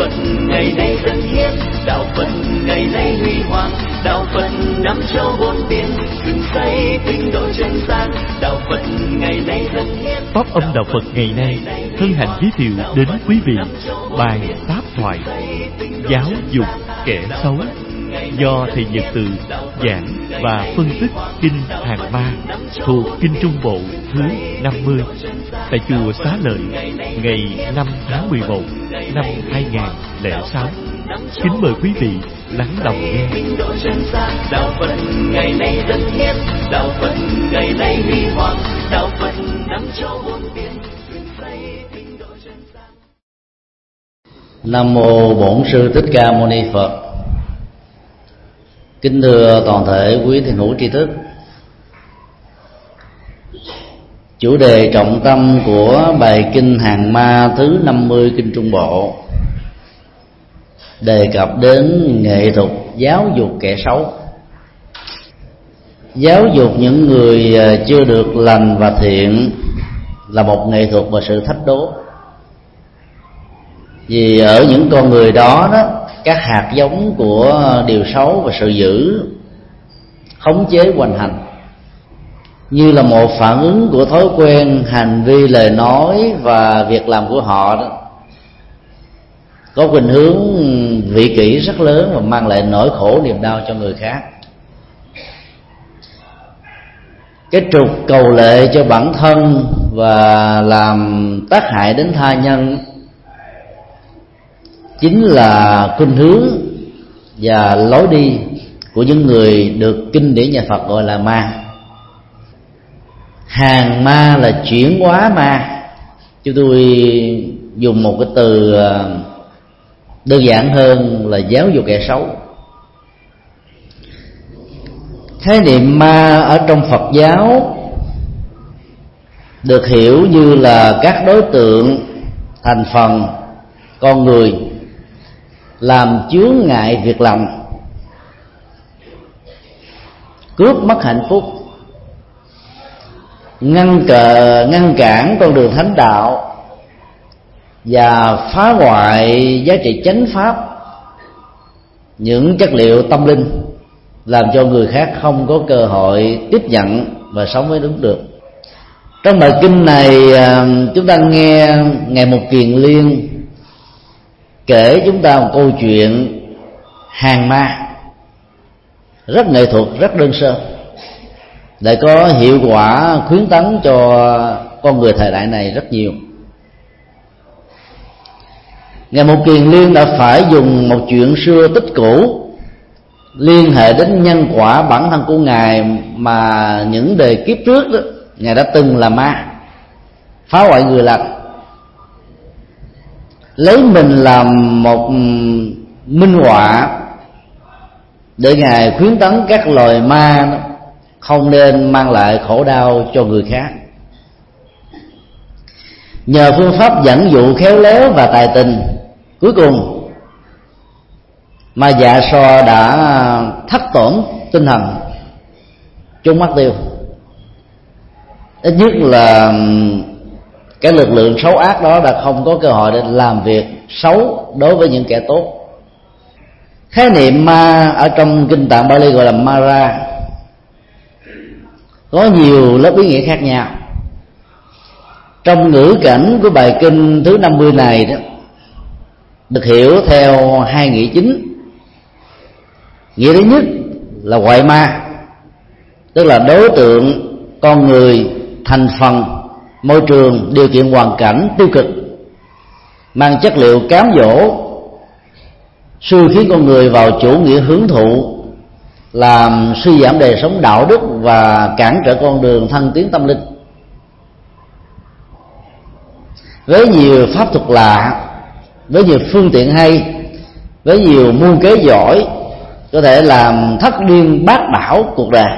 Phật ngày nay rất hiếm, đạo Phật ngày nay huy hoàng, đạo Phật năm châu bốn biển, dựng xây tinh độ chân gian, đạo Phật ngày nay rất hiếm. Pháp âm đạo Phật ngày nay hân hạnh giới thiệu đến quý vị bài pháp thoại giáo dục kẻ xấu do thầy Nhật Từ giảng và phân tích kinh Hàng Ma thuộc kinh Trung Bộ thứ 50 tại chùa Xá Lợi ngày 5 tháng 11 năm 2006. Kính mời quý vị lắng đọng nghe. Đạo Phật ngày nay rất hiếm, đạo Phật ngày nay huy hoàng, đạo Phật năm châu bốn biển. Nam mô Bổn Sư Thích Ca Mâu Ni Phật. Kính thưa toàn thể quý thiền hữu tri thức, chủ đề trọng tâm của bài kinh Hàng Ma thứ 50 kinh Trung Bộ đề cập đến nghệ thuật giáo dục kẻ xấu. Giáo dục những người chưa được lành và thiện là một nghệ thuật và sự thách đố. Vì ở những con người đó, các hạt giống của điều xấu và sự dữ khống chế hoành hành, như là một phản ứng của thói quen, hành vi, lời nói và việc làm của họ đó, có khuynh hướng vị kỷ rất lớn và mang lại nỗi khổ niềm đau cho người khác. Cái trục cầu lệ cho bản thân và làm tác hại đến tha nhân chính là khuynh hướng và lối đi của những người được kinh điển nhà Phật gọi là ma. Hàng ma là chuyển hóa ma. Chúng tôi dùng một cái từ đơn giản hơn là giáo dục kẻ xấu. Khái niệm ma ở trong Phật giáo được hiểu như là các đối tượng, thành phần, con người làm chướng ngại việc lành, cướp mất hạnh phúc, ngăn cản con đường thánh đạo và phá hoại giá trị chánh pháp, những chất liệu tâm linh làm cho người khác không có cơ hội tiếp nhận và sống với đúng được. Trong bài kinh này chúng ta nghe Ngài Mục Kiền Liên kể chúng ta một câu chuyện hàng ma rất nghệ thuật, rất đơn sơ, để có hiệu quả khuyến tấn cho con người thời đại này rất nhiều. Ngài Mục Kiền Liên đã phải dùng một chuyện xưa tích cũ liên hệ đến nhân quả bản thân của Ngài, mà những đời kiếp trước đó Ngài đã từng là ma, phá hoại người lành, lấy mình làm một minh họa để Ngài khuyến tấn các loài ma không nên mang lại khổ đau cho người khác. Nhờ phương pháp dẫn dụ khéo léo và tài tình, cuối cùng ma Dạ So đã thất tổn tinh thần, trốn mất tiêu. Ít nhất là cái lực lượng xấu ác đó đã không có cơ hội để làm việc xấu đối với những kẻ tốt. Khái niệm ma ở trong kinh Tạng Bali gọi là Mara, có nhiều lớp ý nghĩa khác nhau. Trong ngữ cảnh của bài kinh thứ 50 này đó, được hiểu theo hai nghĩa chính. Nghĩa thứ nhất là ngoại ma, tức là đối tượng, con người, thành phần, môi trường, điều kiện hoàn cảnh tiêu cực, mang chất liệu cám dỗ, xui khiến con người vào chủ nghĩa hưởng thụ, làm suy giảm đời sống đạo đức và cản trở con đường thăng tiến tâm linh. Với nhiều pháp thuật lạ, với nhiều phương tiện hay, với nhiều mưu kế giỏi, có thể làm thất điên bát đảo cuộc đời.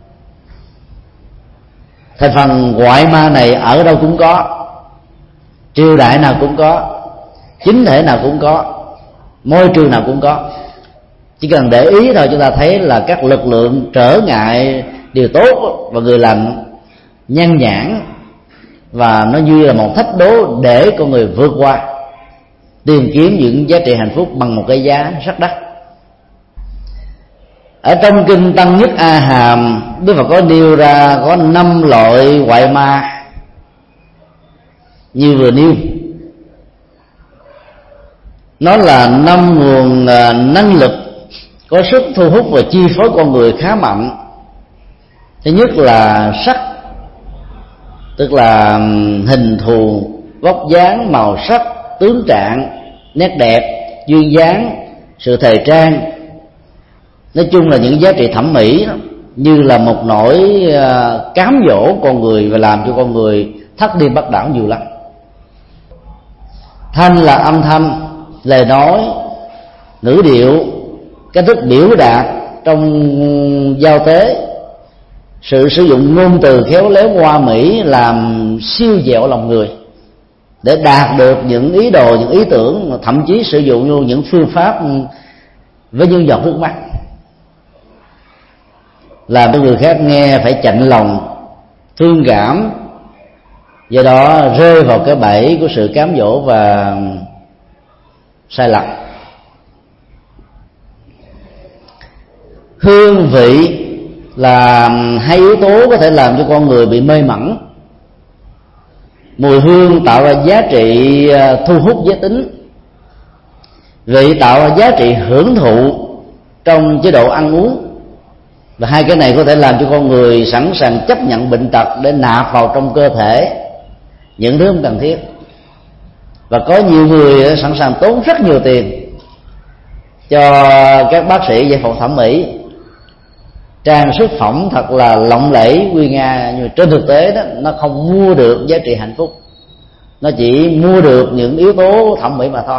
Thành phần ngoại ma này ở đâu cũng có, triều đại nào cũng có, chính thể nào cũng có, môi trường nào cũng có. Chỉ cần để ý thôi, chúng ta thấy là các lực lượng trở ngại điều tốt và người lành nhan nhản, và nó như là một thách đố để con người vượt qua. tìm kiếm những giá trị hạnh phúc bằng một cái giá rất đắt. Ở trong kinh Tăng Nhất A Hàm, Đức Phật có nêu ra có 5 loại ngoại ma như vừa nêu. Nó là 5 nguồn năng lực có sức thu hút và chi phối con người khá mạnh. Thứ nhất là sắc, tức là hình thù, vóc dáng, màu sắc, tướng trạng, nét đẹp, duyên dáng, sự thời trang. Nói chung là những giá trị thẩm mỹ đó, như là một nỗi cám dỗ con người và làm cho con người thất điên bắt đảo nhiều lắm. Thanh là âm thanh, lời nói, ngữ điệu, cách thức biểu đạt trong giao tế, sự sử dụng ngôn từ khéo léo hoa mỹ làm siêu dẹo lòng người để đạt được những ý đồ, những ý tưởng, thậm chí sử dụng những phương pháp với những giọt nước mắt, làm cho người khác nghe phải chạnh lòng, thương cảm, do đó rơi vào cái bẫy của sự cám dỗ và sai lầm. Hương vị là hai yếu tố có thể làm cho con người bị mê mẩn. Mùi hương tạo ra giá trị thu hút giới tính, vị tạo ra giá trị hưởng thụ trong chế độ ăn uống, và hai cái này có thể làm cho con người sẵn sàng chấp nhận bệnh tật để nạp vào trong cơ thể những thứ không cần thiết. Và có nhiều người sẵn sàng tốn rất nhiều tiền cho các bác sĩ giải phẫu thẩm mỹ, trang sức phẩm thật là lộng lẫy nguy nga, nhưng mà trên thực tế đó nó không mua được giá trị hạnh phúc, nó chỉ mua được những yếu tố thẩm mỹ mà thôi.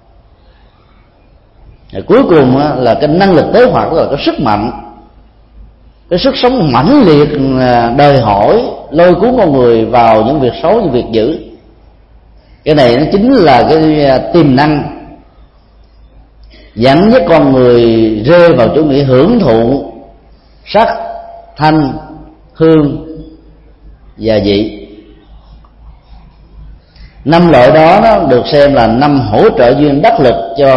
Rồi cuối cùng là cái năng lực tế hoạt, là cái sức mạnh, cái sức sống mãnh liệt đòi hỏi lôi cuốn con người vào những việc xấu, những việc dữ. Cái này nó chính là cái tiềm năng dẫn dắt con người rơi vào chủ nghĩa hưởng thụ sắc, thanh, hương và vị. 5 loại đó nó được xem là 5 hỗ trợ duyên đắc lực cho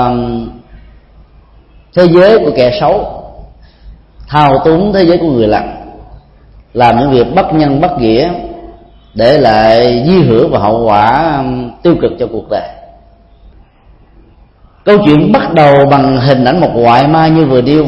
thế giới của kẻ xấu thao túng thế giới của người lành, làm những việc bất nhân bất nghĩa, để lại di hưởng và hậu quả tiêu cực cho cuộc đời. Câu chuyện bắt đầu bằng hình ảnh một ngoại ma như vừa điêu,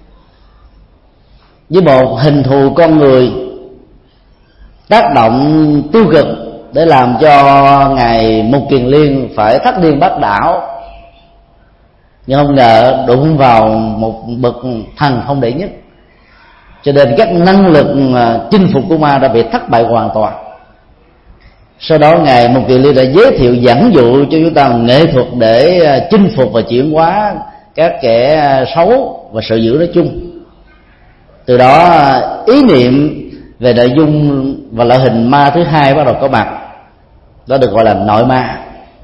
với một hình thù con người tác động tiêu cực để làm cho ngài Mục Kiền Liên phải thất điên bắt đảo, nhưng không ngờ đụng vào một bậc thần không đệ nhất, cho nên các năng lực chinh phục của ma đã bị thất bại hoàn toàn. Sau đó ngài Mục Kiền Liên đã giới thiệu dẫn dụ cho chúng ta nghệ thuật để chinh phục và chuyển hóa các kẻ xấu và sự dữ nói chung. Từ đó ý niệm về nội dung và loại hình ma thứ hai bắt đầu có mặt, đó được gọi là nội ma,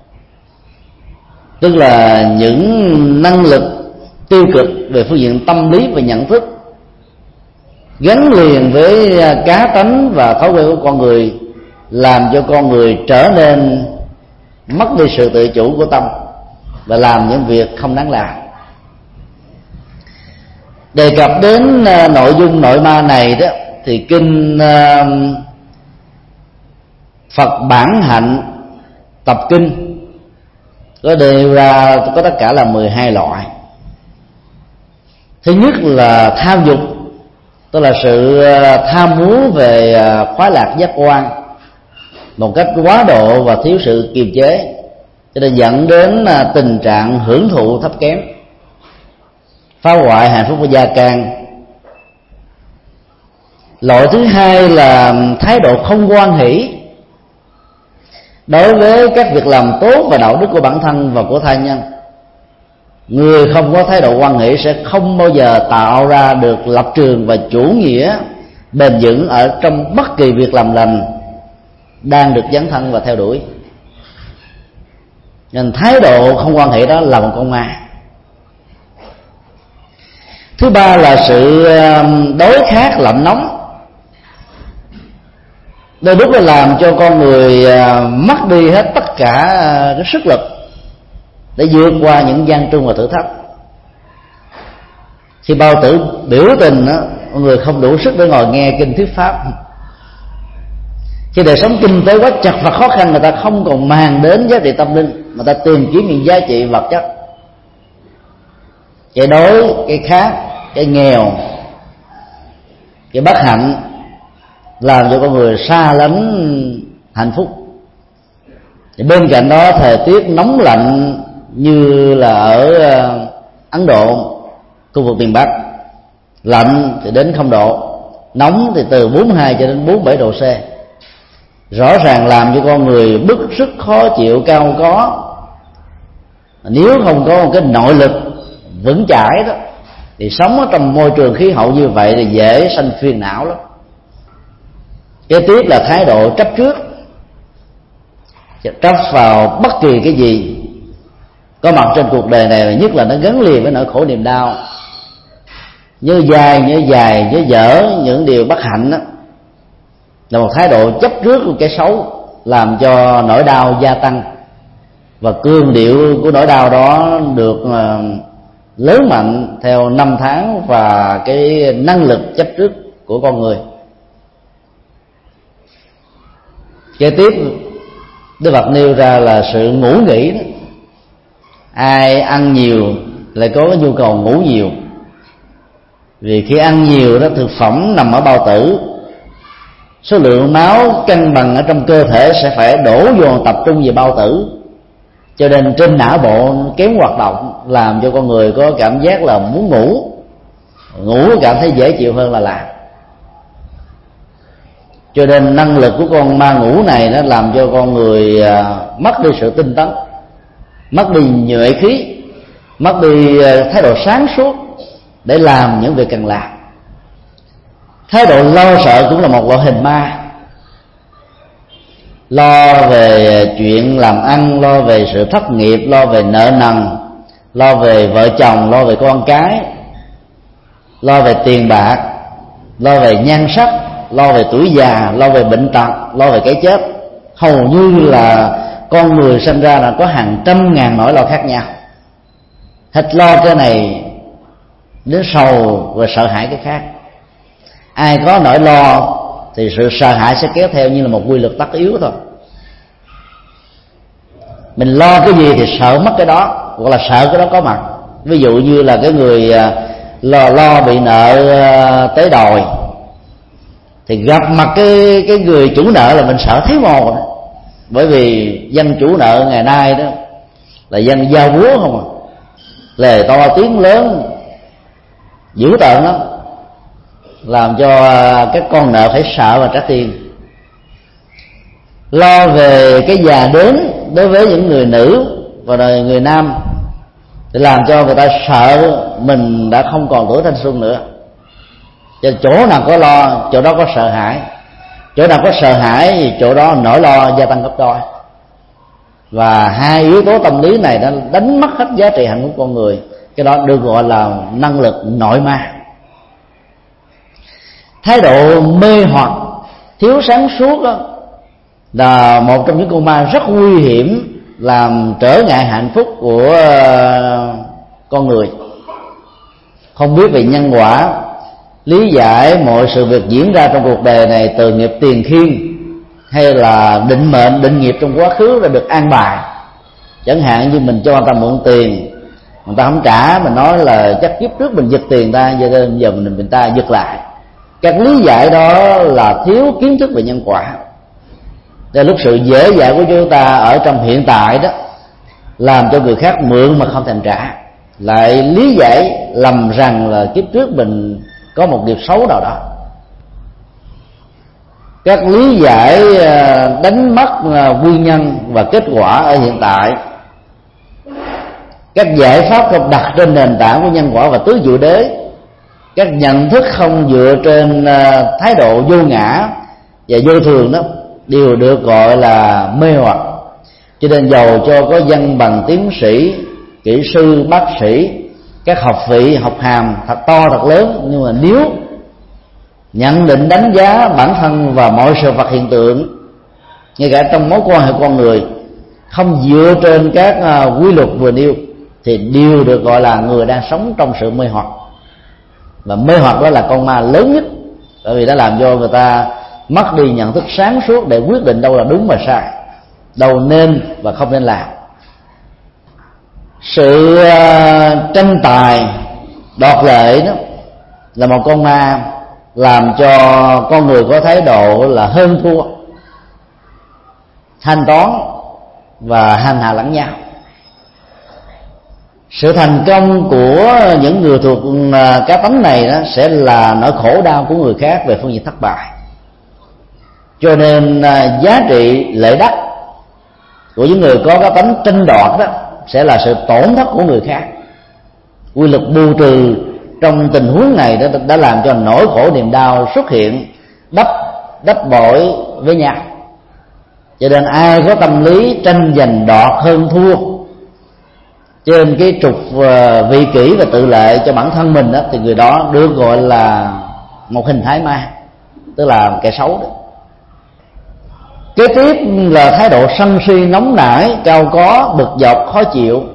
tức là những năng lực tiêu cực về phương diện tâm lý và nhận thức gắn liền với cá tánh và thói quen của con người, làm cho con người trở nên mất đi sự tự chủ của tâm và làm những việc không đáng làm. Đề cập đến nội dung nội ma này đó, thì kinh Phật Bản Hạnh Tập Kinh có đề ra có tất cả là 12 loại. Thứ nhất là tham dục, tức là sự tham muốn về khoái lạc giác quan một cách quá độ và thiếu sự kiềm chế, cho nên dẫn đến tình trạng hưởng thụ thấp kém, phá hoại hạnh phúc của gia can. Loại thứ hai là thái độ không hoan hỷ đối với các việc làm tốt và đạo đức của bản thân và của tha nhân. Người không có thái độ hoan hỷ sẽ không bao giờ tạo ra được lập trường và chủ nghĩa bền vững ở trong bất kỳ việc làm lành đang được dấn thân và theo đuổi. Nên thái độ không hoan hỷ đó là một con ma. Thứ ba là sự đối kháng lạnh nóng, đôi lúc là làm cho con người mất đi hết tất cả cái sức lực để vượt qua những gian truân và thử thách. Khi bao tử biểu tình đó, mọi người không đủ sức để ngồi nghe kinh thuyết pháp. Khi đời sống kinh tế quá chật và khó khăn, người ta không còn màng đến giá trị tâm linh, mà ta tìm kiếm những giá trị vật chất. Cái đói, cái khát, cái nghèo, cái bất hạnh làm cho con người xa lánh hạnh phúc. Thì bên cạnh đó, thời tiết nóng lạnh như là ở Ấn Độ, khu vực miền Bắc, lạnh thì đến 0 độ, nóng thì từ 42 cho đến 47 độ C, rõ ràng làm cho con người bức sức khó chịu cao có. Nếu không có một cái nội lực vững chãi đó, thì sống ở trong môi trường khí hậu như vậy thì dễ sanh phiền não lắm. Kế tiếp là thái độ chấp trước, chấp vào bất kỳ cái gì có mặt trên cuộc đời này, nhất là nó gắn liền với nỗi khổ niềm đau. Nhớ dài, nhớ dở những điều bất hạnh đó, là một thái độ chấp trước của cái xấu, làm cho nỗi đau gia tăng, và cương điệu của nỗi đau đó được lớn mạnh theo năm tháng và cái năng lực chấp trước của con người. Kế tiếp Đức Phật nêu ra là sự ngủ nghỉ đó. Ai ăn nhiều lại có cái nhu cầu ngủ nhiều, vì khi ăn nhiều đó, thực phẩm nằm ở bao tử, số lượng máu cân bằng ở trong cơ thể sẽ phải đổ dồn tập trung về bao tử, cho nên trên não bộ kém hoạt động, làm cho con người có cảm giác là muốn ngủ cảm thấy dễ chịu hơn là làm. Cho nên năng lực của con ma ngủ này nó làm cho con người mất đi sự tinh tấn, mất đi nhuệ khí, mất đi thái độ sáng suốt để làm những việc cần làm. Thái độ lo sợ cũng là một loại hình ma. Lo về chuyện làm ăn, lo về sự thất nghiệp, lo về nợ nần, lo về vợ chồng, lo về con cái, lo về tiền bạc, lo về nhan sắc, lo về tuổi già, lo về bệnh tật, lo về cái chết. Hầu như là con người sinh ra là có hàng trăm ngàn nỗi lo khác nhau, hết lo cái này đến sầu và sợ hãi cái khác. Ai có nỗi lo thì sự sợ hãi sẽ kéo theo như là một quy luật tất yếu thôi. Mình lo cái gì thì sợ mất cái đó, hoặc là sợ cái đó có mặt. Ví dụ như là cái người lo bị nợ tới đòi, thì gặp mặt cái người chủ nợ là mình sợ thấy mồ đó. Bởi vì dân chủ nợ ngày nay đó là dân giao búa không à, lời to tiếng lớn dữ tợn lắm, làm cho các con nợ phải sợ và trả tiền. Lo về cái già đến đối với những người nữ và người nam thì làm cho người ta sợ mình đã không còn tuổi thanh xuân nữa. Cho chỗ nào có lo, chỗ đó có sợ hãi. Chỗ nào có sợ hãi thì chỗ đó nỗi lo gia tăng gấp đôi. Và hai yếu tố tâm lý này đã đánh mất hết giá trị hạnh phúc con người. Cái đó được gọi là năng lực nội ma. Thái độ mê hoặc, thiếu sáng suốt đó là một trong những con ma rất nguy hiểm, làm trở ngại hạnh phúc của con người. Không biết về nhân quả, lý giải mọi sự việc diễn ra trong cuộc đời này từ nghiệp tiền khiên hay là định mệnh, định nghiệp trong quá khứ đã được an bài. Chẳng hạn như mình cho người ta mượn tiền, người ta không trả, mình nói là chắc kiếp trước mình giật tiền ta, giờ mình ta giật lại. Các lý giải đó là thiếu kiến thức về nhân quả. Để lúc sự dễ dãi của chúng ta ở trong hiện tại đó làm cho người khác mượn mà không thèm trả, lại lý giải lầm rằng là kiếp trước mình có một nghiệp xấu nào đó. Các lý giải đánh mất nguyên nhân và kết quả ở hiện tại. Các giải pháp không đặt trên nền tảng của nhân quả và tứ diệu đế. Các nhận thức không dựa trên thái độ vô ngã và vô thường đó đều được gọi là mê hoặc. Cho nên dầu cho có văn bằng tiến sĩ, kỹ sư, bác sĩ, các học vị, học hàm thật to thật lớn, nhưng mà nếu nhận định đánh giá bản thân và mọi sự vật hiện tượng, ngay cả trong mối quan hệ con người, không dựa trên các quy luật vừa nêu thì đều được gọi là người đang sống trong sự mê hoặc. Và mê hoặc đó là con ma lớn nhất, bởi vì nó làm cho người ta mất đi nhận thức sáng suốt để quyết định đâu là đúng và sai, đâu nên và không nên làm. Sự tranh tài đoạt lợi đó là một con ma làm cho con người có thái độ là hơn thua, thanh toán và hành hạ lẫn nhau. Sự thành công của những người thuộc cá tánh này đó sẽ là nỗi khổ đau của người khác về phương diện thất bại. Cho nên giá trị lợi đắc của những người có cá tánh tranh đoạt đó sẽ là sự tổn thất của người khác. Quy luật bù trừ trong tình huống này đã làm cho nỗi khổ niềm đau xuất hiện đắp bội với nhau. Cho nên ai có tâm lý tranh giành đoạt hơn thua trên cái trục vị kỷ và tự lệ cho bản thân mình đó, thì người đó được gọi là một hình thái ma, tức là kẻ xấu đó. Kế tiếp là thái độ sân si nóng nảy, cao có, bực dọc, khó chịu,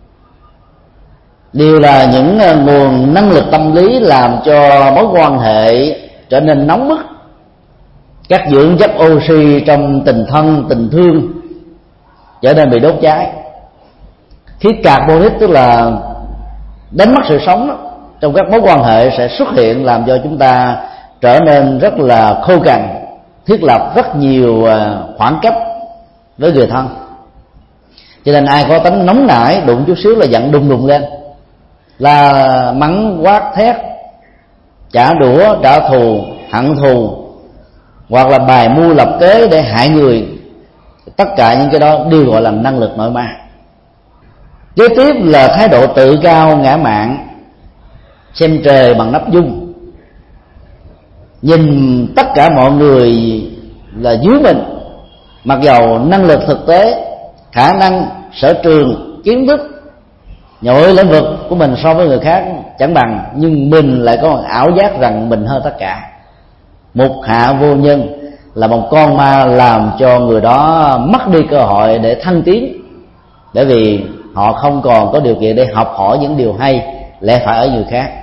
đều là những nguồn năng lực tâm lý làm cho mối quan hệ trở nên nóng bức. Các dưỡng chất oxy trong tình thân, tình thương trở nên bị đốt cháy. Khí carbonic tức là đánh mất sự sống đó, trong các mối quan hệ sẽ xuất hiện, làm cho chúng ta trở nên rất là khô cằn, thiết lập rất nhiều khoảng cách với người thân. Cho nên ai có tánh nóng nảy, đụng chút xíu là giận đùng đùng lên, là mắng quát thét, trả đũa trả thù, hận thù, hoặc là bài mưu lập kế để hại người. Tất cả những cái đó đều gọi là năng lực nội ma. Kế tiếp là thái độ tự cao ngã mạn, xem trời bằng nắp dung, nhìn tất cả mọi người là dưới mình, mặc dầu năng lực thực tế, khả năng, sở trường, kiến thức, mọi lĩnh vực của mình so với người khác chẳng bằng, nhưng mình lại có một ảo giác rằng mình hơn tất cả. Mục hạ vô nhân là một con ma làm cho người đó mất đi cơ hội để thăng tiến, bởi vì họ không còn có điều kiện để học hỏi những điều hay lẽ phải ở người khác.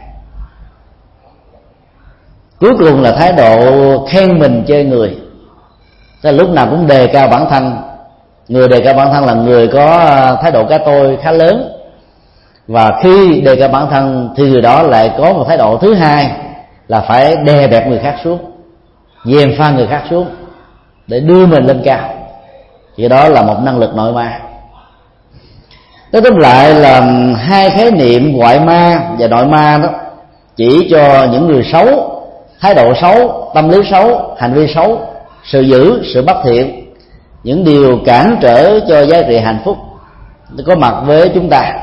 Cuối cùng là thái độ khen mình chê người, tức là lúc nào cũng đề cao bản thân. Người đề cao bản thân là người có thái độ cá tôi khá lớn, và khi đề cao bản thân thì người đó lại có một thái độ thứ hai là phải đè bẹp người khác xuống, dèm pha người khác xuống để đưa mình lên cao. Thì đó là một năng lực nội ma. Nói tóm lại là hai khái niệm ngoại ma và nội ma đó chỉ cho những người xấu, thái độ xấu, tâm lý xấu, hành vi xấu, sự dữ, sự bất thiện, những điều cản trở cho giá trị hạnh phúc có mặt với chúng ta.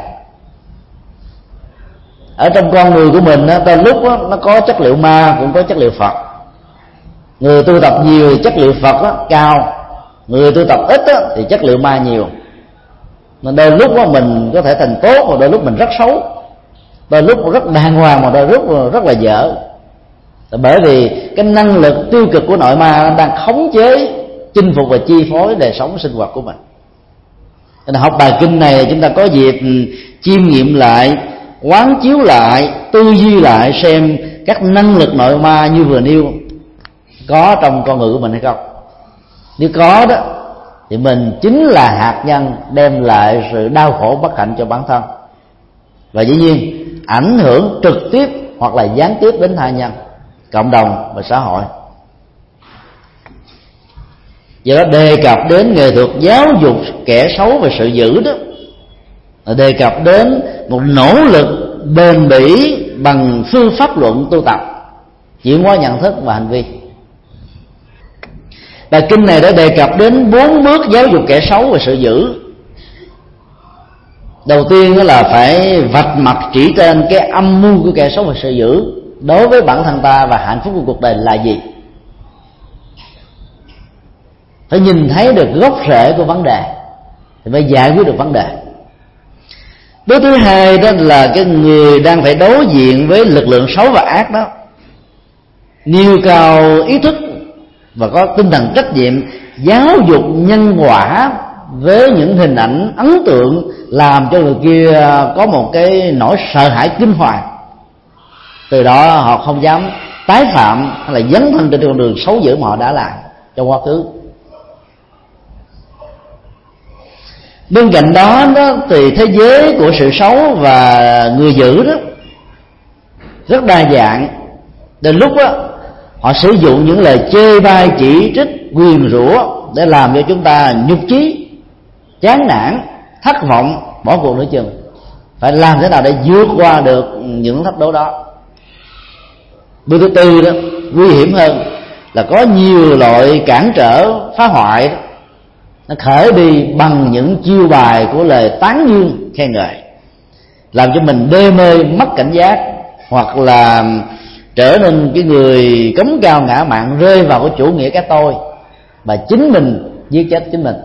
Ở trong con người của mình đó, lúc đó, nó có chất liệu ma cũng có chất liệu Phật. Người tu tập nhiều thì chất liệu Phật đó, cao, người tu tập ít đó, thì chất liệu ma nhiều. Mà đôi lúc đó, mình có thể thành tốt, mà đôi lúc mình rất xấu, đôi lúc rất đàng hoàng, mà đôi lúc rất là dở. Bởi vì cái năng lực tiêu cực của nội ma đang khống chế, chinh phục và chi phối đời sống sinh hoạt của mình. Nên học bài kinh này chúng ta có dịp chiêm nghiệm lại, quán chiếu lại, tư duy lại xem các năng lực nội ma như vừa nêu có trong con người của mình hay không. Nếu có đó thì mình chính là hạt nhân đem lại sự đau khổ bất hạnh cho bản thân, và dĩ nhiên ảnh hưởng trực tiếp hoặc là gián tiếp đến tha nhân, cộng đồng và xã hội. Do đó đề cập đến nghệ thuật giáo dục kẻ xấu về sự dữ đó, đề cập đến một nỗ lực bền bỉ bằng phương pháp luận tu tập, chuyển hóa nhận thức và hành vi. Bài kinh này đã đề cập đến 4 bước giáo dục kẻ xấu về sự dữ. Đầu tiên đó là phải vạch mặt chỉ tên cái âm mưu của kẻ xấu về sự dữ đối với bản thân ta và hạnh phúc của cuộc đời là gì. Phải nhìn thấy được gốc rễ của vấn đề thì mới giải quyết được vấn đề. Bước thứ hai đó là cái người đang phải đối diện với lực lượng xấu và ác đó, nêu cao ý thức và có tinh thần trách nhiệm giáo dục nhân quả với những hình ảnh ấn tượng làm cho người kia có một cái nỗi sợ hãi kinh hoàng. Từ đó họ không dám tái phạm hay là dấn thân trên con đường xấu dữ mà họ đã làm trong quá khứ. Bên cạnh đó, thì thế giới của sự xấu và người dữ đó rất đa dạng. Đến lúc đó, họ sử dụng những lời chê bai, chỉ trích, nguyền rủa để làm cho chúng ta nhục chí, chán nản, thất vọng, bỏ cuộc nửa chừng. Phải làm thế nào để vượt qua được những thách đố đó. Bước thứ tư đó, nguy hiểm hơn, là có nhiều loại cản trở phá hoại đó, nó khởi đi bằng những chiêu bài của lời tán dương khen ngợi, làm cho mình đê mê mất cảnh giác, hoặc là trở nên cái người cống cao ngã mạn, rơi vào cái chủ nghĩa cái tôi và chính mình giết chết chính mình.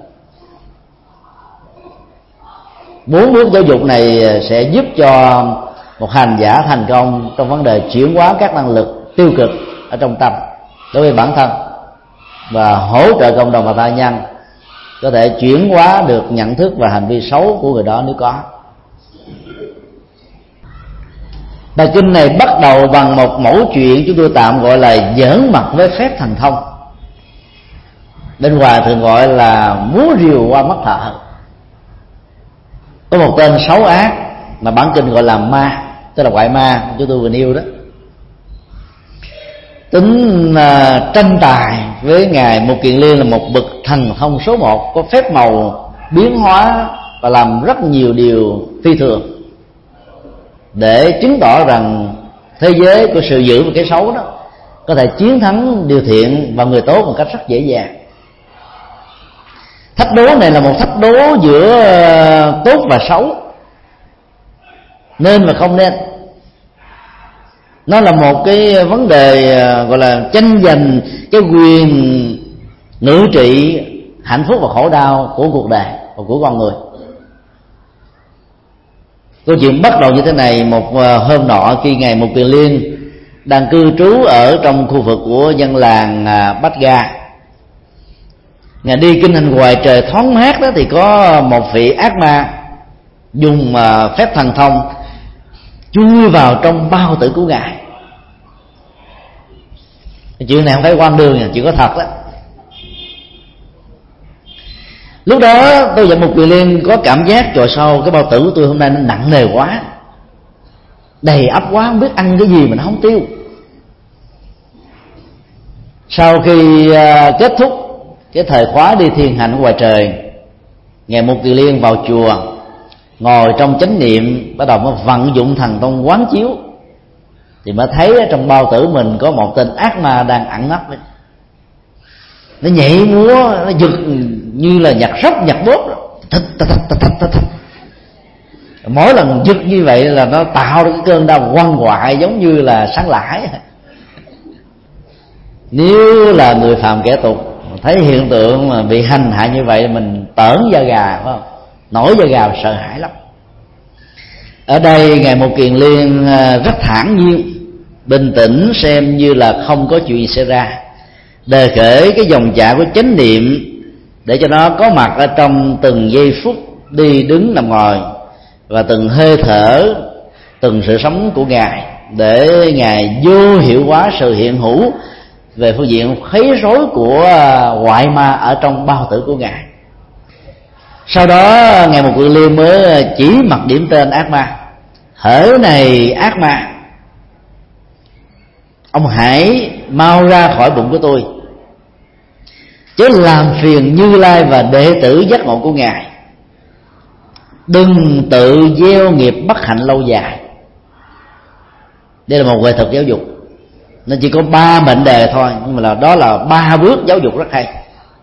4 bước giáo dục này sẽ giúp cho một hành giả thành công trong vấn đề chuyển hóa các năng lực tiêu cực ở trong tâm đối với bản thân, và hỗ trợ cộng đồng và tha nhân có thể chuyển hóa được nhận thức và hành vi xấu của người đó nếu có. Bài kinh này bắt đầu bằng một mẫu chuyện chúng tôi tạm gọi là giỡn mặt với phép thần thông, bên ngoài thường gọi là múa rìu qua mắt thợ. Có một tên xấu ác mà bản kinh gọi là ma, tức là ngoại ma chúng tôi vừa nêu đó, tính tranh tài với ngài Mục Kiền Liên là một bậc thần thông số 1, có phép màu biến hóa và làm rất nhiều điều phi thường, để chứng tỏ rằng thế giới của sự dữ và cái xấu đó có thể chiến thắng điều thiện và người tốt một cách rất dễ dàng. Thách đố này là một thách đố giữa tốt và xấu, nên và không nên. Nó là một cái vấn đề gọi là tranh giành cái quyền ngự trị hạnh phúc và khổ đau của cuộc đời và của con người. Câu chuyện bắt đầu như thế này. Một hôm nọ, khi ngài Mục Kiền Liên đang cư trú ở trong khu vực của dân làng Bách Ga, ngài đi kinh hành ngoài trời thoáng mát đó, thì có một vị ác ma dùng phép thần thông chui vào trong bao tử của ngài. Chuyện này không phải quan đường, chuyện có thật đó. Lúc đó tôi và Mục Kiền Liên có cảm giác trời sao cái bao tử của tôi hôm nay nó nặng nề quá, đầy ắp quá, không biết ăn cái gì mà nó không tiêu. Sau khi kết thúc cái thời khóa đi thiền hành ngoài trời, ngài Mục Kiền Liên vào chùa ngồi trong chánh niệm, bắt đầu mới vận dụng thần thông quán chiếu, thì mới thấy trong bao tử mình có một tên ác ma đang ẩn nấp ấy. Nó nhảy múa, nó giật như là nhạc rock, nhạc bốp, mỗi lần giật như vậy là nó tạo ra cái cơn đau quằn quại giống như là sáng lãi. Nếu là người phàm kẻ tục thấy hiện tượng mà bị hành hạ như vậy, mình tởn da gà, phải không? Nổi da gà, sợ hãi lắm. Ở đây ngài Mục Kiền Liên rất thản nhiên, bình tĩnh, xem như là không có chuyện gì xảy ra, đề khởi cái dòng chảy của chánh niệm để cho nó có mặt ở trong từng giây phút đi đứng nằm ngồi và từng hơi thở, từng sự sống của ngài, để ngài vô hiệu hóa sự hiện hữu về phương diện khuấy rối của ngoại ma ở trong bao tử của ngài. Sau đó ngài Mục Kiền Liên mới chỉ mặt điểm tên ác ma: hỡi này ác ma, ông hãy mau ra khỏi bụng của tôi, chứ làm phiền Như Lai và đệ tử giác ngộ của ngài. Đừng tự gieo nghiệp bất hạnh lâu dài. Đây là một nghệ thuật giáo dục. Nó chỉ có 3 mệnh đề thôi, nhưng mà đó là 3 bước giáo dục rất hay.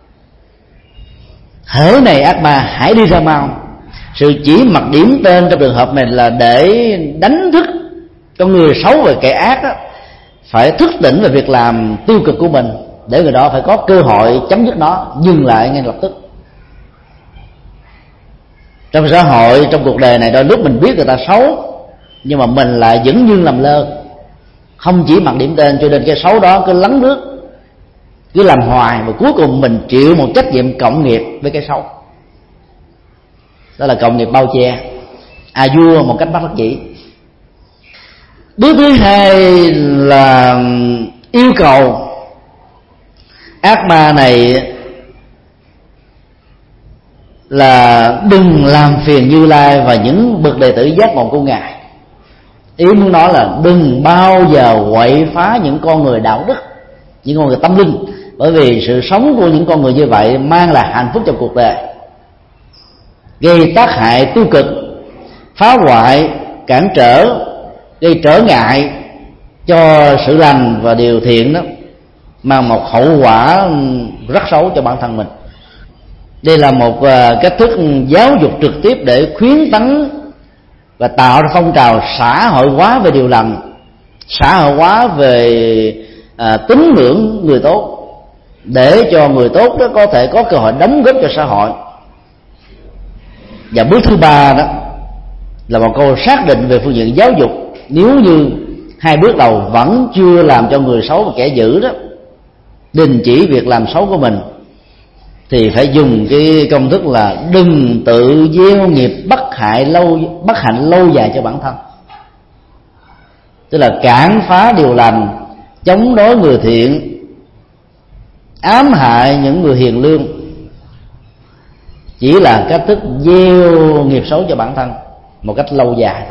Hỡi này ác ma, hãy đi ra mau. Sự chỉ mặc điểm tên trong trường hợp này là để đánh thức con người xấu và kẻ ác đó, phải thức tỉnh về việc làm tiêu cực của mình, để người đó phải có cơ hội chấm dứt nó, dừng lại ngay lập tức. Trong xã hội, trong cuộc đời này, đôi lúc mình biết người ta xấu, nhưng mà mình lại vẫn như làm lơ, không chỉ mặc điểm tên, cho nên cái xấu đó cứ lấn lướt, cứ làm hoài, và cuối cùng mình chịu một trách nhiệm cộng nghiệp với cái xấu. đó là cộng nghiệp bao che, vua một cách bất đắc dĩ. Bước thứ hai là yêu cầu ác ma này là đừng làm phiền Như Lai và những bậc đệ tử giác ngộ của Ngài. Ý muốn nói là đừng bao giờ quậy phá những con người đạo đức, những con người tâm linh, bởi vì sự sống của những con người như vậy mang lại hạnh phúc trong cuộc đời, gây tác hại tiêu cực, phá hoại, cản trở, gây trở ngại cho sự lành và điều thiện, đó mang một hậu quả rất xấu cho bản thân mình. Đây là một cách thức giáo dục trực tiếp để khuyến tấn và tạo ra phong trào xã hội hóa về điều lành, xã hội hóa về tín ngưỡng người tốt, để cho người tốt đó có thể có cơ hội đóng góp cho xã hội. Và bước thứ ba đó là một câu xác định về phương diện giáo dục. Nếu như hai bước đầu vẫn chưa làm cho người xấu và kẻ dữ đó đình chỉ việc làm xấu của mình, thì phải dùng cái công thức là đừng tự gieo nghiệp bất hạnh lâu dài cho bản thân. Tức là cản phá điều lành, chống đối người thiện, ám hại những người hiền lương, chỉ là cách thức gieo nghiệp xấu cho bản thân một cách lâu dài.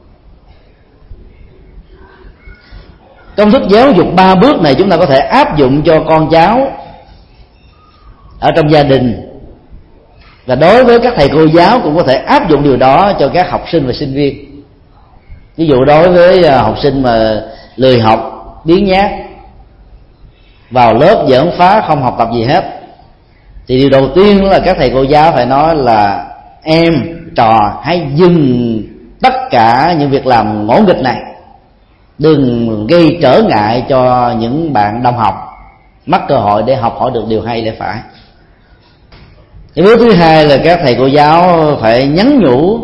Công thức giáo dục 3 bước này chúng ta có thể áp dụng cho con cháu ở trong gia đình, và đối với các thầy cô giáo cũng có thể áp dụng điều đó cho các học sinh và sinh viên. Ví dụ đối với học sinh mà lười học, biếng nhác, vào lớp giỡn phá, không học tập gì hết, thì điều đầu tiên là các thầy cô giáo phải nói là em trò hãy dừng tất cả những việc làm ngỗ nghịch này, đừng gây trở ngại cho những bạn đồng học mất cơ hội để học hỏi được điều hay để phải. Cái bước thứ hai là các thầy cô giáo phải nhắn nhủ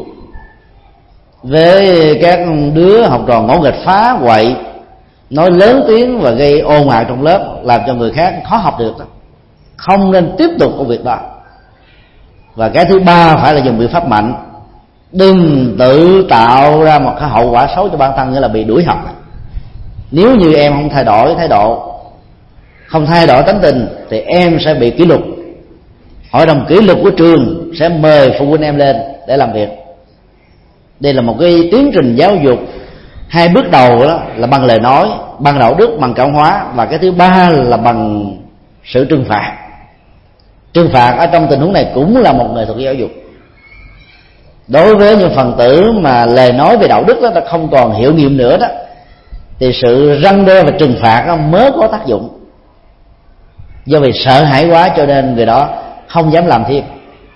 với các đứa học trò ngỗ nghịch, phá quậy, nói lớn tiếng và gây ồn ào trong lớp, làm cho người khác khó học được đó. Không nên tiếp tục công việc đó. Và cái thứ ba phải là dùng biện pháp mạnh, đừng tự tạo ra một cái hậu quả xấu cho bản thân, nghĩa là bị đuổi học. Nếu như em không thay đổi thái độ, không thay đổi tánh tình, thì em sẽ bị kỷ luật. Hội đồng kỷ luật của trường sẽ mời phụ huynh em lên để làm việc. Đây là một cái tiến trình giáo dục. Hai bước đầu đó là bằng lời nói, bằng đạo đức, bằng cảm hóa, và cái thứ ba là bằng sự trừng phạt. Trừng phạt ở trong tình huống này cũng là một nghệ thuật giáo dục. Đối với những phần tử mà lời nói về đạo đức đó ta không còn hiệu nghiệm nữa đó, thì sự răn đe và trừng phạt đó mới có tác dụng. Do vì sợ hãi quá cho nên người đó không dám làm thêm.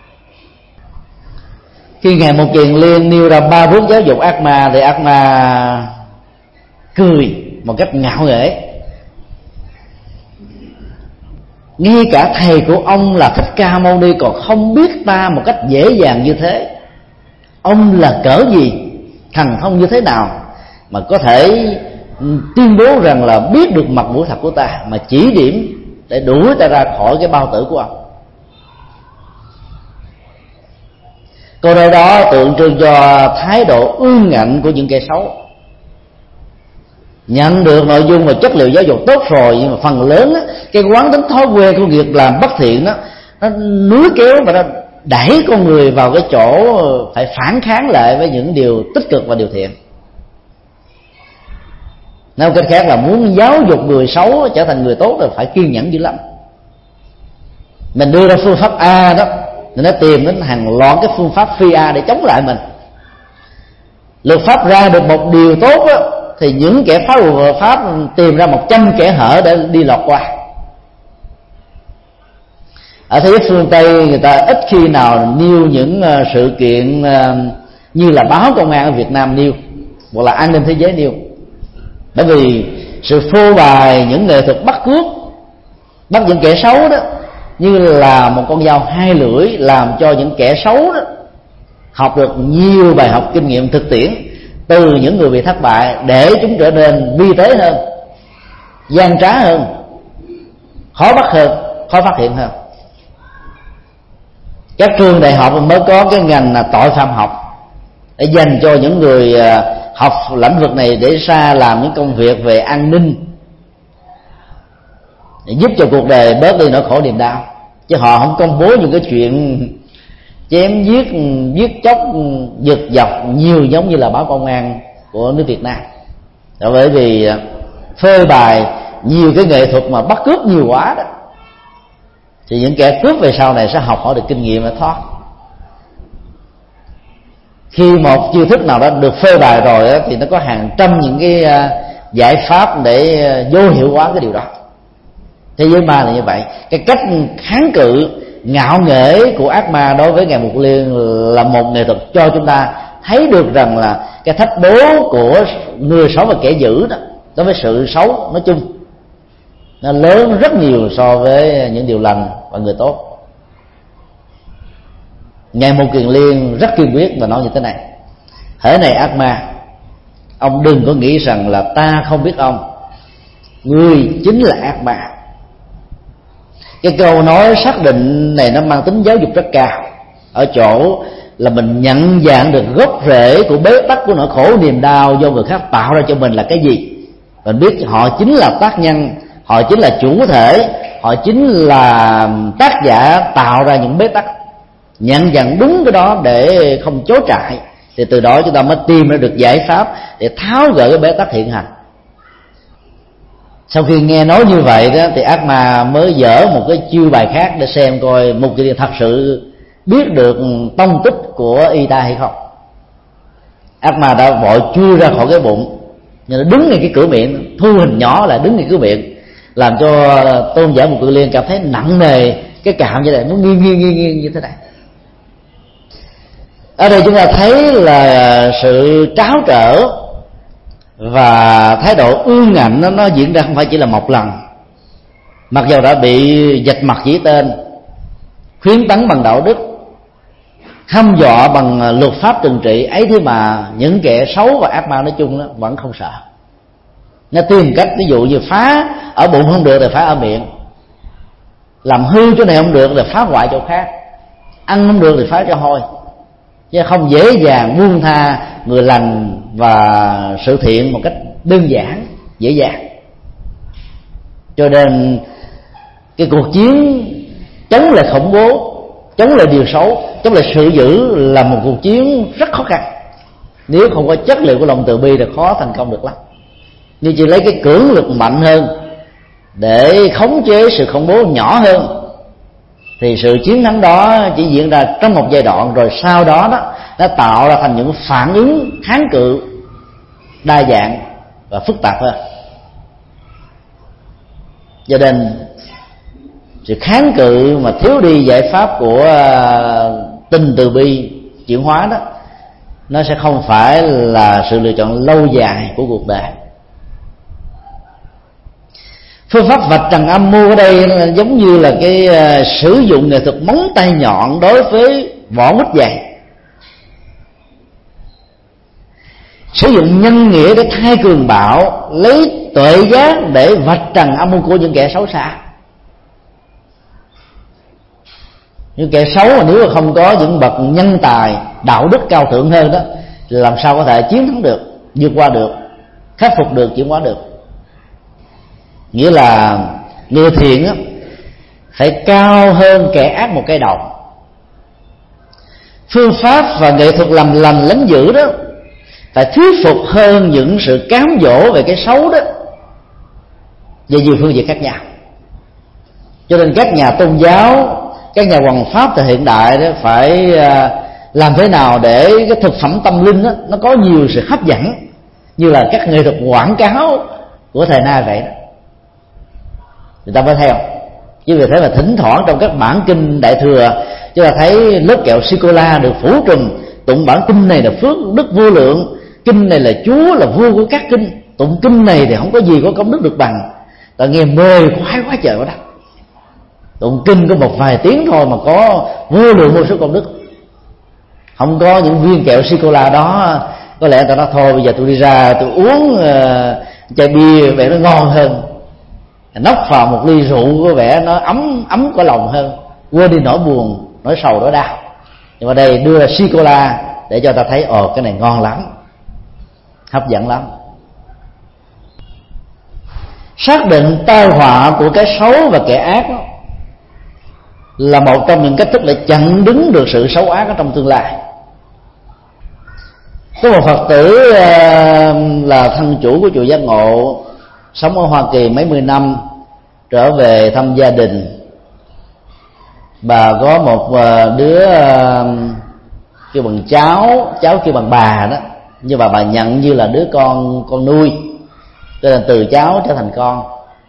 Khi Ngài Một Kiền Liên nêu ra 3 bước giáo dục ác ma, thì ác ma cười một cách ngạo nghễ. Ngay cả thầy của ông là Thích Ca Mâu Ni còn không biết ta một cách dễ dàng như thế. Ông là cỡ gì, thần thông như thế nào mà có thể tuyên bố rằng là biết được mặt mũi thật của ta, mà chỉ điểm để đuổi ta ra khỏi cái bao tử của ông. Câu nói đó tượng trưng cho thái độ ương ngạnh của những kẻ xấu. Nhận được nội dung và chất liệu giáo dục tốt rồi, nhưng mà phần lớn á, cái quán tính thói quen của việc làm bất thiện đó, nó níu kéo và nó đẩy con người vào cái chỗ phải phản kháng lại với những điều tích cực và điều thiện. Nói một cách khác là muốn giáo dục người xấu trở thành người tốt là phải kiên nhẫn dữ lắm. Mình đưa ra phương pháp A đó, thì nó tìm đến hàng loạt cái phương pháp phi A để chống lại mình. Luật pháp ra được một điều tốt đó, thì những kẻ phá hoại luật pháp tìm ra 100 kẻ hở để đi lọt qua. Ở thế giới phương Tây người ta ít khi nào nêu những sự kiện như là báo công an ở Việt Nam nêu, hoặc là an ninh thế giới nêu. Bởi vì sự phô bày những nghệ thuật bắt cướp, bắt những kẻ xấu đó như là một con dao hai lưỡi, làm cho những kẻ xấu đó học được nhiều bài học kinh nghiệm thực tiễn từ những người bị thất bại, để chúng trở nên vi tế hơn, gian trá hơn, khó bắt hơn, khó phát hiện hơn. Các trường đại học mới có cái ngành là tội phạm học, để dành cho những người học lĩnh vực này để ra làm những công việc về an ninh, để giúp cho cuộc đời bớt đi nỗi khổ niềm đau. Chứ họ không công bố những cái chuyện chém giết, giết chóc, giật dọc nhiều giống như là báo công an của nước Việt Nam. Đó, bởi vì phơi bày nhiều cái nghệ thuật mà bắt cướp nhiều quá đó, thì những kẻ cướp về sau này sẽ học hỏi được kinh nghiệm và thoát. Khi một chiêu thức nào đó được phơi bày rồi đó, thì nó có hàng trăm những cái giải pháp để vô hiệu hóa cái điều đó. Thế giới ma là như vậy. Cái cách kháng cự ngạo nghễ của ác ma đối với Ngài Mục Liên là một nghệ thuật cho chúng ta thấy được rằng là cái thách đố của người xấu và kẻ dữ đó đối với sự xấu nói chung nó lớn rất nhiều so với những điều lành và người tốt. Ngài Mục Kiền Liên rất kiên quyết và nói như thế này: hễ này ác ma, ông đừng có nghĩ rằng là ta không biết ông, ngươi chính là ác ma. Cái câu nói xác định này nó mang tính giáo dục rất cao, ở chỗ là mình nhận dạng được gốc rễ của bế tắc của nỗi khổ niềm đau do người khác tạo ra cho mình là cái gì. Mình biết họ chính là tác nhân, họ chính là chủ thể, họ chính là tác giả tạo ra những bế tắc. Nhận dạng đúng cái đó để không chối trại, thì từ đó chúng ta mới tìm ra được giải pháp để tháo gỡ cái bế tắc hiện hành. Sau khi nghe nói như vậy đó, thì ác ma mới dở một cái chiêu bài khác để xem coi Mục Kiền Liên thật sự biết được tông tích của y ta hay không. Ác ma đã vội chui ra khỏi cái bụng, nhưng nó đứng ngay cái cửa miệng, thu hình nhỏ lại đứng ngay cửa miệng, làm cho tôn giả Mục Kiền Liên cảm thấy nặng nề cái cạo như này, nó nghiêng như thế này. Ở đây chúng ta thấy là sự tráo trở và thái độ ương ngạnh nó diễn ra không phải chỉ là một lần. Mặc dù đã bị vạch mặt chỉ tên, khuyến tấn bằng đạo đức, hăm dọa bằng luật pháp trừng trị ấy, thế mà những kẻ xấu và ác ma nói chung đó vẫn không sợ. Nó tìm cách, ví dụ như phá ở bụng không được thì phá ở miệng, làm hư chỗ này không được thì phá hoại chỗ khác, ăn không được thì phá cho hôi, chứ không dễ dàng buông tha người lành và sự thiện một cách đơn giản dễ dàng. Cho nên cái cuộc chiến chống lại khủng bố, chống lại điều xấu, chống lại sự dữ là một cuộc chiến rất khó khăn. Nếu không có chất liệu của lòng từ bi thì khó thành công được lắm. Nhưng chỉ lấy cái cưỡng lực mạnh hơn để khống chế sự khủng bố nhỏ hơn, thì sự chiến thắng đó chỉ diễn ra trong một giai đoạn, rồi sau đó đó nó tạo ra thành những phản ứng kháng cự đa dạng và phức tạp hơn. cho nên sự kháng cự mà thiếu đi giải pháp của tình từ bi chuyển hóa đó, nó sẽ không phải là sự lựa chọn lâu dài của cuộc đời. Phương pháp vạch trần âm mưu ở đây giống như là cái sử dụng nghệ thuật móng tay nhọn đối với vỏ mít dày, sử dụng nhân nghĩa để thay cường bạo, lấy tuệ giác để vạch trần âm mưu của những kẻ xấu xa. Những kẻ xấu mà nếu mà không có những bậc nhân tài đạo đức cao thượng hơn đó, thì làm sao có thể chiến thắng được, vượt qua được, khắc phục được, chuyển hóa được. Nghĩa là người thiện á, phải cao hơn kẻ ác một cái đầu. Phương pháp và nghệ thuật làm lành lánh dữ đó phải thuyết phục hơn những sự cám dỗ về cái xấu đó về nhiều phương diện khác nhau. Cho nên các nhà tôn giáo, các nhà hoằng pháp thời hiện đại đó phải làm thế nào để cái thực phẩm tâm linh đó, nó có nhiều sự hấp dẫn, như là các nghệ thuật quảng cáo của thời nay vậy đó, người ta mới theo. Chứ vì thế mà thỉnh thoảng trong các bản kinh đại thừa chúng ta thấy lớp kẹo sô-cô-la được phủ trùm, tụng bản kinh này là phước đức vô lượng, kinh này là Chúa là vua của các kinh, tụng kinh này thì không có gì có công đức được bằng. Ta nghe mê khoái quá trời quá đất, tụng kinh có một vài tiếng thôi mà có vô lượng vô số công đức. Không có những viên kẹo sô-cô-la đó, có lẽ ta nói thôi bây giờ tôi đi ra tôi uống chai bia vậy nó ngon hơn, nốc vào một ly rượu có vẻ nó ấm ấm có lòng hơn, quên đi nỗi buồn nỗi sầu nỗi đau. Nhưng mà đây đưa sô cô la để cho ta thấy cái này ngon lắm, hấp dẫn lắm. Xác định tai họa của cái xấu và kẻ ác đó, là một trong những cách thức để chặn đứng được sự xấu ác ở trong tương lai. Có một Phật tử là thân chủ của chùa Giác Ngộ, sống ở Hoa Kỳ mấy mươi năm, trở về thăm gia đình. Bà có một đứa kêu bằng cháu kêu bằng bà đó, nhưng mà bà nhận như là đứa con nuôi, cho nên từ cháu trở thành con.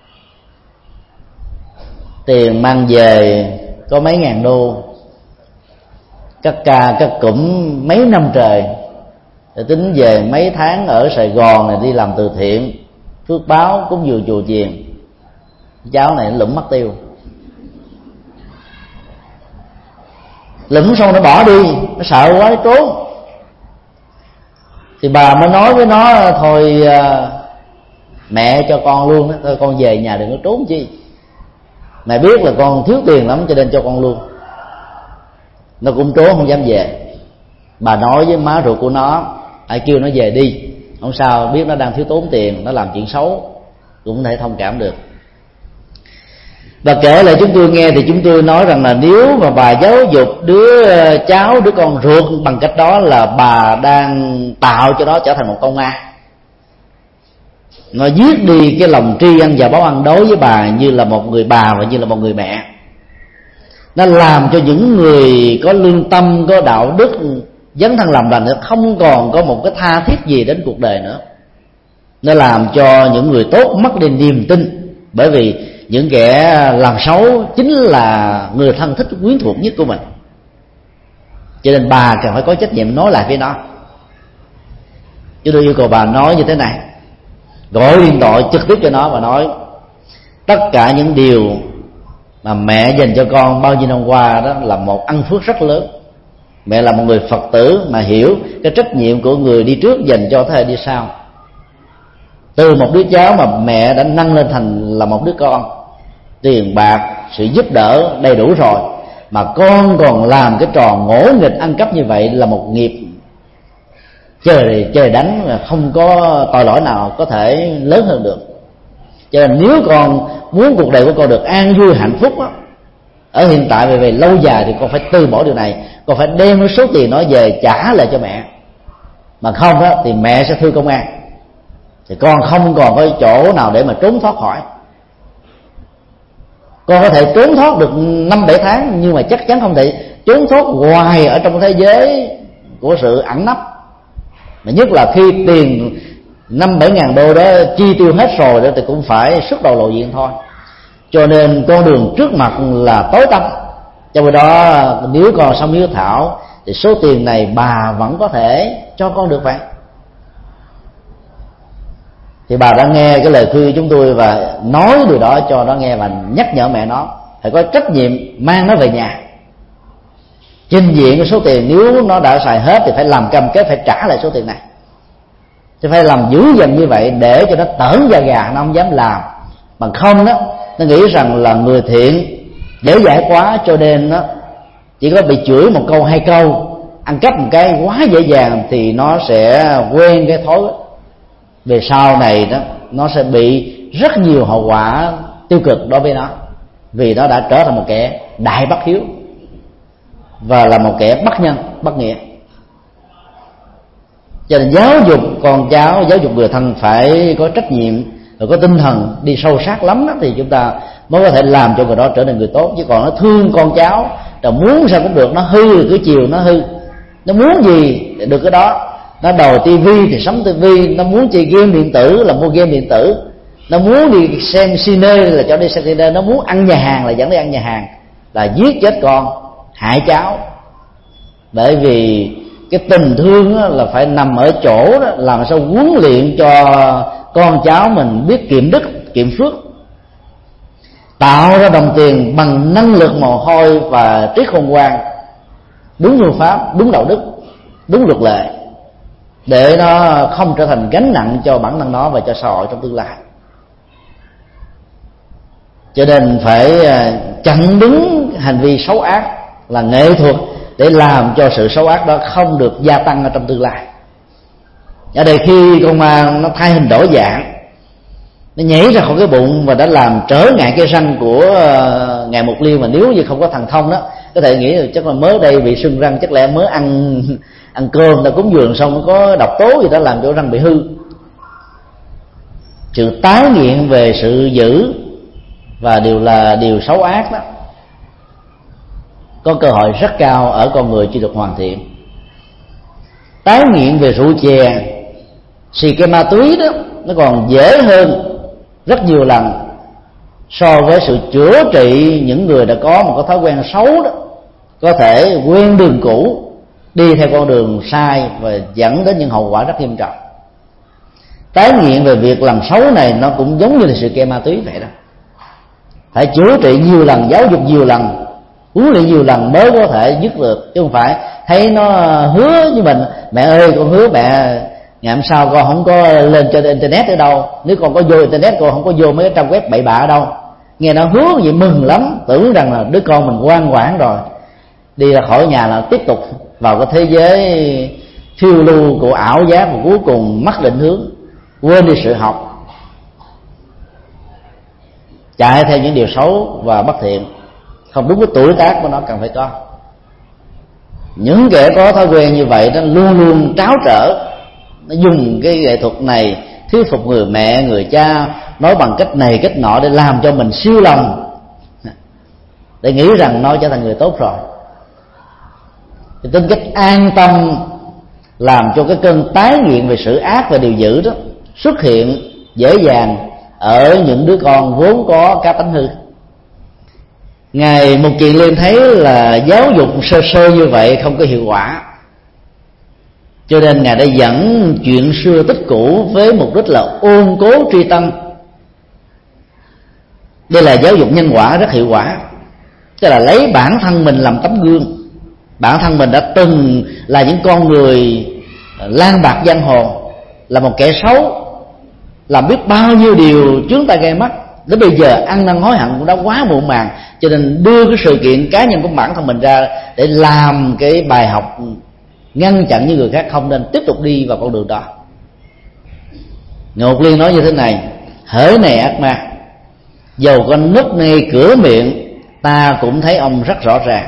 Tiền mang về có mấy ngàn đô, cắt ca cắt cụm mấy năm trời, để tính về mấy tháng ở Sài Gòn này đi làm từ thiện, phước báo cúng dường chùa chiền. Cháu này nó lụm mất tiêu, lụm xong nó bỏ đi, nó sợ quá nó trốn. Thì bà mới nói với nó thôi mẹ cho con luôn đó, thôi con về nhà đừng có trốn chi, mẹ biết là con thiếu tiền lắm cho nên cho con luôn. Nó cũng trốn không dám về. Bà nói với má ruột của nó, hãy kêu nó về đi, không sao, biết nó đang thiếu tốn tiền, nó làm chuyện xấu, cũng có thể thông cảm được. Và kể lại chúng tôi nghe thì chúng tôi nói rằng là nếu mà bà giáo dục đứa cháu, đứa con ruột bằng cách đó là bà đang tạo cho nó trở thành một con ma. Nó giết đi cái lòng tri ân và báo ân đối với bà như là một người bà và như là một người mẹ. Nó làm cho những người có lương tâm, có đạo đức, dấn thân làm lành không còn có một cái tha thiết gì đến cuộc đời nữa. Nó làm cho những người tốt mất đi niềm tin, bởi vì những kẻ làm xấu chính là người thân thích quyến thuộc nhất của mình. Cho nên bà cần phải có trách nhiệm nói lại với nó. Chứ tôi yêu cầu bà nói như thế này, gọi điện thoại trực tiếp cho nó và nói tất cả những điều mà mẹ dành cho con bao nhiêu năm qua đó là một ân phước rất lớn. Mẹ là một người Phật tử mà hiểu cái trách nhiệm của người đi trước dành cho thế hệ đi sau. Từ một đứa cháu mà mẹ đã nâng lên thành là một đứa con, tiền bạc, sự giúp đỡ đầy đủ rồi, mà con còn làm cái trò ngỗ nghịch ăn cắp như vậy là một nghiệp trời đánh, không có tội lỗi nào có thể lớn hơn được. Cho nên nếu con muốn cuộc đời của con được an vui hạnh phúc đó, ở hiện tại về lâu dài thì con phải từ bỏ điều này. Con phải đem số tiền đó về trả lại cho mẹ, mà không đó thì mẹ sẽ thư công an, thì con không còn có chỗ nào để mà trốn thoát khỏi. Con có thể trốn thoát được 5-7 tháng, nhưng mà chắc chắn không thể trốn thoát hoài ở trong thế giới của sự ẩn nấp. Mà nhất là khi tiền 5-7 ngàn đô đó chi tiêu hết rồi đó, thì cũng phải xuất đầu lộ diện thôi. Cho nên con đường trước mặt là tối tăm. Trong đó nếu con sống hiếu thảo thì số tiền này bà vẫn có thể cho con được vậy. Thì bà đã nghe cái lời khuyên của chúng tôi và nói điều đó cho nó nghe, và nhắc nhở mẹ nó phải có trách nhiệm mang nó về nhà, trình diện cái số tiền. Nếu nó đã xài hết thì phải làm cam kết phải trả lại số tiền này, chứ phải làm dữ dằn như vậy để cho nó tởn da gà, nó không dám làm. Bằng không đó, nó nghĩ rằng là người thiện dễ dãi quá, cho nên nó chỉ có bị chửi một câu hai câu, ăn cắp một cái quá dễ dàng, thì nó sẽ quen cái thói. Về sau này đó, nó sẽ bị rất nhiều hậu quả tiêu cực đối với nó, vì nó đã trở thành một kẻ đại bất hiếu và là một kẻ bất nhân bất nghĩa. Cho nên giáo dục con cháu, giáo dục người thân phải có trách nhiệm và có tinh thần đi sâu sát lắm đó, thì chúng ta mới có thể làm cho người đó trở nên người tốt. Chứ còn nó thương con cháu rồi muốn sao cũng được, nó hư thì cứ chiều nó hư, nó muốn gì thì được cái đó. Nó đòi tivi thì sắm tivi, nó muốn chơi game điện tử là mua game điện tử, nó muốn đi xem cine là cho đi xem cine, nó muốn ăn nhà hàng là dẫn đi ăn nhà hàng, là giết chết con, hại cháu. Bởi vì cái tình thương là phải nằm ở chỗ đó, làm sao huấn luyện cho con cháu mình biết kiệm đức, kiệm phước, tạo ra đồng tiền bằng năng lực mồ hôi và trí khôn ngoan, đúng phương pháp, đúng đạo đức, đúng luật lệ, để nó không trở thành gánh nặng cho bản thân nó và cho xã hội trong tương lai. Cho nên phải chặn đứng hành vi xấu ác là nghệ thuật để làm cho sự xấu ác đó không được gia tăng ở trong tương lai. Ở đây khi con ma nó thay hình đổi dạng, nó nhảy ra khỏi cái bụng và đã làm trở ngại cái răng của ngài Mục Liên, mà nếu như không có thần thông đó, có thể nghĩ là chắc là mới đây bị sưng răng, chắc lẽ mới ăn cơm đã cúng dường xong nó có độc tố gì đó làm cho răng bị hư. Sự tái nghiện về sự dữ và điều xấu ác đó có cơ hội rất cao ở con người chưa được hoàn thiện. Tái nghiện về rượu chè, xì ke ma túy đó, nó còn dễ hơn rất nhiều lần so với sự chữa trị những người đã có một cái thói quen xấu đó, có thể quen đường cũ đi theo con đường sai và dẫn đến những hậu quả rất nghiêm trọng. Tái nghiện về việc làm xấu này nó cũng giống như là sự ke ma túy vậy đó, phải chữa trị nhiều lần, giáo dục nhiều lần, huấn luyện nhiều lần mới có thể dứt được, chứ không phải thấy nó hứa với mình: mẹ ơi con hứa mẹ ngày hôm sau con không có lên trên internet ở đâu, nếu con có vô internet con không có vô mấy cái trang web bậy bạ ở đâu. Nghe nó hứa vậy mừng lắm, tưởng rằng là đứa con mình ngoan ngoãn rồi, đi ra khỏi nhà là tiếp tục vào cái thế giới phiêu lưu của ảo giác, và cuối cùng mất định hướng, quên đi sự học, chạy theo những điều xấu và bất thiện, không đúng với tuổi tác của nó cần phải có. Những kẻ có thói quen như vậy nó luôn luôn tráo trở, nó dùng cái nghệ thuật này thuyết phục người mẹ người cha, nói bằng cách này cách nọ để làm cho mình siêu lòng, để nghĩ rằng nó trở thành người tốt rồi. Thì tính cách an tâm làm cho cái cơn tái nghiện về sự ác và điều dữ đó xuất hiện dễ dàng ở những đứa con vốn có cá tánh hư. Ngài Mục Kiền Liên thấy là giáo dục sơ sơ như vậy không có hiệu quả, cho nên Ngài đã dẫn chuyện xưa tích cũ với mục đích là ôn cố tri tâm. Đây là giáo dục nhân quả rất hiệu quả, tức là lấy bản thân mình làm tấm gương. Bản thân mình đã từng là những con người lang bạc giang hồ, là một kẻ xấu, làm biết bao nhiêu điều chướng tai gây mắt, đến bây giờ ăn năn hối hận cũng đã quá muộn màng, cho nên đưa cái sự kiện cá nhân của bản thân mình ra để làm cái bài học ngăn chặn những người khác không nên tiếp tục đi vào con đường đó. Ngọc Liên nói như thế này: hỡi này ác ma, dầu có nứt ngay cửa miệng, ta cũng thấy ông rất rõ ràng.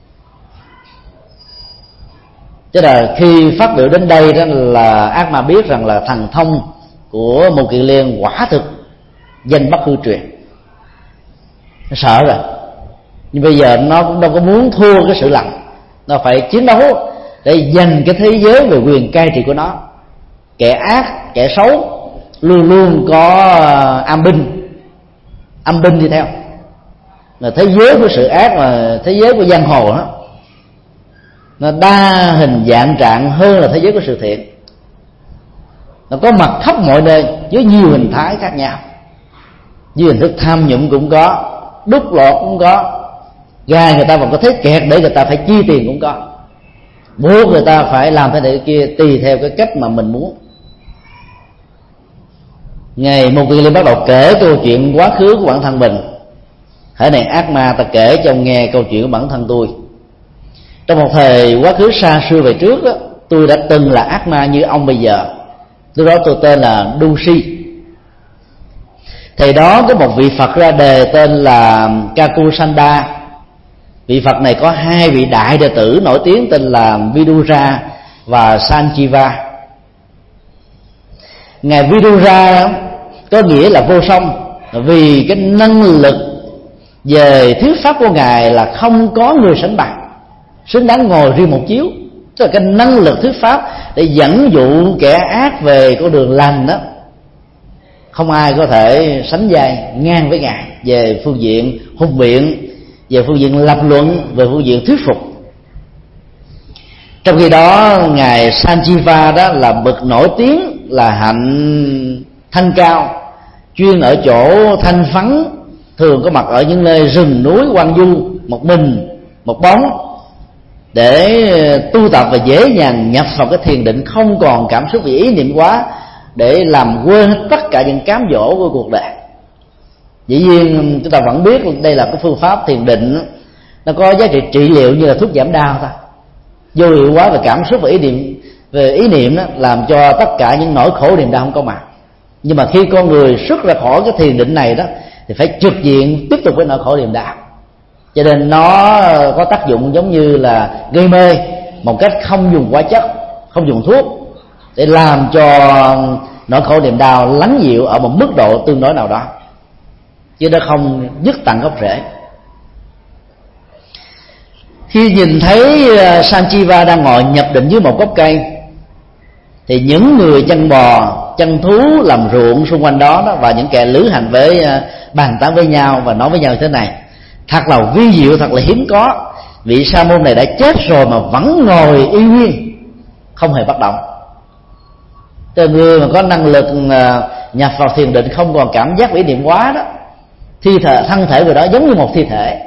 Tức là khi phát biểu đến đây đó là ác ma biết rằng là thần thông của Mục Kiền Liên quả thực danh bất hư truyền. Nó sợ rồi, nhưng bây giờ nó cũng đâu có muốn thua cái sự lầm, nó phải chiến đấu để giành cái thế giới về quyền cai trị của nó. Kẻ ác, kẻ xấu luôn luôn có âm binh đi theo. Là thế giới của sự ác mà thế giới của giang hồ đó, nó đa hình dạng trạng hơn là thế giới của sự thiện. Nó có mặt khắp mọi nơi với nhiều hình thái khác nhau, với hình thức tham nhũng cũng có, đút lọt cũng có, gài người ta vào cái thế kẹt để người ta phải chi tiền cũng có, buộc người ta phải làm thế này kia tùy theo cái cách mà mình muốn. Ngày Mục Kiền Liên bắt đầu kể câu chuyện quá khứ của bản thân mình: hỡi này ác ma, ta kể cho ông nghe câu chuyện của bản thân tôi. Trong một thời quá khứ xa xưa về trước đó, tôi đã từng là ác ma như ông bây giờ. Lúc đó tôi tên là Dusi. Thời đó có một vị Phật ra đề tên là Kakusanda. Vị Phật này có hai vị đại đệ tử nổi tiếng tên là Vidura và Sanjiva. Ngài Vidura có nghĩa là vô song, vì cái năng lực về thuyết pháp của Ngài là không có người sánh bằng, xứng đáng ngồi riêng một chiếu. Tức là cái năng lực thuyết pháp để dẫn dụ kẻ ác về con đường lành đó, không ai có thể sánh vai ngang với Ngài về phương diện hùng biện, về phương diện lập luận, về phương diện thuyết phục. Trong khi đó Ngài Sanjiva đó là bậc nổi tiếng là hạnh thanh cao, chuyên ở chỗ thanh vắng, thường có mặt ở những nơi rừng núi hoang vu, một mình một bóng, để tu tập và dễ dàng nhập vào cái thiền định, không còn cảm xúc vì ý niệm quá, để làm quên hết tất cả những cám dỗ của cuộc đời. Dĩ nhiên chúng ta vẫn biết đây là cái phương pháp thiền định nó có giá trị trị liệu như là thuốc giảm đau thôi. Vô hiệu hóa về cảm xúc và ý niệm đó, làm cho tất cả những nỗi khổ niềm đau không có mặt. Nhưng mà khi con người xuất ra khỏi cái thiền định này đó thì phải trực diện tiếp tục với nỗi khổ niềm đau. Cho nên nó có tác dụng giống như là gây mê một cách không dùng hóa chất, không dùng thuốc, để làm cho nỗi khổ niềm đau lắng dịu ở một mức độ tương đối nào đó, chứ nó không dứt tận gốc rễ. Khi nhìn thấy Sanjiva đang ngồi nhập định dưới một gốc cây, thì những người chăn bò, chăn thú làm ruộng xung quanh đó, và những kẻ lữ hành với bàn tán với nhau và nói với nhau như thế này: thật là vi diệu, thật là hiếm có, vị sa môn này đã chết rồi mà vẫn ngồi y nguyên, không hề bất động. Từ người mà có năng lực nhập vào thiền định, không còn cảm giác ý niệm quá đó, thân thể người đó giống như một thi thể,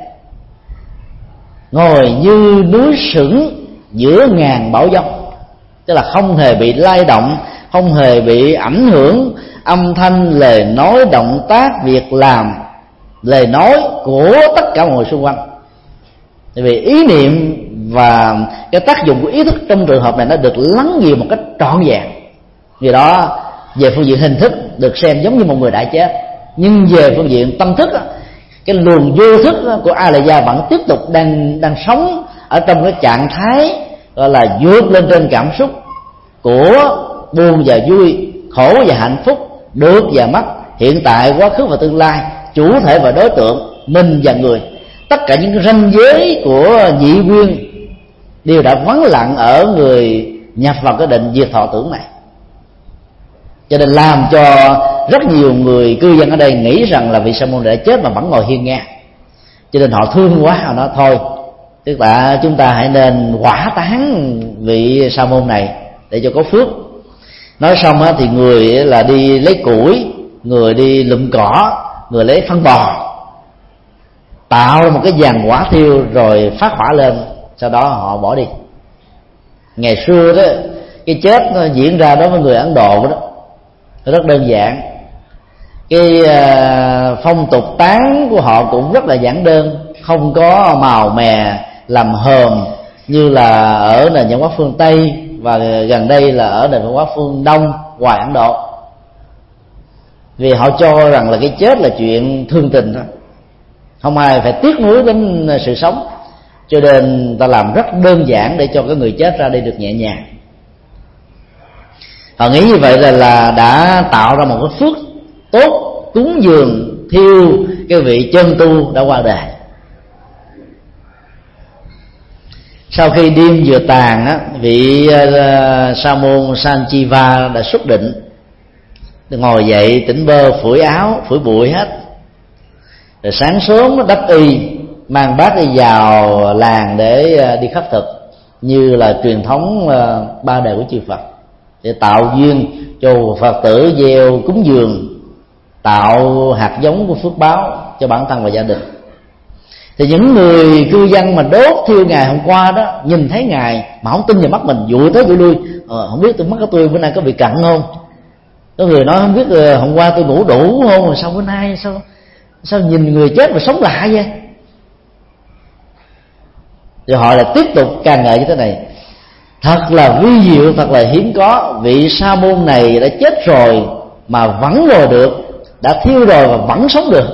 ngồi như núi sừng giữa ngàn bão giông, tức là không hề bị lay động, không hề bị ảnh hưởng âm thanh, lời nói, động tác, việc làm, lời nói của tất cả mọi người xung quanh. Tại vì ý niệm và cái tác dụng của ý thức trong trường hợp này nó được lắng dịu một cách trọn vẹn. Vì đó về phương diện hình thức được xem giống như một người đã chết, nhưng về phương diện tâm thức, cái luồng vô thức của A La Gia vẫn tiếp tục đang sống ở trong cái trạng thái gọi là vượt lên trên cảm xúc của buồn và vui, khổ và hạnh phúc, được và mất, hiện tại, quá khứ và tương lai, chủ thể và đối tượng, mình và người. Tất cả những ranh giới của nhị nguyên đều đã vắng lặng ở người nhập vào cái định diệt thọ tưởng này. Cho nên làm cho rất nhiều người cư dân ở đây nghĩ rằng là vị sa môn đã chết mà vẫn ngồi hiên ngang. Cho nên họ thương quá, họ nói thôi, tức là chúng ta hãy nên hỏa táng vị sa môn này để cho có phước. Nói xong thì người là đi lấy củi, người đi lụm cỏ, người lấy phân bò, tạo một cái giàn hỏa thiêu rồi phát hỏa lên, sau đó họ bỏ đi. Ngày xưa đó, cái chết nó diễn ra đối với người Ấn Độ đó nó rất đơn giản. Cái phong tục tán của họ cũng rất là giản đơn, không có màu mè làm hờm như là ở nền văn hóa phương Tây, và gần đây là ở nền văn hóa phương Đông ngoài Ấn Độ. Vì họ cho rằng là cái chết là chuyện thương tình thôi, không ai phải tiếc nuối đến sự sống, cho nên ta làm rất đơn giản để cho cái người chết ra đi được nhẹ nhàng. Họ nghĩ như vậy là đã tạo ra một cái phước tốt, cúng dường thiêu cái vị chân tu đã qua đời. Sau khi đêm vừa tàn á, vị sa môn Sanjiva đã xuất định, ngồi dậy tỉnh bơ, phủi áo, phủi bụi hết. Rồi sáng sớm nó đắp y, mang bát đi vào làng để đi khất thực, như là truyền thống ba đời của chư Phật, để tạo duyên cho Phật tử gieo cúng dường, tạo hạt giống của phước báo cho bản thân và gia đình. Thì những người cư dân mà đốt thiêu ngày hôm qua đó, nhìn thấy ngài mà không tin vào mắt mình, dụi tới dụi lui, không biết mắt của tôi bữa nay có bị cận không. Có người nói không biết hôm qua tôi ngủ đủ không, rồi sao bữa nay sao nhìn người chết mà sống lạ vậy. Rồi họ lại tiếp tục ca ngợi như thế này: thật là vi diệu, thật là hiếm có, vị sa môn này đã chết rồi mà vẫn ngồi được, đã thiêu rồi và vẫn sống được.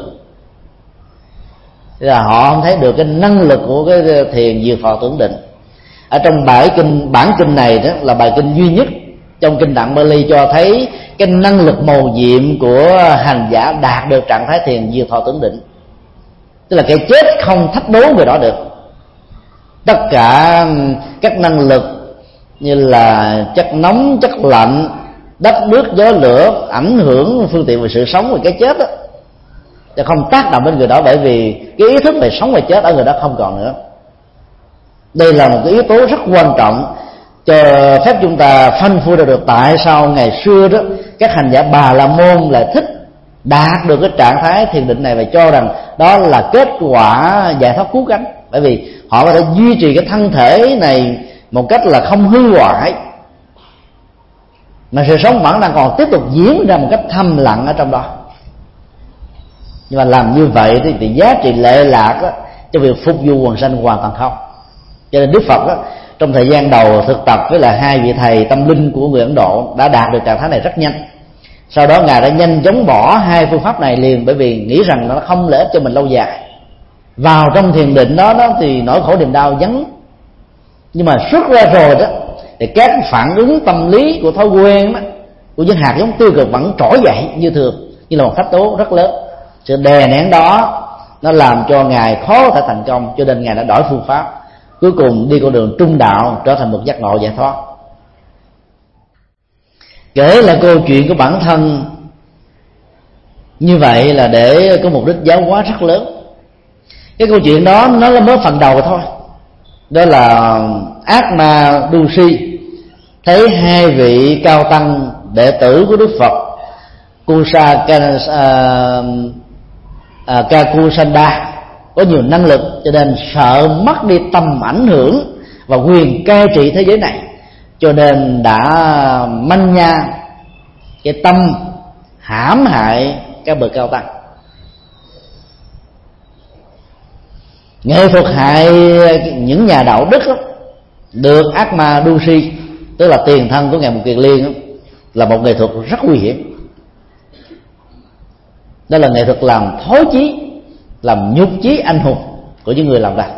Thế là họ không thấy được cái năng lực của cái thiền diệt thọ tưởng định. Ở trong bản kinh này đó là bài kinh duy nhất trong kinh Tạng Bali cho thấy cái năng lực mầu nhiệm của hành giả đạt được trạng thái thiền diệt thọ tưởng định. Tức là cái chết không thách đố người đó được. Tất cả các năng lực như là chất nóng, chất lạnh, đất nước, gió lửa ảnh hưởng phương tiện về sự sống và cái chết đó,จะkhông tác động đến người đó, bởi vì cái ý thức về sống và chết ở người đó không còn nữa. Đây là một cái yếu tố rất quan trọng cho phép chúng ta phanh phui được tại sao ngày xưa đó các hành giả Bà La Môn lại thích đạt được cái trạng thái thiền định này và cho rằng đó là kết quả giải thoát cứu cánh. Bởi vì họ có thể duy trì cái thân thể này một cách là không hư hoại, mà sự sống vẫn đang còn tiếp tục diễn ra một cách thầm lặng ở trong đó. Nhưng mà làm như vậy thì giá trị lệ lạc đó, cho việc phục vụ quần sanh hoàn toàn không. Cho nên Đức Phật đó, trong thời gian đầu thực tập với là hai vị thầy tâm linh của người Ấn Độ đã đạt được trạng thái này rất nhanh. Sau đó Ngài đã nhanh chóng bỏ hai phương pháp này liền, bởi vì nghĩ rằng nó không lợi ích cho mình lâu dài. Vào trong thiền định đó thì nỗi khổ niềm đau vắng, nhưng mà xuất ra rồi đó thì các phản ứng tâm lý của thói quen đó, của những hạt giống tiêu cực vẫn trỗi dậy như thường, như là một thách tố rất lớn. Sự đè nén đó nó làm cho Ngài khó có thể thành công, cho nên Ngài đã đổi phương pháp, cuối cùng đi con đường trung đạo, trở thành một giác ngộ giải thoát. Kể là câu chuyện của bản thân như vậy là để có mục đích giáo hóa rất lớn. Cái câu chuyện đó nó là mới phần đầu thôi. Đó là ác ma Dusi thấy hai vị cao tăng đệ tử của Đức Phật Kakusanda có nhiều năng lực, cho nên sợ mất đi tầm ảnh hưởng và quyền cai trị thế giới này, cho nên đã manh nha cái tâm hãm hại các bậc cao tăng. Nghệ thuật hại những nhà đạo đức đó, được ác ma Dusi, tức là tiền thân của Ngài Mục Kiền Liên đó, là một nghệ thuật rất nguy hiểm. Đó là nghệ thuật làm thối chí, làm nhục chí anh hùng của những người làm ra.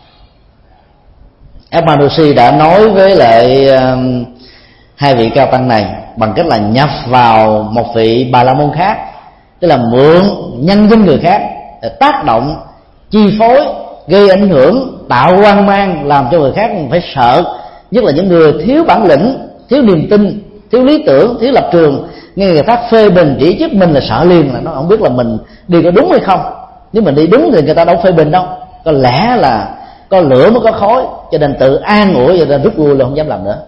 ác ma Dusi đã nói với lại hai vị cao tăng này bằng cách là nhập vào một vị Bà La Môn khác, tức là mượn nhân danh người khác để tác động, chi phối, gây ảnh hưởng, tạo hoang mang, làm cho người khác phải sợ, nhất là những người thiếu bản lĩnh, thiếu niềm tin, thiếu lý tưởng, thiếu lập trường. Nghe người khác phê bình chỉ trích mình là sợ liền, là nó không biết là mình đi có đúng hay không. Nếu mình đi đúng thì người ta đâu phê bình đâu, có lẽ là có lửa mới có khói, cho nên tự an ủi, cho nên rút lui là không dám làm nữa.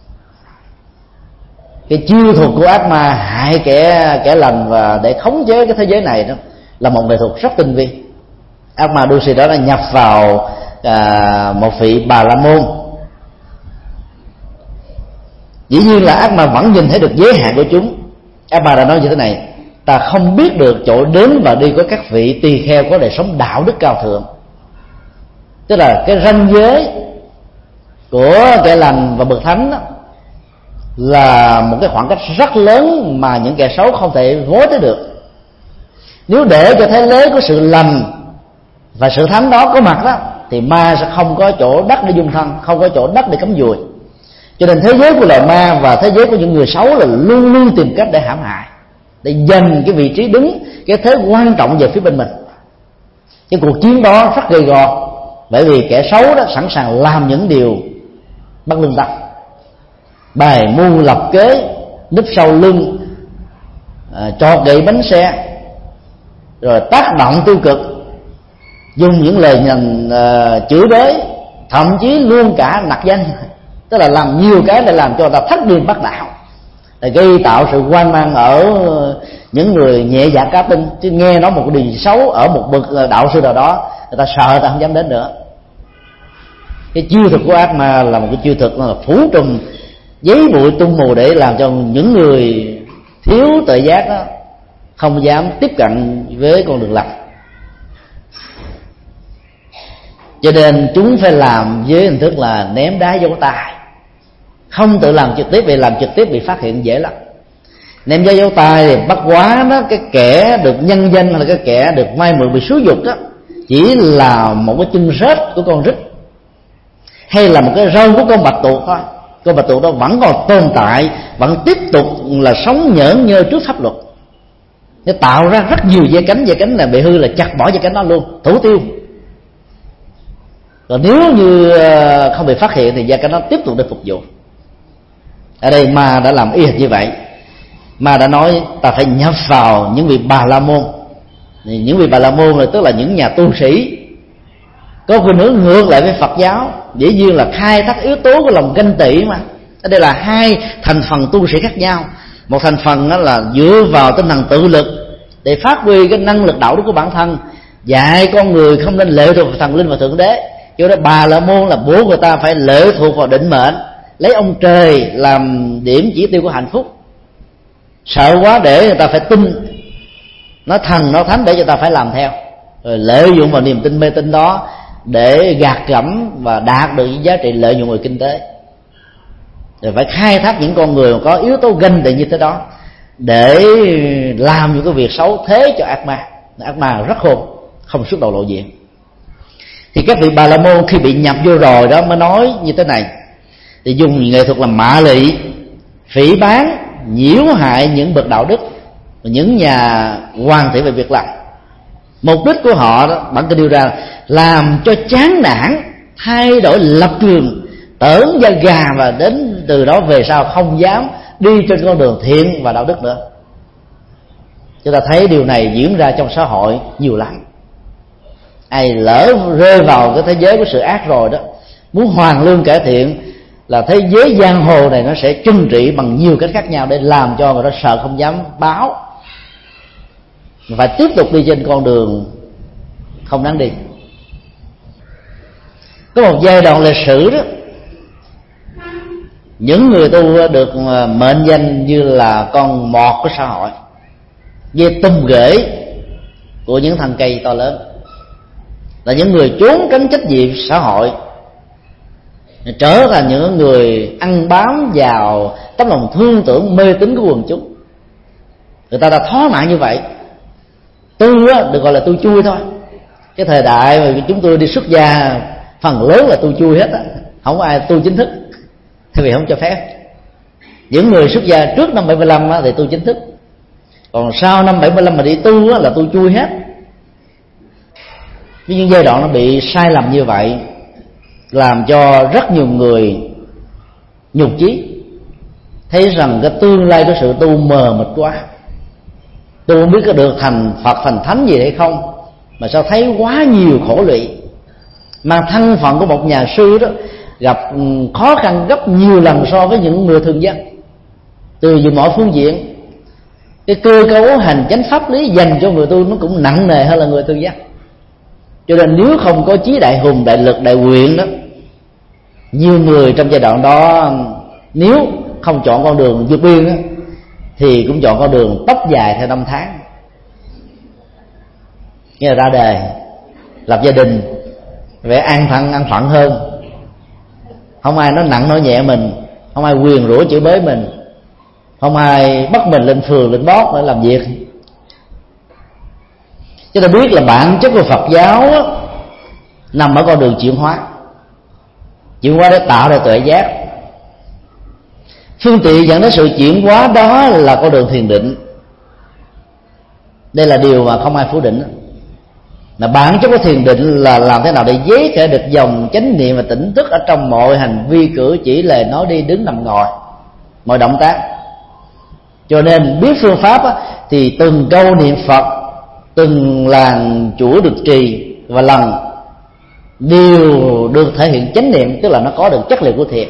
Cái chiêu thuật của ác ma hại kẻ lành và để khống chế cái thế giới này đó là một nghệ thuật rất tinh vi. Ác ma Dusi đó đã nhập vào một vị Bà La Môn. Dĩ nhiên là ác ma vẫn nhìn thấy được giới hạn của chúng. Ác ma đã nói như thế này: ta không biết được chỗ đến và đi của các vị tỳ kheo có đời sống đạo đức cao thượng. Tức là cái ranh giới của kẻ lành và bậc thánh đó là một cái khoảng cách rất lớn mà những kẻ xấu không thể vối tới được. Nếu để cho thế giới của sự lành và sự thánh đó có mặt đó, thì ma sẽ không có chỗ đất để dung thân, không có chỗ đất để cắm dùi. Cho nên thế giới của loài ma và thế giới của những người xấu là luôn luôn tìm cách để hãm hại, để giành cái vị trí đứng, cái thế quan trọng về phía bên mình. Cái cuộc chiến đó rất gay go, bởi vì kẻ xấu đó sẵn sàng làm những điều bất lương tâm, bài mưu lập kế, núp sau lưng, cho gậy bánh xe, rồi tác động tiêu cực, dùng những lời nhằn chửi bới, thậm chí luôn cả nặc danh, tức là làm nhiều cái để làm cho người ta thất điên bắt đạo, để gây tạo sự hoang mang ở những người nhẹ dạ cá tinh. Chứ nghe nói một điều gì xấu ở một bậc đạo sư nào đó, người ta sợ, người ta không dám đến nữa. Cái chiêu thuật của ác ma là một cái chiêu thuật là phủ trùm giấy bụi tung mù để làm cho những người thiếu tự giác đó không dám tiếp cận với con đường lành. Cho nên chúng phải làm với hình thức là ném đá dấu tay, không tự làm trực tiếp, vì làm trực tiếp bị phát hiện dễ lắm. Ném đá dấu tay thì bắt quá đó, cái kẻ được nhân danh hay là cái kẻ được may mượn bị xúi dục đó chỉ là một cái chân rết của con rít, hay là một cái râu của con bạch tuộc thôi. Con bạch tuộc đó vẫn còn tồn tại, vẫn tiếp tục là sống nhởn nhơ trước pháp luật. Nó tạo ra rất nhiều dây cánh là bị hư là chặt bỏ dây cánh đó luôn, thủ tiêu. Còn nếu như không bị phát hiện thì dây cánh đó tiếp tục để phục vụ. Ở đây ma đã làm y hệt như vậy. Ma đã nói ta phải nhập vào những vị Bà La Môn. Những vị Bà La Môn là tức là những nhà tu sĩ có khuynh hướng ngược lại với Phật giáo, dĩ nhiên là khai thác yếu tố của lòng ganh tị mà. Ở đây là hai thành phần tu sĩ khác nhau. Một thành phần đó là dựa vào tinh thần tự lực để phát huy cái năng lực đạo đức của bản thân, dạy con người không nên lệ thuộc vào thần linh và thượng đế. Cho nên Bà La Môn là bố người ta phải lệ thuộc vào định mệnh, lấy ông trời làm điểm chỉ tiêu của hạnh phúc. Sợ quá để người ta phải tin nó thần nó thánh để cho ta phải làm theo, rồi lợi dụng vào niềm tin mê tín đó để gạt gẫm và đạt được những giá trị lợi nhuận về kinh tế. Rồi phải khai thác những con người có yếu tố ganh tị như thế đó để làm những cái việc xấu thế cho ác ma. Ác ma rất khôn, không xuất đầu lộ diện. Thì các vị Bà La Môn khi bị nhập vô rồi đó mới nói như thế này, thì dùng nghệ thuật làm mạ lị, phỉ báng, nhiễu hại những bậc đạo đức, những nhà hoàn thiện về việc làm. Mục đích của họ đó, bản kinh đưa ra, làm cho chán nản, thay đổi lập trường, tởn da gà, và đến từ đó về sau không dám đi trên con đường thiện và đạo đức nữa. Chúng ta thấy điều này diễn ra trong xã hội nhiều lắm. Ai lỡ rơi vào cái thế giới của sự ác rồi đó, muốn hoàn lương cải thiện là thế giới giang hồ này nó sẽ trừng trị bằng nhiều cách khác nhau để làm cho người đó sợ không dám báo, phải tiếp tục đi trên con đường không đáng đi. Có một giai đoạn lịch sử đó, những người tu được mệnh danh như là con mọt của xã hội, về tum rễ của những thân cây to lớn, là những người trốn tránh trách nhiệm xã hội, trở thành những người ăn bám vào tấm lòng thương tưởng mê tín của quần chúng. Người ta đã thó mạng như vậy. Tu được gọi là tu chui thôi. Cái thời đại mà chúng tôi đi xuất gia phần lớn là tu chui hết á, không có ai tu chính thức, tại vì không cho phép. Những người xuất gia trước năm 75 thì tu chính thức, còn sau năm 75 mà đi tu là tu chui hết. Nhưng giai đoạn nó bị sai lầm như vậy, làm cho rất nhiều người nhục chí, thấy rằng cái tương lai của sự tu mờ mịt quá. Tôi không biết có được thành Phật thành Thánh gì hay không, mà sao thấy quá nhiều khổ lụy. Mà thân phận của một nhà sư đó gặp khó khăn gấp nhiều lần so với những người thường dân. Từ mọi phương diện, cái cơ cấu hành chánh pháp lý dành cho người tu nó cũng nặng nề hơn là người thường dân. Cho nên nếu không có chí đại hùng, đại lực, đại nguyện đó, nhiều người trong giai đoạn đó nếu không chọn con đường vượt biên đó, thì cũng chọn con đường tóc dài theo năm tháng, nghĩa là ra đời, lập gia đình, vẻ an phận hơn, không ai nói nặng nói nhẹ mình, không ai quyền rủa chửi bới mình, không ai bắt mình lên phường lên bót để làm việc. Chúng ta biết là bản chất của Phật giáo nằm ở con đường chuyển hóa để tạo ra tuệ giác. Phương tiện dẫn đến sự chuyển hóa đó là con đường thiền định. Đây là điều mà không ai phủ định. Là bản chất của thiền định là làm thế nào để giới khởi được dòng chánh niệm và tỉnh thức ở trong mọi hành vi cử chỉ, lời nói, đi đứng nằm ngồi, mọi động tác. Cho nên biết phương pháp thì từng câu niệm Phật, từng làn chuỗi được trì và lần đều được thể hiện chánh niệm, tức là nó có được chất liệu của thiền.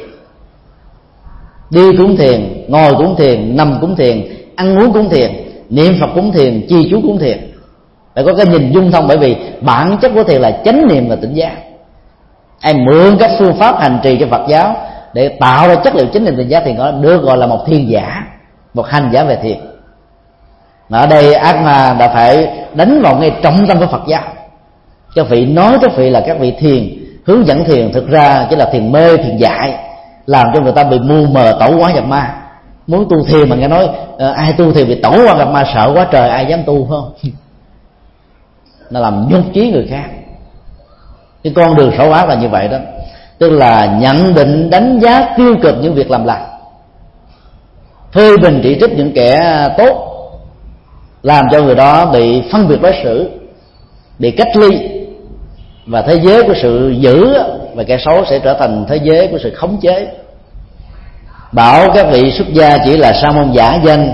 Đi cũng thiền, ngồi cũng thiền, nằm cũng thiền, ăn uống cũng thiền, niệm Phật cũng thiền, chi chú cũng thiền. Phải có cái nhìn dung thông, bởi vì bản chất của thiền là chánh niệm và tỉnh giác. Ai mượn các phương pháp hành trì cho Phật giáo để tạo ra chất liệu chánh niệm tỉnh giác thì nó được gọi là một thiền giả, một hành giả về thiền. Mà ở đây ác ma đã phải đánh vào ngay trọng tâm của Phật giáo. Các vị nói các vị là các vị thiền, hướng dẫn thiền, thực ra chỉ là thiền mê, thiền dại, làm cho người ta bị mù mờ, tẩu hóa nhập ma. Muốn tu thiền mà nghe nói ai tu thiền bị tẩu hóa nhập ma, sợ quá trời, ai dám tu, phải không? Nó làm nhục chí người khác. Cái con đường xấu ác là như vậy đó, tức là nhận định đánh giá tiêu cực những việc làm lành, phê bình chỉ trích những kẻ tốt, làm cho người đó bị phân biệt đối xử, bị cách ly, và thế giới của sự dữ và kẻ xấu sẽ trở thành thế giới của sự khống chế. Bảo các vị xuất gia chỉ là sa môn giả danh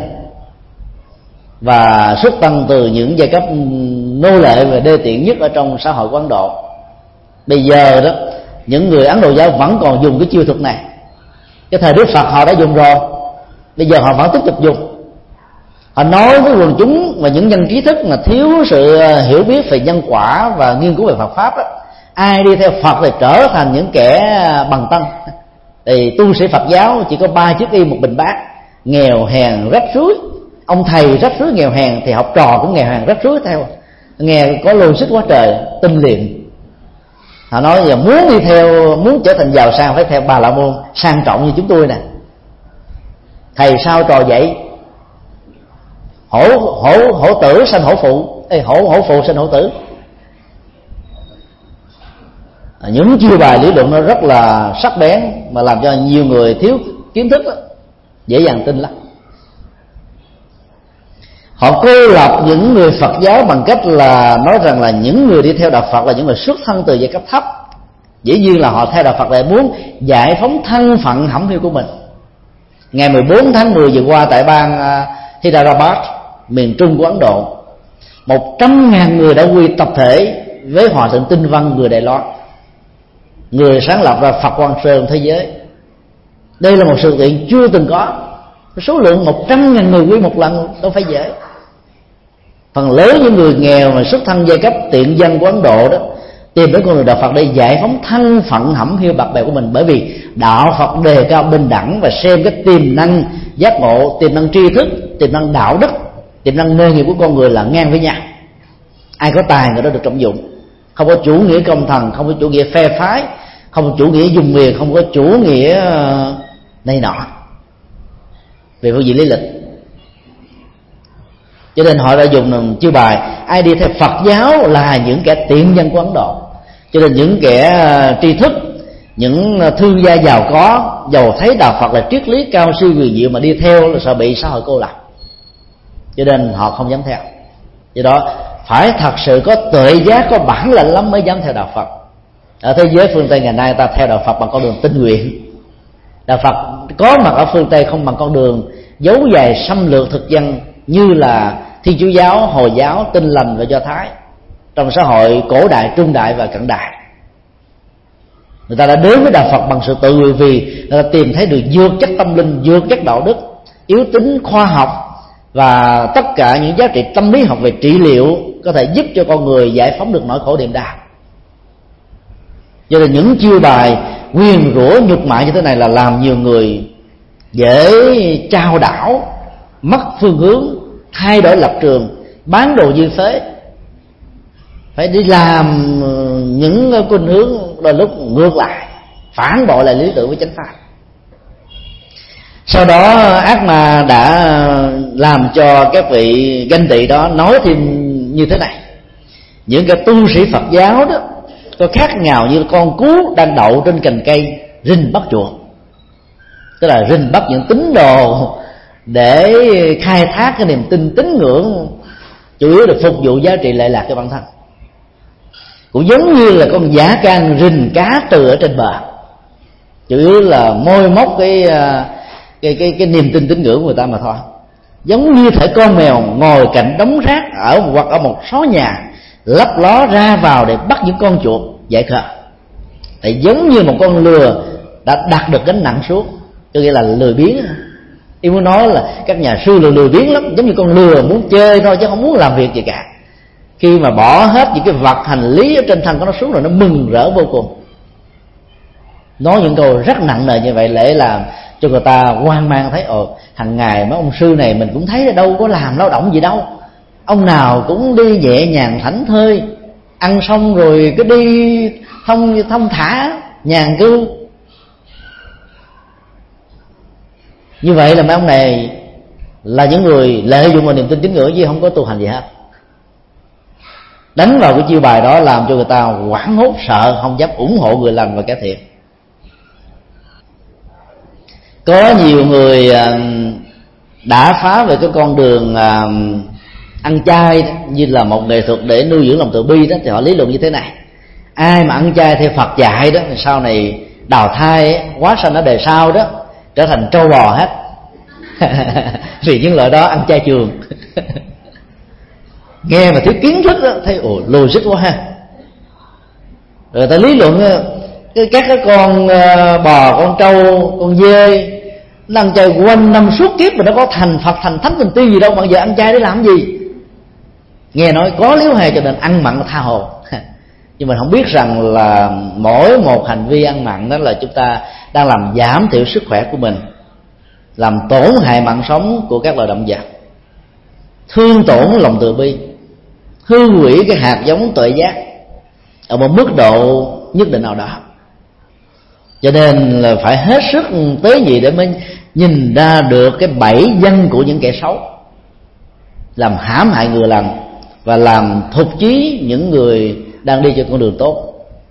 và xuất thân từ những giai cấp nô lệ và đê tiện nhất ở trong xã hội của Ấn Độ. Bây giờ đó, những người Ấn Độ giáo vẫn còn dùng cái chiêu thuật này. Cái thời Đức Phật họ đã dùng rồi, bây giờ họ vẫn tiếp tục dùng. Họ nói với quần chúng và những nhân trí thức mà thiếu sự hiểu biết về nhân quả và nghiên cứu về Phật pháp đó, ai đi theo Phật thì trở thành những kẻ bằng tăng. Thì tu sĩ Phật giáo chỉ có 3 chiếc y một bình bát, nghèo hèn rách rưới. Ông thầy rách rưới nghèo hèn thì học trò cũng nghèo hèn rách rưới theo, nghe có logic quá trời, tinh liền. Họ nói giờ muốn trở thành giàu sang phải theo Bà La Môn sang trọng như chúng tôi nè. Thầy sao trò vậy? Hổ tử sanh hổ phụ, hổ phụ sanh hổ tử. Những chiêu bài lý luận nó rất là sắc bén, mà làm cho nhiều người thiếu kiến thức đó, dễ dàng tin lắm. Họ cô lập những người Phật giáo bằng cách là nói rằng là những người đi theo đạo Phật là những người xuất thân từ giai cấp thấp. Dĩ nhiên là họ theo đạo Phật để muốn giải phóng thân phận hẩm hiu của mình. Ngày 14 tháng 10 vừa qua tại bang Hyderabad, miền trung của Ấn Độ, 100.000 người đã quy tập thể với Hòa thượng Tinh Văn người Đài Loan, người sáng lập ra Phật Quang Sơn thế giới. Đây là một sự kiện chưa từng có. Số lượng 100.000 người quy một lần đâu phải dễ. Phần lớn những người nghèo mà xuất thân giai cấp tiện dân của Ấn Độ đó tìm đến con đường đạo Phật để giải phóng thân phận hẩm hiu bạc bèo của mình, bởi vì đạo Phật đề cao bình đẳng và xem cái tiềm năng giác ngộ, tiềm năng tri thức, tiềm năng đạo đức, tiềm năng nghề nghiệp của con người là ngang với nhau. Ai có tài người đó được trọng dụng, không có chủ nghĩa công thần, không có chủ nghĩa phe phái, không có chủ nghĩa dùng miền, không có chủ nghĩa này nọ về phương diện lý lịch. Cho nên họ đã dùng chiêu bài ai đi theo Phật giáo là những kẻ tiện dân của Ấn Độ. Cho nên những kẻ tri thức, những thương gia giàu có, giàu thấy đạo Phật là triết lý cao siêu huyền diệu mà đi theo là sợ bị xã hội cô lập, cho nên họ không dám theo. Do đó phải thật sự có tuệ giác, có bản lĩnh lắm mới dám theo đạo Phật. Ở thế giới phương Tây ngày nay ta theo đạo Phật bằng con đường tinh nguyện. Đạo Phật có mặt ở phương Tây không bằng con đường dấu dài xâm lược thực dân như là Thiên Chúa giáo, Hồi giáo, Tin lành và Do Thái trong xã hội cổ đại, trung đại và cận đại. Người ta đã đến với đạo Phật bằng sự tự nguyện vì người ta tìm thấy được dược chất tâm linh, dược chất đạo đức, yếu tính khoa học và tất cả những giá trị tâm lý học về trị liệu có thể giúp cho con người giải phóng được nỗi khổ niềm đau. Cho nên những chiêu bài nguyền rủa nhục mạ như thế này là làm nhiều người dễ trao đảo, mất phương hướng, thay đổi lập trường, bán đồ như phế, phải đi làm những khuynh hướng đôi lúc ngược lại, phản bội lại lý tưởng với chánh pháp. Sau đó ác ma đã làm cho các vị ganh tị đó nói thêm như thế này: những cái tu sĩ Phật giáo đó có khác nào như con cú đang đậu trên cành cây rình bắt chuột, tức là rình bắt những tín đồ để khai thác cái niềm tin tín ngưỡng, chủ yếu là phục vụ giá trị lệ lạc cho bản thân. Cũng giống như là con dã can rình cá từ ở trên bờ, chủ yếu là môi móc cái niềm tin tín ngưỡng của người ta mà thôi. Giống như thể con mèo ngồi cạnh đống rác hoặc ở một xó nhà, lấp ló ra vào để bắt những con chuột dại khờ. Thì giống như một con lừa đã đặt được gánh nặng xuống, cho nghĩa là lười biếng. Ý muốn nói là các nhà sư lười biếng lắm, giống như con lừa muốn chơi thôi chứ không muốn làm việc gì cả. Khi mà bỏ hết những cái vật hành lý ở trên thân của nó xuống rồi, nó mừng rỡ vô cùng. Nói những câu rất nặng nề như vậy để làm cho người ta hoang mang, thấy hàng ngày mấy ông sư này mình cũng thấy đâu có làm lao động gì đâu, ông nào cũng đi nhẹ nhàng thảnh thơi, ăn xong rồi cứ đi thông thả nhàn cư. Như vậy là mấy ông này là những người lợi dụng vào niềm tin tín ngưỡng chứ không có tu hành gì hết. Đánh vào cái chiêu bài đó làm cho người ta hoảng hốt, sợ, không dám ủng hộ người lành và kẻ thiện. Có nhiều người đã phá về cái con đường ăn chay như là một nghệ thuật để nuôi dưỡng lòng từ bi đó, thì họ lý luận như thế này: ai mà ăn chay theo Phật dạy đó thì sau này đào thai hóa sanh ở đời sau đó trở thành trâu bò hết. Vì những loại đó ăn chay trường. Nghe mà thiếu kiến thức đó, thấy logic quá ha. Rồi ta lý luận các cái con bò, con trâu, con dê nó ăn chay quanh năm suốt kiếp mà nó có thành Phật thành thánh thành tiên gì đâu, mà giờ ăn chay để làm gì? Nghe nói có liếu hề cho nên ăn mặn tha hồ. Nhưng mình không biết rằng là mỗi một hành vi ăn mặn đó là chúng ta đang làm giảm thiểu sức khỏe của mình, làm tổn hại mạng sống của các loài động vật, thương tổn lòng từ bi, hư hủy cái hạt giống tuệ giác ở một mức độ nhất định nào đó. Cho nên là phải hết sức tế nhị để mới nhìn ra được cái bẫy dân của những kẻ xấu, làm hãm hại người lành và làm thục chí những người đang đi trên con đường tốt.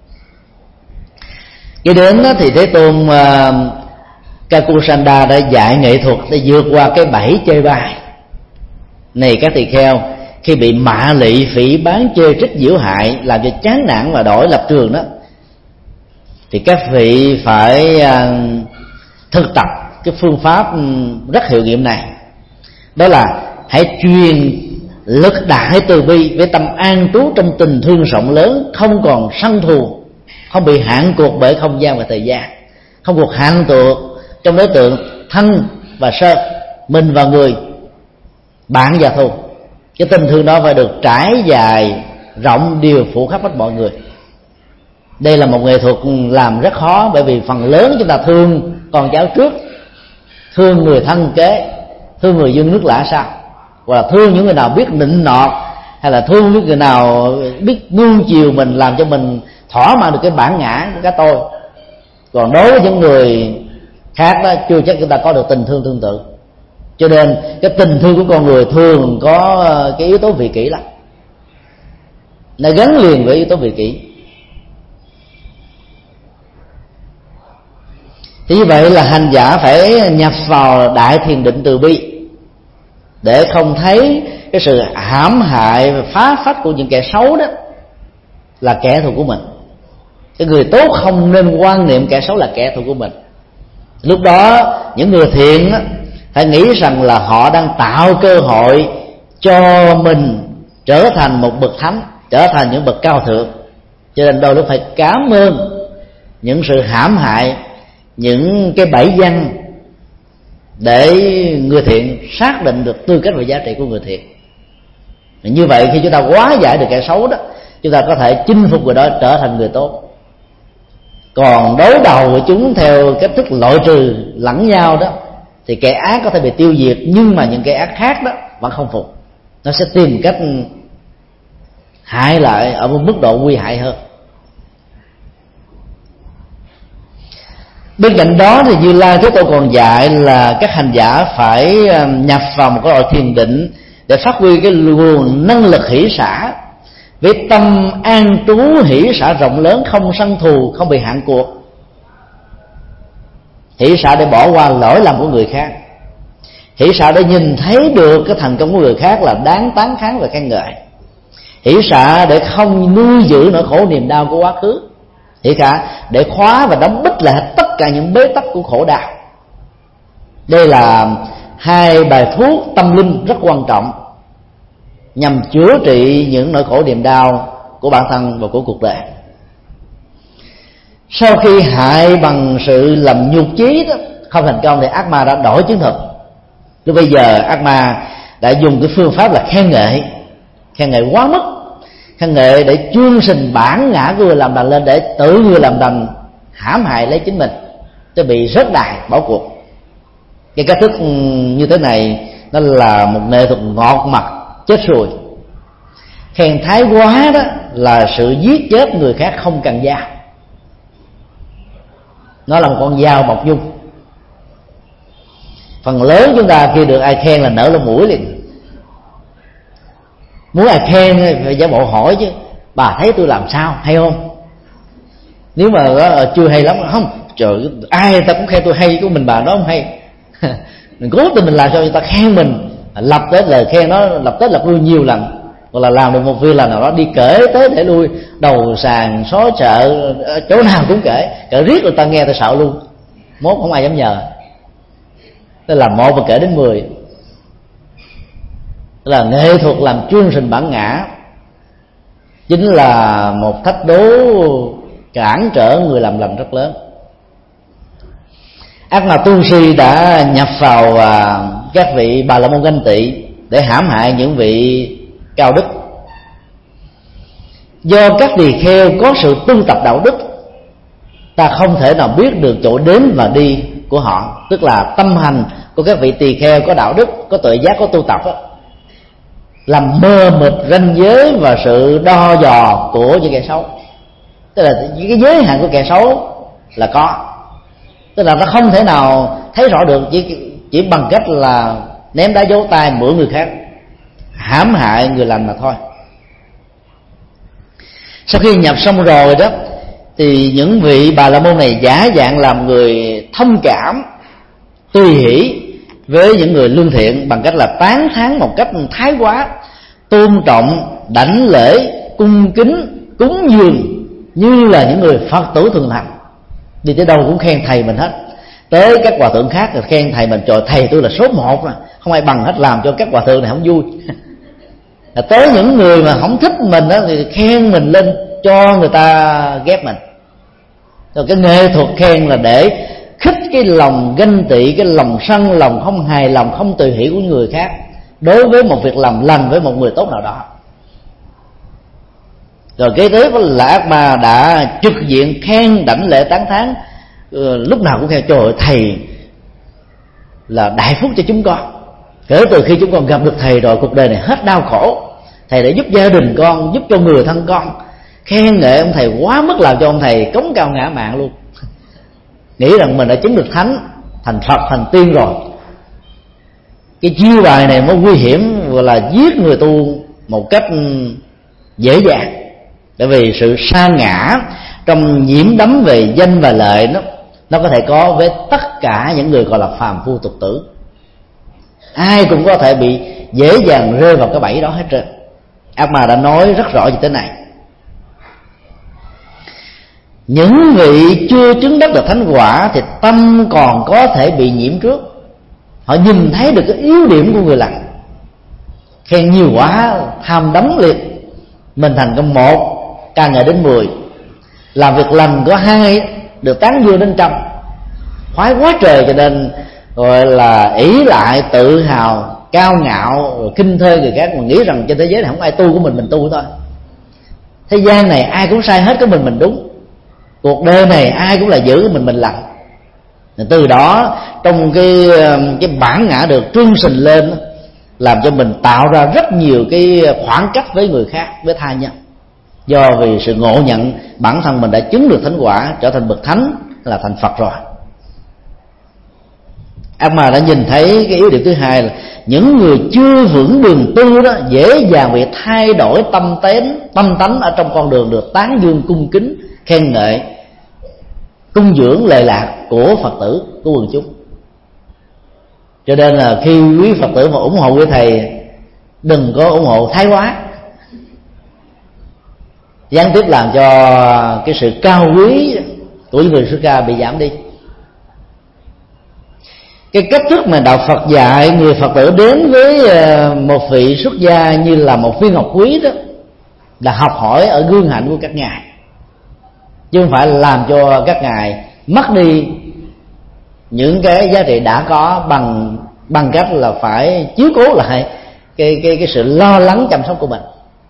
Cái đến thì Thế Tôn Kakusanda đã dạy nghệ thuật để vượt qua cái bẫy chơi bài này. Các tỳ kheo khi bị mạ lị, phỉ báng, chê trích, giễu hại, làm cho chán nản và đổi lập trường đó, thì các vị phải thực tập cái phương pháp rất hiệu nghiệm này. Đó là hãy truyền lực đại từ bi với tâm an trú trong tình thương rộng lớn, không còn sân thù, không bị hạn cuộc bởi không gian và thời gian, không cuộc hạn cuộc trong đối tượng thân và sơ, mình và người, bạn và thù. Cái tình thương đó phải được trải dài rộng, điều phủ khắp hết mọi người. Đây là một nghệ thuật làm rất khó, bởi vì phần lớn chúng ta thương con cháu trước, thương người thân kế, thương người dân nước lạ sau, hoặc là thương những người nào biết nịnh nọt, hay là thương những người nào biết nuông chiều mình, làm cho mình thỏa mãn được cái bản ngã của cái tôi. Còn đối với những người khác đó, chưa chắc chúng ta có được tình thương tương tự. Cho nên cái tình thương của con người thường có cái yếu tố vị kỷ lắm, nó gắn liền với yếu tố vị kỷ. Thì như vậy là hành giả phải nhập vào đại thiền định từ bi, để không thấy cái sự hãm hại và phá phách của những kẻ xấu đó là kẻ thù của mình. Cái người tốt không nên quan niệm kẻ xấu là kẻ thù của mình. Lúc đó những người thiện phải nghĩ rằng là họ đang tạo cơ hội cho mình trở thành một bậc thánh, trở thành những bậc cao thượng. Cho nên đôi lúc phải cảm ơn những sự hãm hại, những cái bẫy dân, để người thiện xác định được tư cách và giá trị của người thiện. Như vậy khi chúng ta hóa giải được kẻ xấu đó, chúng ta có thể chinh phục người đó trở thành người tốt. Còn đối đầu với chúng theo cách thức loại trừ lẫn nhau đó, thì kẻ ác có thể bị tiêu diệt, nhưng mà những kẻ ác khác đó vẫn không phục, nó sẽ tìm cách hại lại ở một mức độ nguy hại hơn. Bên cạnh đó thì Như Lai Thế Tôn còn dạy là các hành giả phải nhập vào một cái loại thiền định để phát huy cái nguồn năng lực hỷ xả, với tâm an trú hỷ xả rộng lớn, không sân thù, không bị hạn cuộc. Hỷ xả để bỏ qua lỗi lầm của người khác, hỷ xả để nhìn thấy được cái thành công của người khác là đáng tán thán và khen ngợi, hỷ xả để không nuôi giữ nỗi khổ niềm đau của quá khứ, hỷ xả để khóa và đóng bích lại tất cả những bế tắc của khổ đau. Đây là hai bài thuốc tâm linh rất quan trọng nhằm chữa trị những nỗi khổ niềm đau của bản thân và của cuộc đời. Sau khi hại bằng sự làm nhục chí đó không thành công, thì ác ma đã đổi chiến thuật. Lúc bây giờ ác ma đã dùng cái phương pháp là khen ngợi quá mức, khen ngợi để chương trình bản ngã của người làm đành lên, để tự người làm đành hãm hại lấy chính mình, cho bị rớt đài bỏ cuộc. Cái cách thức như thế này nó là một nghệ thuật ngọt mặt chết rồi. Khen thái quá đó là sự giết chết người khác không cần dao, nó là một con dao mọc dung. Phần lớn chúng ta khi được ai khen là nở lông mũi liền. Muốn ai khen phải giả bộ hỏi chứ: bà thấy tôi làm sao, hay không? Nếu mà chưa hay lắm, không, trời, ai ta cũng khen tôi hay, của mình bà nó không hay. Mình cố tình mình làm cho người ta khen mình, lập tới lời khen nó lập tới lập lui nhiều lần, hoặc là làm được một việc làm nào đó đi kể tới để lui, đầu sàn xó chợ, chỗ nào cũng kể riết người ta nghe ta sợ luôn, mốt không ai dám nhờ. Tức là 1 và kể đến 10. Tức là nghệ thuật làm chương trình bản ngã chính là một thách đố cản trở người làm lành rất lớn. Ác ma tu si đã nhập vào các vị Bà La Môn ganh tị để hãm hại những vị cao đức. Do các tỳ kheo có sự tu tập đạo đức, ta không thể nào biết được chỗ đến và đi của họ. Tức là tâm hành của các vị tỳ kheo có đạo đức, có tuệ giác, có tu tập đó, làm mơ mịt ranh giới và sự đo dò của những kẻ xấu. Tức là cái giới hạn của kẻ xấu là có, tức là nó không thể nào thấy rõ được chỉ bằng cách là ném đá dấu tay mượn người khác, hãm hại người lành mà thôi. Sau khi nhập xong rồi đó thì những vị Bà La Môn này giả dạng làm người thông cảm, tùy hỷ với những người lương thiện bằng cách là tán thán một cách thái quá, tôn trọng, đảnh lễ, cung kính, cúng dường như là những người Phật tử thường thành. Đi tới đâu cũng khen thầy mình hết. Tới các hòa thượng khác thì khen thầy mình, trời thầy tôi là số 1 mà, không ai bằng hết, làm cho các hòa thượng này không vui. Tới những người mà không thích mình đó thì khen mình lên cho người ta ghét mình. Rồi cái nghệ thuật khen là để khích cái lòng ganh tị, cái lòng sân, lòng không hài lòng, không tùy hỷ của người khác đối với một việc làm lành với một người tốt nào đó. Rồi kế tiếp là ác ma đã trực diện khen, đảnh lễ, tán thán, lúc nào cũng khen, trời ơi, thầy là đại phúc cho chúng con. Kể từ khi chúng con gặp được thầy rồi, cuộc đời này hết đau khổ. Thầy đã giúp gia đình con, giúp cho người thân con. Khen ngợi ông thầy quá mức, làm cho ông thầy cống cao ngã mạn luôn, nghĩ rằng mình đã chứng được thánh, thành Phật, thành tiên rồi. Cái chiêu bài này mới nguy hiểm, gọi là giết người tu một cách dễ dàng. Bởi vì sự sa ngã trong nhiễm đắm về danh và lợi nó có thể có với tất cả những người gọi là phàm phu tục tử. Ai cũng có thể bị dễ dàng rơi vào cái bẫy đó hết trơn. Ác ma đã nói rất rõ như thế này: những vị chưa chứng đắc được thánh quả thì tâm còn có thể bị nhiễm trước. Họ nhìn thấy được cái yếu điểm của người lành, khen nhiều quá tham đắm liệt, mình thành công 1, ca ngợi đến 10, làm việc lành có 2, được tán dương đến 100, khoái quá trời, cho nên gọi là ỷ lại, tự hào, cao ngạo, rồi khinh thê người khác, mà nghĩ rằng trên thế giới này không ai tu, của mình tu thôi. Thế gian này ai cũng sai hết, có mình đúng. Cuộc đời này ai cũng là giữ, mình lành. Từ đó trong cái bản ngã được trương sình lên, làm cho mình tạo ra rất nhiều cái khoảng cách với người khác, với tha nhân. Do vì sự ngộ nhận bản thân mình đã chứng được thánh quả, trở thành bậc thánh, là thành Phật rồi. Ác ma đã nhìn thấy cái yếu điểm thứ hai là những người chưa vững đường tu đó dễ dàng bị thay đổi tâm tánh ở trong con đường được tán dương, cung kính, khen ngợi, cung dưỡng lệ lạc của Phật tử, của quần chúng. Cho nên là khi quý Phật tử mà ủng hộ quý thầy, đừng có ủng hộ thái quá, gián tiếp làm cho cái sự cao quý của người xuất gia bị giảm đi. Cái cách thức mà đạo Phật dạy người Phật tử đến với một vị xuất gia như là một viên ngọc quý đó, là học hỏi ở gương hạnh của các ngài, chứ không phải làm cho các ngài mất đi những cái giá trị đã có bằng cách là phải chiếu cố lại cái sự lo lắng chăm sóc của mình.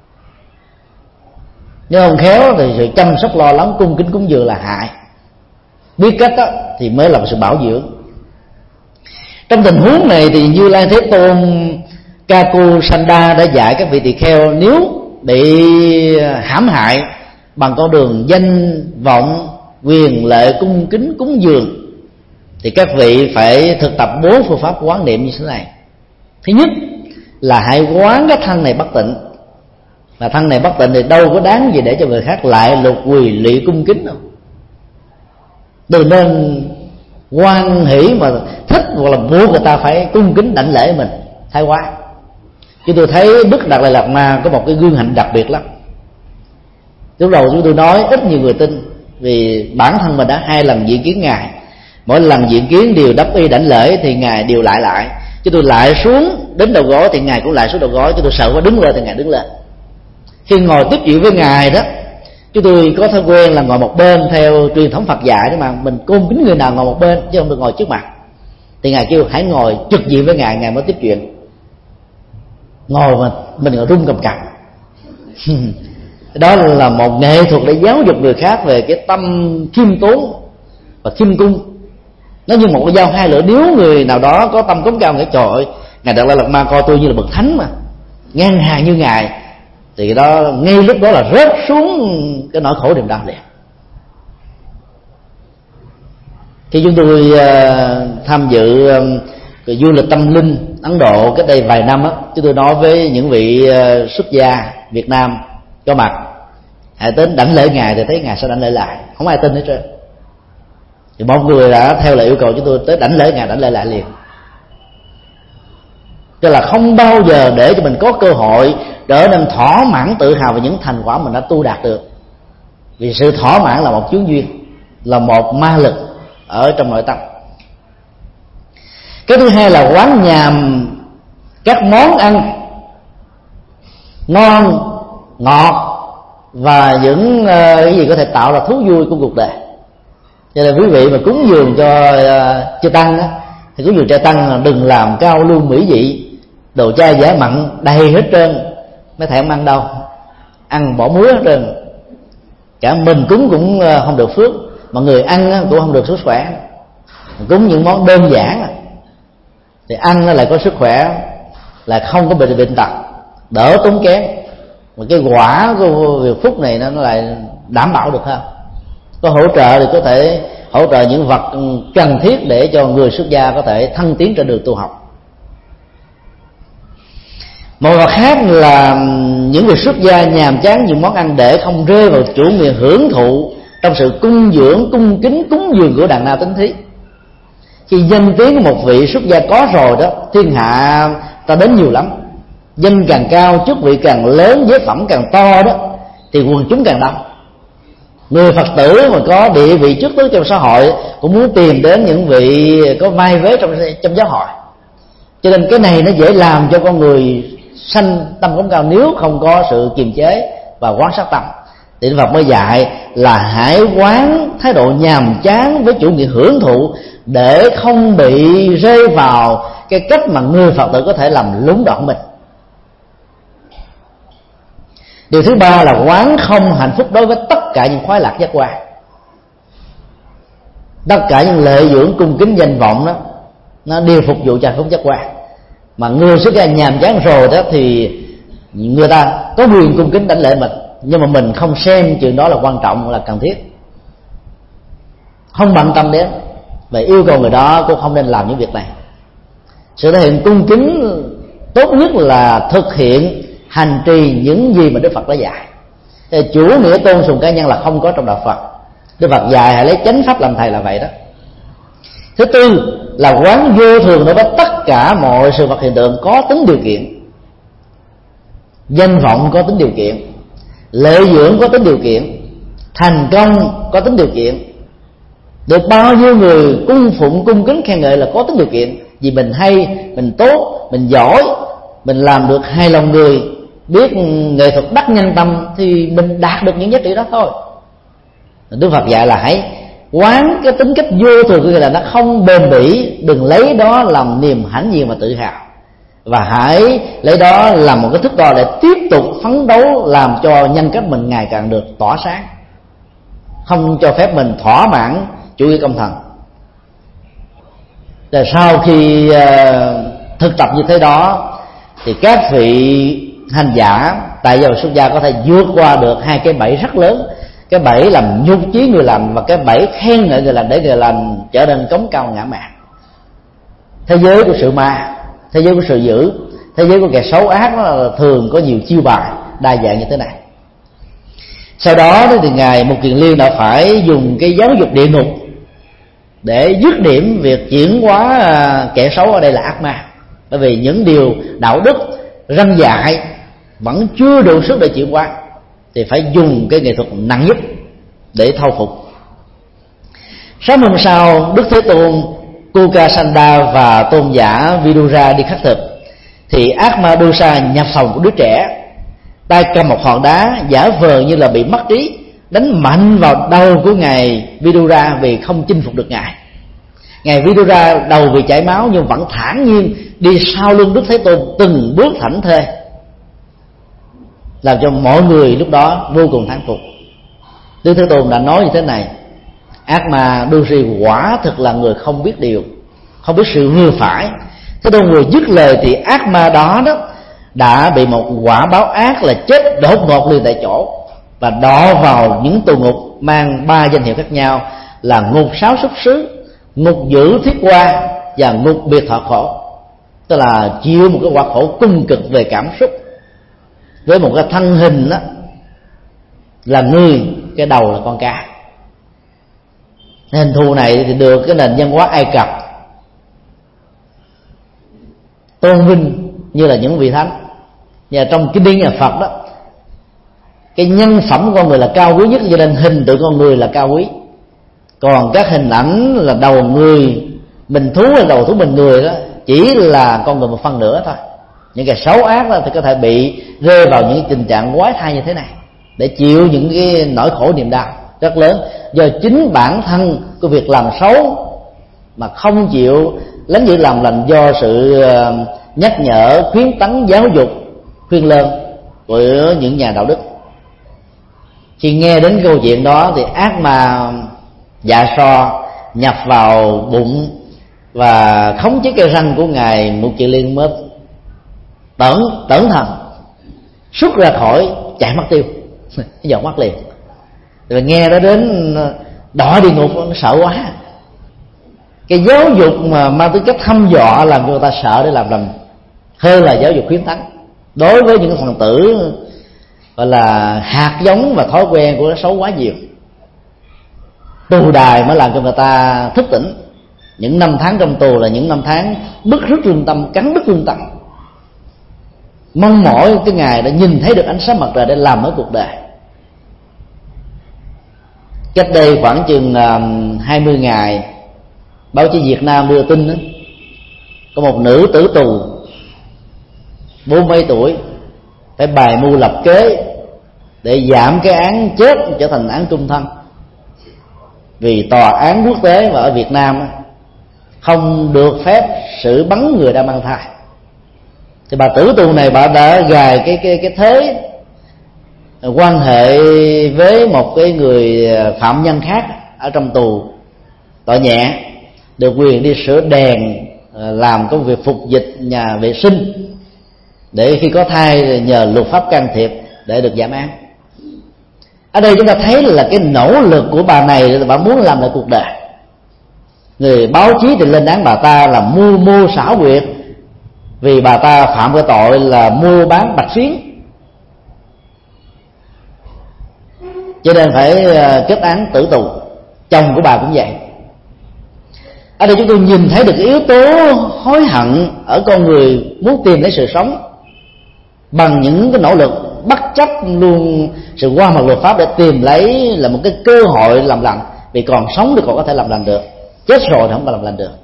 Nếu không khéo thì sự chăm sóc lo lắng, cung kính cúng dường là hại. Biết cách đó thì mới là sự bảo dưỡng. Trong tình huống này thì Như Lai Thế Tôn Kaku Sanda đã dạy các vị tỳ kheo, nếu bị hãm hại bằng con đường danh vọng, quyền lệ, cung kính cúng dường, thì các vị phải thực tập 4 phương pháp quán niệm như thế này. Thứ nhất là hãy quán cái thân này bất tịnh, mà thân này bất tịnh thì đâu có đáng gì để cho người khác lại lục quỳ lụy cung kính đâu. Đừng nên hoan hỷ mà thích hoặc là buộc người ta phải cung kính đảnh lễ mình, thái quá. Chứ tôi thấy Đức Đạt Lai Lạt Ma có một cái gương hạnh đặc biệt lắm. Lúc đầu chúng tôi nói ít nhiều người tin, vì bản thân mình đã 2 lần diện kiến ngài, mỗi lần diện kiến đều đắp y đảnh lễ thì ngài đều lại. Chứ tôi lại xuống đến đầu gối thì ngài cũng lại xuống đầu gối. Chứ tôi sợ quá đứng lên thì ngài đứng lên. Khi ngồi tiếp chuyện với ngài đó, chúng tôi có thói quen là ngồi một bên theo truyền thống Phật dạy đó, mà mình cung kính người nào ngồi một bên chứ không được ngồi trước mặt. Thì ngài kêu hãy ngồi trực diện với ngài mới tiếp chuyện. Ngồi mà mình ngồi run cầm cập. Đó là một nghệ thuật để giáo dục người khác về cái tâm khiêm tốn và khiêm cung. Nó như một con dao 2 lưỡi. Nếu người nào đó có tâm cống cao, nghĩ trời ơi, ngài Đạt Lai Lạt Ma coi tôi như là bậc thánh mà, ngang hàng như ngài, thì đó ngay lúc đó là rớt xuống cái nỗi khổ niềm đau liền. Khi chúng tôi tham dự du lịch tâm linh Ấn Độ cách đây vài năm á, chúng tôi nói với những vị xuất gia Việt Nam có mặt: hãy đến đảnh lễ Ngài thì thấy Ngài sẽ đảnh lễ lại. Không ai tin hết trơn. Thì một người đã theo lời yêu cầu chúng tôi tới đảnh lễ Ngài, đảnh lễ lại liền. Tức là không bao giờ để cho mình có cơ hội trở nên thỏa mãn tự hào về những thành quả mình đã tu đạt được. Vì sự thỏa mãn là một chướng duyên, là một ma lực ở trong nội tâm. Cái thứ hai là quán nhàm các món ăn ngon, ngọt và những cái gì có thể tạo ra thú vui của cuộc đời. Cho nên quý vị mà cúng dường cho chư tăng á, thì cúng dường cho tăng đừng làm cao lương mỹ vị, đồ chay dã mặn đầy hết trơn, mấy thèm ăn đâu, ăn bỏ muối hết trơn. Cả mình cúng cũng không được phước, mà người ăn cũng không được sức khỏe. Cúng những món đơn giản thì ăn nó lại có sức khỏe, lại không có bệnh tật, đỡ tốn kém. Mà cái quả của việc phúc này nó lại đảm bảo được hơn. Có hỗ trợ thì có thể hỗ trợ những vật cần thiết để cho người xuất gia có thể thăng tiến trên đường tu học. Một mặt khác là những người xuất gia nhàm chán những món ăn để không rơi vào chủ nghĩa hưởng thụ trong sự cung dưỡng, cung kính, cúng dường của đàn na tính thí. Khi danh tiếng của một vị xuất gia có rồi đó, thiên hạ ta đến nhiều lắm. Danh càng cao, chức vị càng lớn, giới phẩm càng to đó, thì quần chúng càng đông. Người Phật tử mà có địa vị trước tới trong xã hội cũng muốn tìm đến những vị có vai vế trong giáo hội. Cho nên cái này nó dễ làm cho con người sanh tâm cống cao nếu không có sự kiềm chế và quán sát tâm. Thì Đức Phật mới dạy là hãy quán thái độ nhàm chán với chủ nghĩa hưởng thụ để không bị rơi vào cái cách mà người Phật tử có thể làm lún đoạn mình. Điều thứ ba là quán không hạnh phúc đối với tất cả những khoái lạc giác quan. Tất cả những lệ dưỡng cung kính danh vọng đó, nó đều phục vụ cho hạnh phúc giác quan. Mà người xuất gia nhàm chán rồi đó thì người ta có quyền cung kính đảnh lễ mình, nhưng mà mình không xem chuyện đó là quan trọng, là cần thiết, không bận tâm đến, và yêu cầu người đó cũng không nên làm những việc này. Sự thể hiện cung kính tốt nhất là thực hiện hành trì những gì mà Đức Phật đã dạy. Chủ nghĩa tôn sùng cá nhân là không có trong đạo Phật. Đức Phật dạy hãy lấy chánh pháp làm thầy là vậy đó. Thứ tư là quán vô thường đối với tất cả mọi sự vật hiện tượng có tính điều kiện. Danh vọng có tính điều kiện, lệ dưỡng có tính điều kiện, thành công có tính điều kiện. Được bao nhiêu người cung phụng cung kính khen ngợi là có tính điều kiện. Vì mình hay, mình tốt, mình giỏi, mình làm được hài lòng người, biết nghệ thuật đắc nhân tâm thì mình đạt được những giá trị đó thôi. Đức Phật dạy là hãy quán cái tính cách vô thường của người là nó không bền bỉ, đừng lấy đó làm niềm hãnh diện và tự hào, và hãy lấy đó làm một cái thước đo để tiếp tục phấn đấu làm cho nhân cách mình ngày càng được tỏa sáng, không cho phép mình thỏa mãn chủ nghĩa công thần. Rồi sau khi thực tập như thế đó thì các vị hành giả tại gia xuất gia có thể vượt qua được hai cái bẫy rất lớn. Cái bẫy làm nhục chí người lành và cái bẫy khen ngợi người lành để người lành trở nên cống cao ngã mạn. Thế giới của sự ma, thế giới của sự dữ, thế giới của kẻ xấu ác nó thường có nhiều chiêu bài đa dạng như thế này. Sau đó thì ngài Mục Kiền Liên đã phải dùng cái giáo dục địa ngục để dứt điểm việc chuyển hóa kẻ xấu ở đây là ác ma. Bởi vì những điều đạo đức răn dạy vẫn chưa đủ sức để chuyển hóa, thì phải dùng cái nghệ thuật nặng nhất để thâu phục. Sáng hôm sau, Đức Thế Tôn, Kukasanda và tôn giả Vidura đi khất thực, thì ác ma Dosa nhập phòng của đứa trẻ, tay cầm một hòn đá giả vờ như là bị mất trí, đánh mạnh vào đầu của ngài Vidura vì không chinh phục được ngài. Ngài Vidura đầu vì chảy máu nhưng vẫn thản nhiên đi sau lưng Đức Thế Tôn từng bước thảnh thơi, làm cho mọi người lúc đó vô cùng thán phục. Đức Thế Tôn đã nói như thế này: ác ma Dosi quả thực là người không biết điều, không biết sự vừa phải. Thế Tôn vừa dứt lời thì ác ma đó đã bị một quả báo ác là chết đột ngột liền tại chỗ, và đọa vào những tù ngục mang 3 danh hiệu khác nhau là ngục 6 súc sứ, ngục giữ thiết qua và ngục biệt thọ khổ, tức là chịu một cái quả khổ cung cực về cảm xúc với một cái thân hình đó là người, cái đầu là con cá. Hình thù này thì được cái nền văn hóa Ai Cập tôn vinh như là những vị thánh. Và trong kinh điển nhà Phật đó, cái nhân phẩm của con người là cao quý nhất, cho nên hình tượng con người là cao quý. Còn các hình ảnh là đầu người mình thú hay đầu thú mình người đó chỉ là con người một phần nữa thôi. Những cái xấu ác đó thì có thể bị rơi vào những tình trạng quái thai như thế này, để chịu những cái nỗi khổ niềm đau rất lớn do chính bản thân của việc làm xấu mà không chịu lánh giữ làm lành, do sự nhắc nhở, khuyến tấn, giáo dục, khuyên lơn của những nhà đạo đức. Khi nghe đến câu chuyện đó thì ác ma dạ so nhập vào bụng và khống chế cây răng của ngài Mục Kiền Liên mới tẩn thần, xuất ra khỏi chạy mất tiêu, dọn mắt liền. Rồi nghe đó đến đọa địa ngục, nó sợ quá. Cái giáo dục mà mang tính cách hăm dọa làm cho người ta sợ để làm lành hơn là giáo dục khuyến tấn. Đối với những phần tử gọi là hạt giống và thói quen của nó xấu quá nhiều, tù đài mới làm cho người ta thức tỉnh. Những năm tháng trong tù là những năm tháng bứt rứt lương tâm, cắn đứt lương tâm, mong mỏi cái ngày đã nhìn thấy được ánh sáng mặt trời để làm mới cuộc đời. Cách đây khoảng chừng 20 ngày, báo chí Việt Nam đưa tin đó, có một nữ tử tù 40 tuổi phải bày mưu lập kế để giảm cái án chết trở thành án trung thân, vì tòa án quốc tế và ở Việt Nam không được phép xử bắn người đang mang thai. Thì bà tử tù này bà đã gài cái thế quan hệ với một cái người phạm nhân khác ở trong tù tội nhẹ, được quyền đi sửa đèn, làm công việc phục dịch nhà vệ sinh, để khi có thai nhờ luật pháp can thiệp để được giảm án. Ở đây chúng ta thấy là cái nỗ lực của bà này, bà muốn làm lại cuộc đời. Người báo chí thì lên án bà ta là mưu xảo quyệt, vì bà ta phạm cái tội là mua bán bạch xuyến, cho nên phải kết án tử tù. Chồng của bà cũng vậy. Ở đây chúng tôi nhìn thấy được cái yếu tố hối hận ở con người muốn tìm lấy sự sống bằng những cái nỗ lực bất chấp luôn sự qua mặt luật pháp để tìm lấy là một cái cơ hội làm lành. Vì còn sống thì còn có thể làm lành được, chết rồi thì không có làm lành được.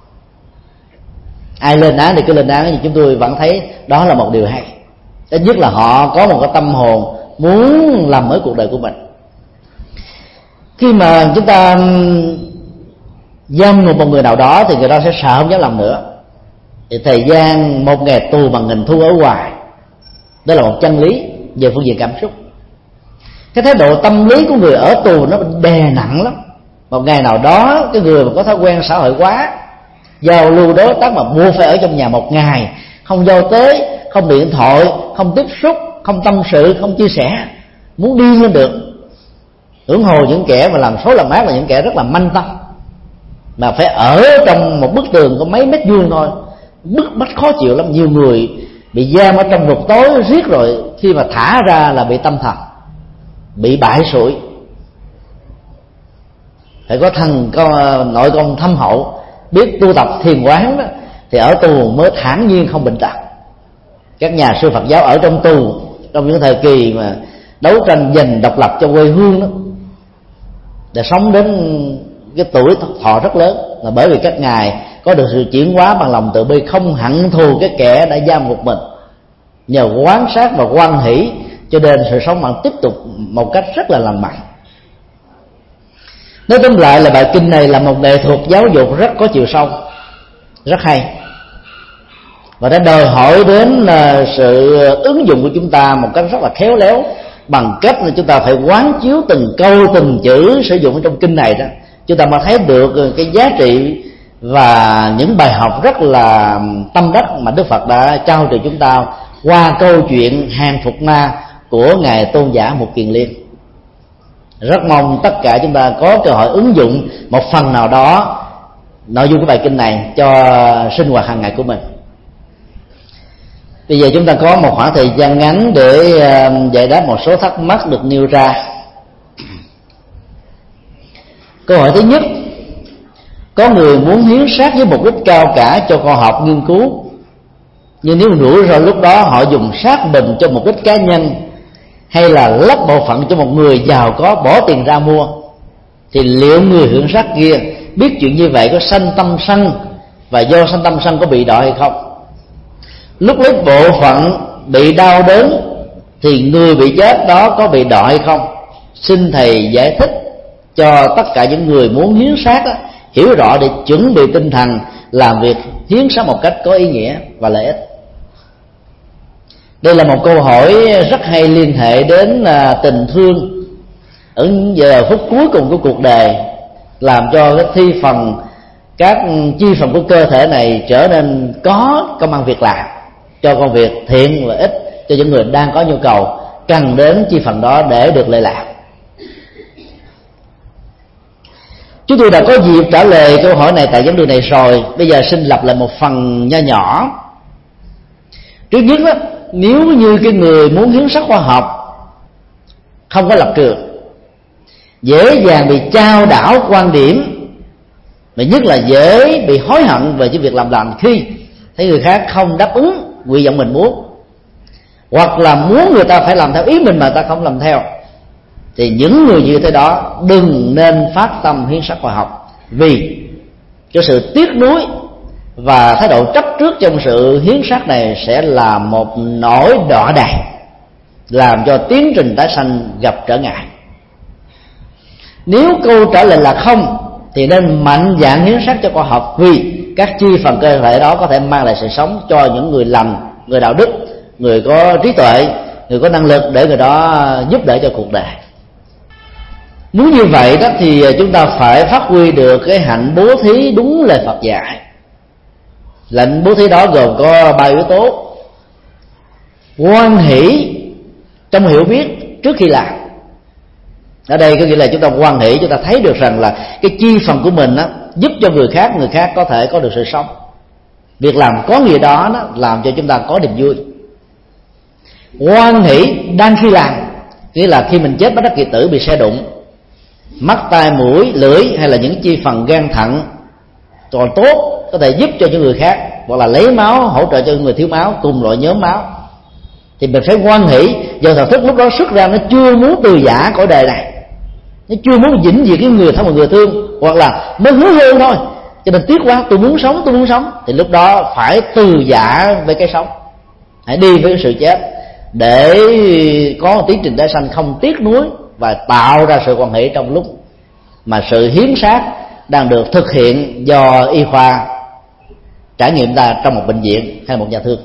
Ai lên án thì cứ lên án, nhưng chúng tôi vẫn thấy đó là một điều hay. Ít nhất là họ có một cái tâm hồn muốn làm mới cuộc đời của mình. Khi mà chúng ta giam một người nào đó thì người đó sẽ sợ, không dám làm nữa. Thì thời gian 1 ngày tù bằng nghìn thu ở ngoài, đó là một chân lý về phương diện cảm xúc. Cái thái độ tâm lý của người ở tù nó đè nặng lắm. Một ngày nào đó cái người mà có thói quen xã hội quá, giao lưu đối tác mà buộc phải ở trong nhà 1 ngày, không giao tế, không điện thoại, không tiếp xúc, không tâm sự, không chia sẻ, muốn đi lên được. Hưởng hồ những kẻ mà làm xấu làm ác là những kẻ rất là manh tâm, mà phải ở trong một bức tường có mấy mét vuông thôi, bức bách khó chịu lắm. Nhiều người bị giam ở trong ngục tối riết rồi khi mà thả ra là bị tâm thần, bị bại sụi. Phải có nội công thâm hậu, biết tu tập thiền quán đó, thì ở tù mới thản nhiên không bệnh tật. Các nhà sư Phật giáo ở trong tù trong những thời kỳ mà đấu tranh giành độc lập cho quê hương đó, để sống đến cái tuổi thọ rất lớn, là bởi vì các ngài có được sự chuyển hóa bằng lòng từ bi, không hận thù cái kẻ đã giam một mình, nhờ quán sát và hoan hỷ, cho nên sự sống bạn tiếp tục một cách rất là lành mạnh. Nói tóm lại là bài kinh này là một nghệ thuật giáo dục rất có chiều sâu, rất hay, và nó đòi hỏi đến sự ứng dụng của chúng ta một cách rất là khéo léo, bằng cách là chúng ta phải quán chiếu từng câu từng chữ sử dụng trong kinh này đó, chúng ta mới thấy được cái giá trị và những bài học rất là tâm đắc mà Đức Phật đã trao cho chúng ta qua câu chuyện hàng phục ma của ngài tôn giả Mục Kiền Liên. Rất mong tất cả chúng ta có cơ hội ứng dụng một phần nào đó nội dung của bài kinh này cho sinh hoạt hàng ngày của mình. Bây giờ chúng ta có một khoảng thời gian ngắn để giải đáp một số thắc mắc được nêu ra. Câu hỏi thứ nhất: có người muốn hiến xác với mục đích cao cả cho khoa học nghiên cứu, nhưng nếu rủi ro lúc đó họ dùng xác mình cho mục đích cá nhân, hay là lắp bộ phận cho một người giàu có bỏ tiền ra mua, thì liệu người hưởng xác kia biết chuyện như vậy có sanh tâm sân, và do sanh tâm sân có bị đọa hay không? Lúc lấy bộ phận bị đau đớn thì người bị chết đó có bị đọa hay không? Xin thầy giải thích cho tất cả những người muốn hiến xác hiểu rõ để chuẩn bị tinh thần làm việc hiến xác một cách có ý nghĩa và lợi ích. Đây là một câu hỏi rất hay liên hệ đến tình thương ở giờ phút cuối cùng của cuộc đời, làm cho cái thi phần, các chi phần của cơ thể này trở nên có công ăn việc làm, cho công việc thiện và ích cho những người đang có nhu cầu cần đến chi phần đó để được lợi lạc. Chúng tôi đã có dịp trả lời câu hỏi này tại vấn đề này rồi, bây giờ xin lặp lại một phần nho nhỏ. Trước nhất đó, nếu như cái người muốn hiến xác khoa học không có lập trường, dễ dàng bị chao đảo quan điểm, mà nhất là dễ bị hối hận về những việc làm lành khi thấy người khác không đáp ứng nguyện vọng mình muốn, hoặc là muốn người ta phải làm theo ý mình mà ta không làm theo, thì những người như thế đó đừng nên phát tâm hiến xác khoa học, vì cái sự tiếc nuối và thái độ chấp trước trong sự hiến xác này sẽ là một nỗi đọa đầy, làm cho tiến trình tái sanh gặp trở ngại. Nếu câu trả lời là không thì nên mạnh dạn hiến xác cho khoa học, vì các chi phần cơ thể đó có thể mang lại sự sống cho những người lành, người đạo đức, người có trí tuệ, người có năng lực để người đó giúp đỡ cho cuộc đời. Muốn như vậy đó thì chúng ta phải phát huy được cái hạnh bố thí đúng lời Phật dạy. Lệnh bố thí đó gồm có 3 yếu tố: hoan hỷ trong hiểu biết trước khi làm. Ở đây có nghĩa là chúng ta hoan hỷ, chúng ta thấy được rằng là cái chi phần của mình á, giúp cho người khác có thể có được sự sống. Việc làm có nghĩa đó làm cho chúng ta có niềm vui. Hoan hỷ đang khi làm, nghĩa là khi mình chết bất đắc kỳ tử bị xe đụng, mắt tai mũi lưỡi hay là những chi phần gan thận còn tốt, có thể giúp cho những người khác, hoặc là lấy máu hỗ trợ cho người thiếu máu, cùng loại nhóm máu, thì mình phải hoan hỷ. Do thần thức lúc đó xuất ra nó chưa muốn từ giả cõi đời này, nó chưa muốn vĩnh viễn cái người thân và người thương, hoặc là mới hứa hương thôi, cho nên tiếc quá, tôi muốn sống, thì lúc đó phải từ giả với cái sống, hãy đi với sự chết để có một tiến trình tái sanh không tiếc nuối, và tạo ra sự hoan hỷ trong lúc mà sự hiến xác đang được thực hiện do y khoa trải nghiệm ra trong một bệnh viện hay một nhà thương.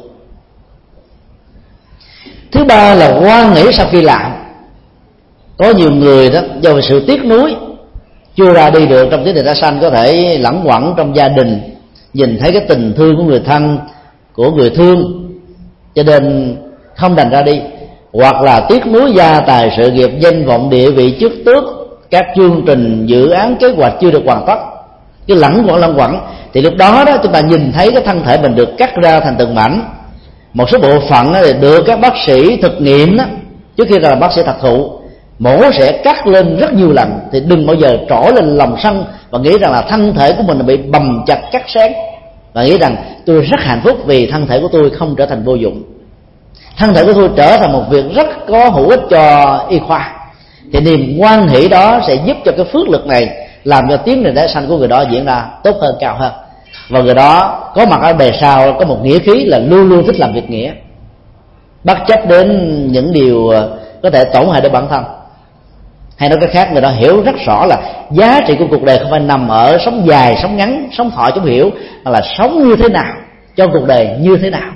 Thứ ba là hoan hỷ sau khi làm. Có nhiều người đó do sự tiếc nuối chưa ra đi được trong tiến trình tái sanh, có thể lẳng quẩn trong gia đình, nhìn thấy cái tình thương của người thân, của người thương, cho nên không đành ra đi, hoặc là tiếc nuối gia tài sự nghiệp, danh vọng địa vị chức tước, các chương trình dự án kế hoạch chưa được hoàn tất, cái lẳng quẩn, thì lúc đó chúng ta nhìn thấy cái thân thể mình được cắt ra thành từng mảnh. Một số bộ phận thì được các bác sĩ thực nghiệm đó, trước khi là bác sĩ thật thụ, mổ sẽ cắt lên rất nhiều lần, thì đừng bao giờ trỗi lên lòng sân và nghĩ rằng là thân thể của mình bị bầm chặt cắt xén, và nghĩ rằng tôi rất hạnh phúc vì thân thể của tôi không trở thành vô dụng, thân thể của tôi trở thành một việc rất có hữu ích cho y khoa. Thì niềm hoan hỷ đó sẽ giúp cho cái phước lực này làm cho tiến trình tái sanh của người đó diễn ra tốt hơn, cao hơn, và người đó có mặt ở đời sau có một nghĩa khí là luôn luôn thích làm việc nghĩa, bất chấp đến những điều có thể tổn hại đến bản thân. Hay nói cách khác, người đó hiểu rất rõ là giá trị của cuộc đời không phải nằm ở sống dài, sống ngắn, sống thọ chúng hiểu, mà là sống như thế nào, cho cuộc đời như thế nào.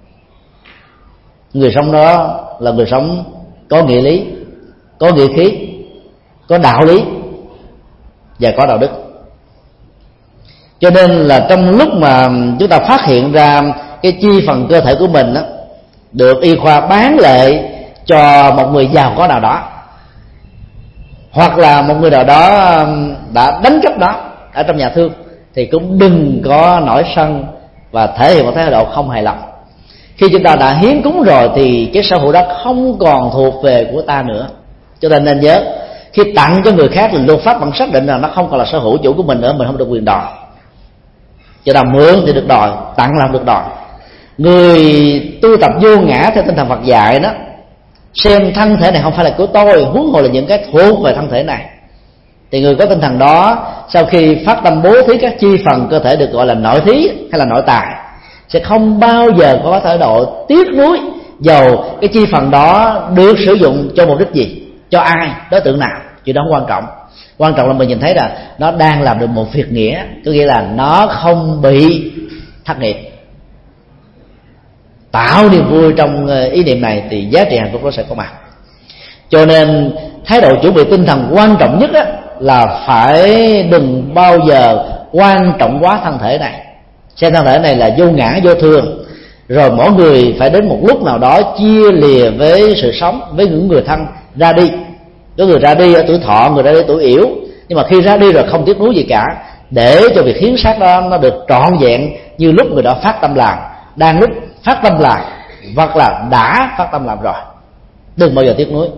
Người sống đó là người sống có nghĩa lý, có nghĩa khí, có đạo lý và có đạo đức. Cho nên là trong lúc mà chúng ta phát hiện ra cái chi phần cơ thể của mình đó, được y khoa bán lại cho một người giàu có nào đó, hoặc là một người nào đó đã đánh cắp đó ở trong nhà thương, thì cũng đừng có nổi sân và thể hiện một thái độ không hài lòng. Khi chúng ta đã hiến cúng rồi thì cái sở hữu đó không còn thuộc về của ta nữa. Cho nên nên nhớ, khi tặng cho người khác thì luật pháp vẫn xác định là nó không còn là sở hữu chủ của mình nữa, mình không được quyền đòi. Cho nên mượn thì được đòi, tặng là không được đòi. Người tu tập vô ngã theo tinh thần Phật dạy đó, xem thân thể này không phải là của tôi, huống hồ là những cái thuộc về thân thể này, thì người có tinh thần đó sau khi phát tâm bố thí các chi phần cơ thể được gọi là nội thí hay là nội tài, sẽ không bao giờ có thái độ tiếc nuối dầu cái chi phần đó được sử dụng cho mục đích gì, cho ai, đối tượng nào. Chuyện đó không quan trọng. Quan trọng là mình nhìn thấy là nó đang làm được một việc nghĩa, có nghĩa là nó không bị thất nghiệp. Tạo niềm vui trong ý niệm này thì giá trị hạnh phúc nó sẽ có mặt. Cho nên thái độ chuẩn bị tinh thần quan trọng nhất là phải đừng bao giờ quan trọng quá thân thể này. Xem thân thể này là vô ngã vô thường, rồi mỗi người phải đến một lúc nào đó chia lìa với sự sống, với những người thân ra đi. Có người ra đi ở tuổi thọ, người ra đi ở tuổi yểu, nhưng mà khi ra đi rồi không tiếc nuối gì cả, để cho việc hiến xác đó nó được trọn vẹn như lúc người đó phát tâm làm, đang lúc phát tâm làm, hoặc là đã phát tâm làm rồi. Đừng bao giờ tiếc nuối.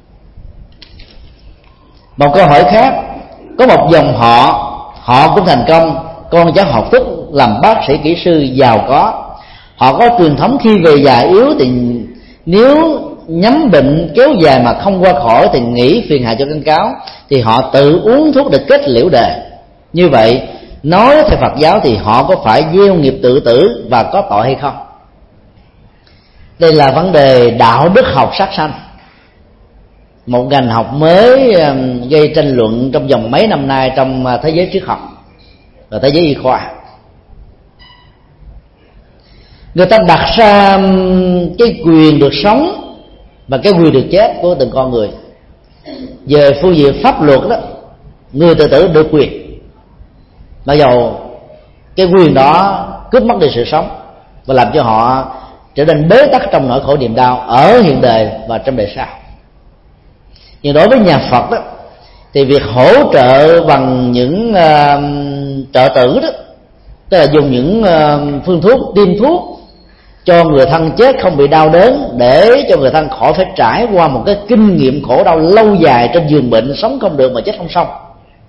Một câu hỏi khác, có một dòng họ cũng thành công, con cháu học thức làm bác sĩ, kỹ sư, giàu có. Họ có truyền thống khi về già yếu thì nếu nhắm bệnh kéo dài mà không qua khỏi thì nghĩ phiền hà cho con cáo, thì họ tự uống thuốc để kết liễu đề. Như vậy nói theo Phật giáo thì họ có phải gieo nghiệp tự tử và có tội hay không? Đây là vấn đề đạo đức học sát sanh, một ngành học mới gây tranh luận trong vòng mấy năm nay trong thế giới triết học và thế giới y khoa. Người ta đặt ra cái quyền được sống và cái quyền được chết của từng con người. Về phương diện pháp luật đó, người tự tử được quyền, mặc dầu cái quyền đó cướp mất đi sự sống và làm cho họ trở nên bế tắc trong nỗi khổ niềm đau ở hiện đời và trong đời sau. Nhưng đối với nhà Phật đó, thì việc hỗ trợ bằng những trợ tử đó, tức là dùng những phương thuốc, tiêm thuốc cho người thân chết không bị đau đớn, để cho người thân khỏi phải trải qua một cái kinh nghiệm khổ đau lâu dài trên giường bệnh, sống không được mà chết không xong,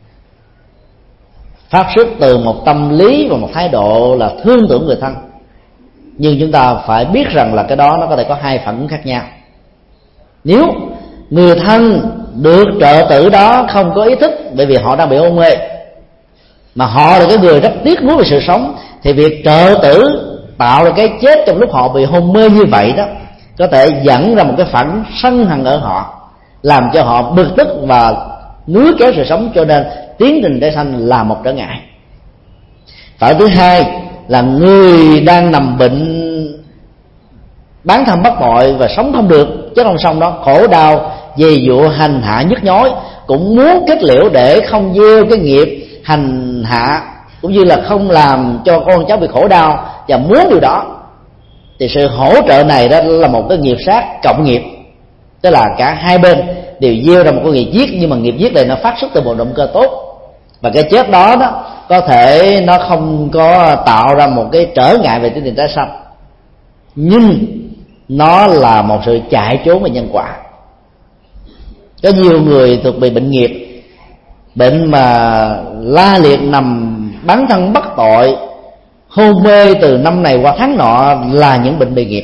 phát xuất từ một tâm lý và một thái độ là thương tưởng người thân. Nhưng chúng ta phải biết rằng là cái đó nó có thể có hai phản ứng khác nhau. Nếu người thân được trợ tử đó không có ý thức bởi vì họ đang bị hôn mê, mà họ là cái người rất tiếc nuối về sự sống, thì việc trợ tử tạo ra cái chết trong lúc họ bị hôn mê như vậy đó, có thể dẫn ra một cái phản ứng sân hận ở họ, làm cho họ bực tức và níu kéo sự sống, cho nên tiến trình tái sanh là một trở ngại. Phản thứ hai là người đang nằm bệnh bán thân bất tội và sống không được, chết không xong đó, khổ đau về dụ hành hạ nhức nhối, cũng muốn kết liễu để không gieo cái nghiệp hành hạ, cũng như là không làm cho con cháu bị khổ đau, và muốn điều đó, thì sự hỗ trợ này đó là một cái nghiệp sát cộng nghiệp, tức là cả hai bên đều gieo ra một cái nghiệp giết, nhưng mà nghiệp giết này nó phát xuất từ một động cơ tốt, và cái chết đó có thể nó không có tạo ra một cái trở ngại về tiến trình tái sanh, nhưng nó là một sự chạy trốn về nhân quả. Có nhiều người thuộc bị bệnh nghiệp, bệnh mà la liệt nằm bán thân bất tội, hôn mê từ năm này qua tháng nọ, là những bệnh bị nghiệp.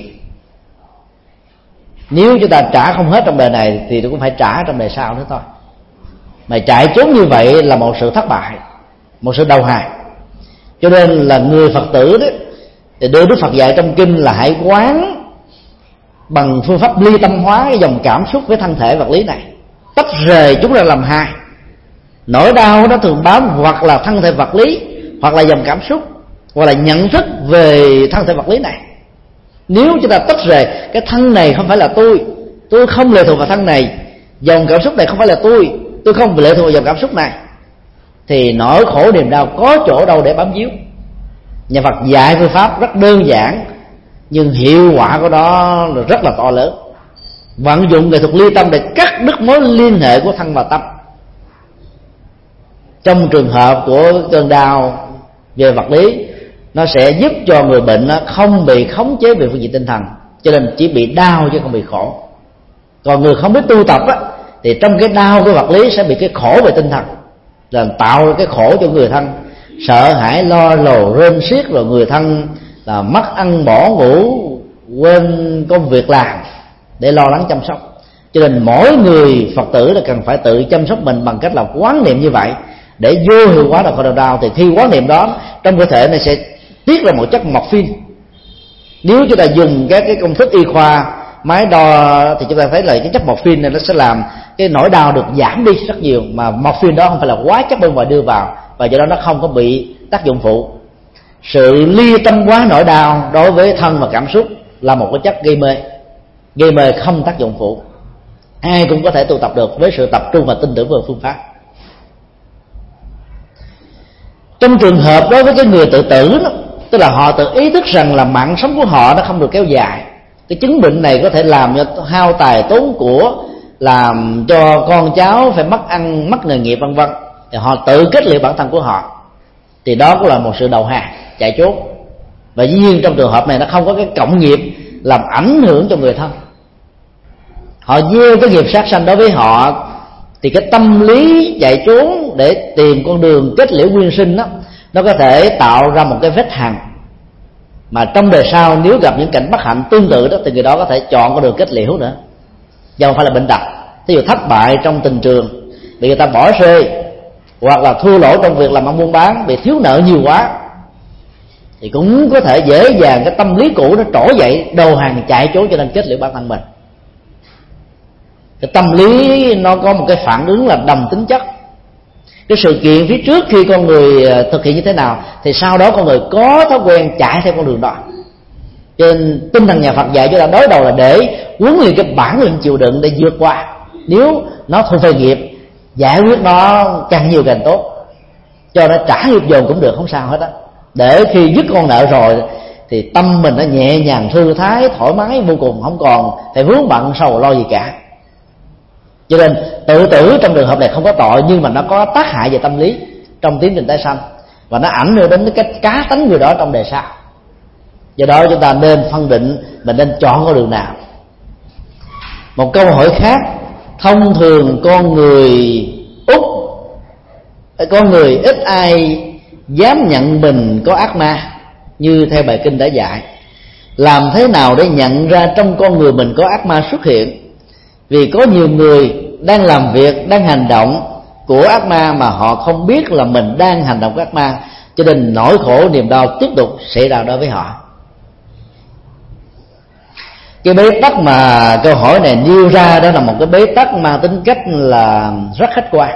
Nếu chúng ta trả không hết trong đời này thì cũng phải trả trong đời sau nữa thôi. Mà chạy trốn như vậy là một sự thất bại, một sự đầu hàng. Cho nên là người Phật tử đó, thì đưa Đức Phật dạy trong kinh là hãy quán bằng phương pháp ly tâm hóa cái dòng cảm xúc với thân thể vật lý này, tách rời chúng ra làm hai. Nỗi đau nó thường bám hoặc là thân thể vật lý, hoặc là dòng cảm xúc, hoặc là nhận thức về thân thể vật lý này. Nếu chúng ta tách rời cái thân này không phải là tôi không lệ thuộc vào thân này, dòng cảm xúc này không phải là tôi không lệ thuộc vào dòng cảm xúc này, thì nỗi khổ niềm đau có chỗ đâu để bám víu. Nhà Phật dạy phương pháp rất đơn giản, nhưng hiệu quả của nó rất là to lớn. Vận dụng nghệ thuật ly tâm để cắt đứt mối liên hệ của thân và tâm. Trong trường hợp của cơn đau về vật lý, nó sẽ giúp cho người bệnh không bị khống chế về phương diện tinh thần, cho nên chỉ bị đau chứ không bị khổ. Còn người không biết tu tập thì trong cái đau của vật lý sẽ bị cái khổ về tinh thần, là tạo ra cái khổ cho người thân, sợ hãi lo lồ rên xiết, rồi người thân là mất ăn bỏ ngủ, quên công việc làm để lo lắng chăm sóc. Cho nên mỗi người Phật tử là cần phải tự chăm sóc mình bằng cách là quán niệm như vậy, để vô hiệu hóa được khỏi đau. Thì khi quán niệm đó, trong cơ thể này sẽ tiết ra một chất morphine. Nếu chúng ta dùng các cái công thức y khoa, máy đo, thì chúng ta thấy là cái chất morphine này nó sẽ làm cái nỗi đau được giảm đi rất nhiều, mà morphine đó không phải là quá chất bên ngoài đưa vào, và do đó nó không có bị tác dụng phụ. Sự ly tâm quá nỗi đau đối với thân và cảm xúc là một cái chất gây mê không tác dụng phụ. Ai cũng có thể tu tập được với sự tập trung và tin tưởng vào phương pháp. Trong trường hợp đối với cái người tự tử đó, tức là họ tự ý thức rằng là mạng sống của họ nó không được kéo dài, cái chứng bệnh này có thể làm cho hao tài tốn của, làm cho con cháu phải mất ăn mất nghề nghiệp vân vân, thì họ tự kết liễu bản thân của họ, thì đó cũng là một sự đầu hàng chạy trốn. Và dĩ nhiên trong trường hợp này nó không có cái cộng nghiệp làm ảnh hưởng cho người thân, họ gieo cái nghiệp sát sanh đối với họ, thì cái tâm lý chạy trốn để tìm con đường kết liễu nguyên sinh đó, nó có thể tạo ra một cái vết hằn mà trong đời sau nếu gặp những cảnh bất hạnh tương tự đó, thì người đó có thể chọn con đường kết liễu nữa, chứ không phải là bệnh tật. Ví dụ thất bại trong tình trường, bị người ta bỏ rơi, hoặc là thua lỗ trong việc làm ăn buôn bán, bị thiếu nợ nhiều quá, thì cũng có thể dễ dàng cái tâm lý cũ nó trỗi dậy, đầu hàng chạy trốn, cho nên kết liễu bản thân mình. Cái tâm lý nó có một cái phản ứng là đồng tính chất. Cái sự kiện phía trước khi con người thực hiện như thế nào, thì sau đó con người có thói quen chạy theo con đường đó. Cho nên tinh thần nhà Phật dạy chúng ta đối đầu là để huấn luyện cái bản lĩnh chịu đựng để vượt qua. Nếu nó thuộc về nghiệp, giải quyết nó càng nhiều càng tốt, cho nó trả nghiệp dồn cũng được, không sao hết á. Để khi dứt con nợ rồi thì tâm mình nó nhẹ nhàng thư thái thoải mái vô cùng, không còn phải vướng bận sầu lo gì cả. Cho nên tự tử trong trường hợp này không có tội, nhưng mà nó có tác hại về tâm lý trong tiến trình tái sanh, và nó ảnh hưởng đến cái cá tánh người đó trong đời sau. Do đó chúng ta nên phân định mình nên chọn con đường nào. Một câu hỏi khác: thông thường con người ít ai dám nhận mình có ác ma như theo bài kinh đã dạy. Làm thế nào để nhận ra trong con người mình có ác ma xuất hiện? Vì có nhiều người đang làm việc, đang hành động của ác ma mà họ không biết là mình đang hành động của ác ma, cho nên nỗi khổ niềm đau tiếp tục xảy ra đối với họ. Cái bế tắc mà câu hỏi này nêu ra đó là một cái bế tắc mang tính cách là rất khách quan.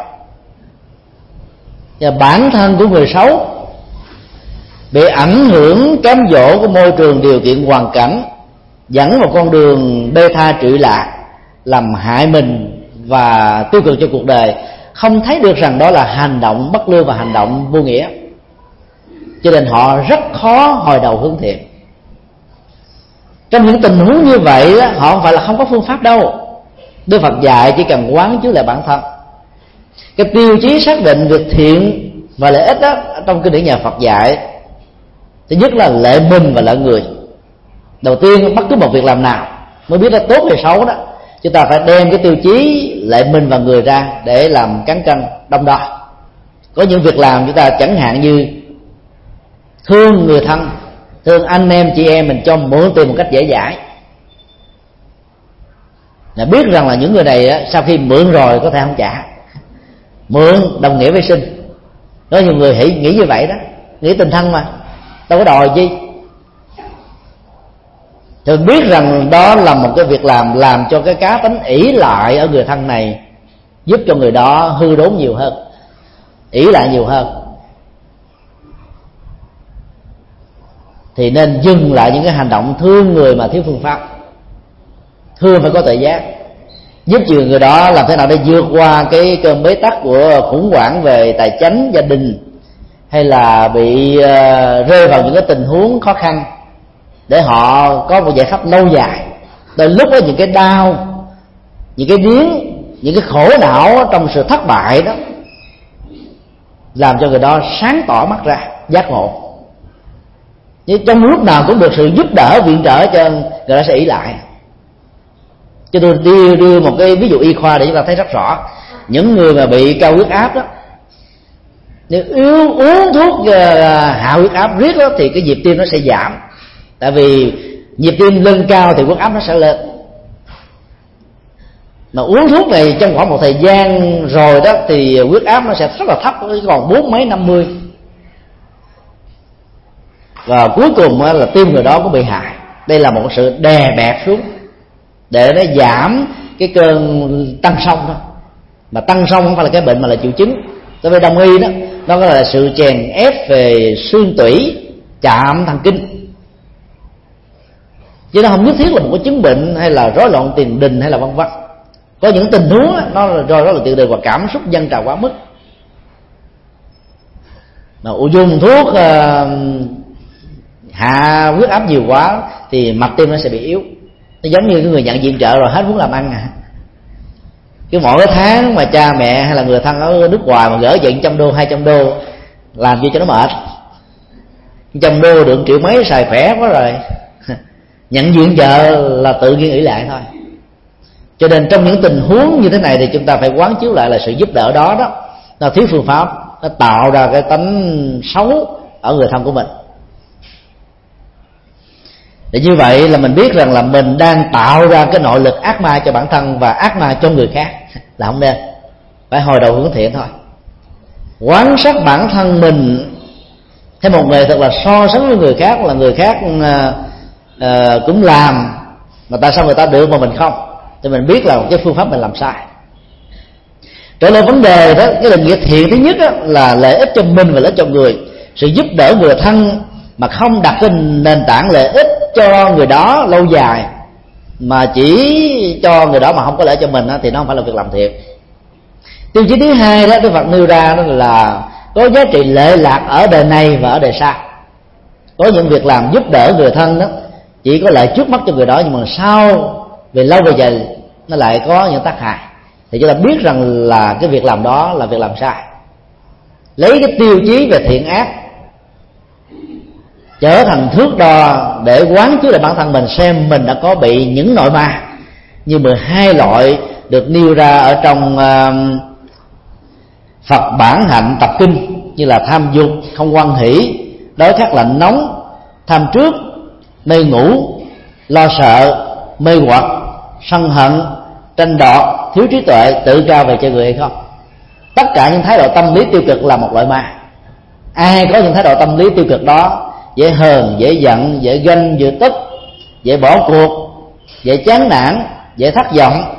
Và bản thân của người xấu bị ảnh hưởng cám dỗ của môi trường, điều kiện, hoàn cảnh, dẫn vào con đường bê tha trụy lạc, làm hại mình và tiêu cực cho cuộc đời, không thấy được rằng đó là hành động bất lương và hành động vô nghĩa, cho nên họ rất khó hồi đầu hướng thiện. Trong những tình huống như vậy họ không phải là không có phương pháp đâu. Đức Phật dạy chỉ cần quán chiếu lại bản thân. Cái tiêu chí xác định việc thiện và lợi ích đó, trong kinh điển nhà Phật dạy, thứ nhất là lợi mình và lợi người. Đầu tiên bất cứ một việc làm nào mới biết là tốt hay xấu đó, chúng ta phải đem cái tiêu chí lợi mình và người ra để làm cán cân đong đo. Có những việc làm chúng ta chẳng hạn như thương người thân, thương anh em chị em mình cho mượn tiền một cách dễ dãi, là biết rằng là những người này sau khi mượn rồi có thể không trả. Mượn đồng nghĩa với sinh. Có nhiều người nghĩ như vậy đó, nghĩ tình thân mà đâu có đòi chi. Thì biết rằng đó là một cái việc làm cho cái cá tánh ỷ lại ở người thân này, giúp cho người đó hư đốn nhiều hơn, ỷ lại nhiều hơn, thì nên dừng lại những cái hành động thương người mà thiếu phương pháp. Thương phải có tự giác, giúp cho người đó làm thế nào để vượt qua cái cơn bế tắc của khủng hoảng về tài chính gia đình, hay là bị rơi vào những cái tình huống khó khăn, để họ có một giải pháp lâu dài. Tới lúc đó những cái đau, những cái điếng, những cái khổ não trong sự thất bại đó làm cho người đó sáng tỏ mắt ra, giác ngộ. Nhưng trong lúc nào cũng được sự giúp đỡ viện trợ cho người ta sẽ ỷ lại. Cho tôi đưa một cái ví dụ y khoa để chúng ta thấy rất rõ. Những người mà bị cao huyết áp đó, nếu uống thuốc hạ huyết áp riết đó, thì cái nhịp tim nó sẽ giảm. Tại vì nhịp tim lên cao thì huyết áp nó sẽ lên. Mà uống thuốc này trong khoảng một thời gian rồi đó thì huyết áp nó sẽ rất là thấp, còn 40 mấy 50. Và cuối cùng là tim người đó cũng bị hại. Đây là một sự đè bẹp xuống để nó giảm cái cơn tăng sông thôi. Mà tăng sông không phải là cái bệnh mà là triệu chứng. Đối với đông y đó, nó là sự chèn ép về xương tủy, chạm thần kinh, chứ nó không nhất thiết là một cái chứng bệnh hay là rối loạn tiền đình hay là vân vân. Có những tình huống đó, nó là do rối loạn tiền đình và cảm xúc dâng trào quá mức. Mà dùng thuốc hạ huyết áp nhiều quá thì mạch tim nó sẽ bị yếu. Nó giống như cái người nhận viện trợ rồi hết muốn làm ăn Cứ mỗi tháng mà cha mẹ hay là người thân ở nước ngoài mà gửi về 100 đô 200 đô làm gì cho nó mệt. 100 đô được triệu mấy xài khỏe quá rồi. Nhận viện trợ là tự nhiên ỷ lại thôi. Cho nên trong những tình huống như thế này thì chúng ta phải quán chiếu lại là sự giúp đỡ đó nó thiếu phương pháp, nó tạo ra cái tánh xấu ở người thân của mình. Để như vậy là mình biết rằng là mình đang tạo ra cái nội lực ác ma cho bản thân và ác ma cho người khác, là không nên. Phải hồi đầu hướng thiện thôi. Quán sát bản thân mình theo một nghệ thuật là so sánh với người khác, là người khác cũng làm mà tại sao người ta được mà mình không, thì mình biết là một cái phương pháp mình làm sai. Trở lại vấn đề đó, cái định nghĩa thiện thứ nhất đó, là lợi ích cho mình và lợi ích cho người. Sự giúp đỡ người thân mà không đặt cái nền tảng lợi ích cho người đó lâu dài, mà chỉ cho người đó mà không có lợi cho mình đó, thì nó không phải là việc làm thiện. Tiêu chí thứ hai đó Đức Phật nêu ra đó là có giá trị lệ lạc ở đời này và ở đời sau. Có những việc làm giúp đỡ người thân đó chỉ có lợi trước mắt cho người đó, nhưng mà sau về lâu về dài nó lại có những tác hại. Thì chúng ta biết rằng là cái việc làm đó là việc làm sai. Lấy cái tiêu chí về thiện ác trở thành thước đo để quán chiếu lại bản thân mình, xem mình đã có bị những nội ma như 12 loại được nêu ra ở trong Phật Bản Hạnh Tập Kinh, như là tham dục, không hoan hỷ, đói khát lạnh nóng, tham trước, mê ngủ, lo sợ, mê hoặc, sân hận, tranh đoạt, thiếu trí tuệ, tự cao về cho người hay không. Tất cả những thái độ tâm lý tiêu cực là một loại ma. Ai có những thái độ tâm lý tiêu cực đó, dễ hờn, dễ giận, dễ ganh, dễ tức, dễ bỏ cuộc, dễ chán nản, dễ thất vọng,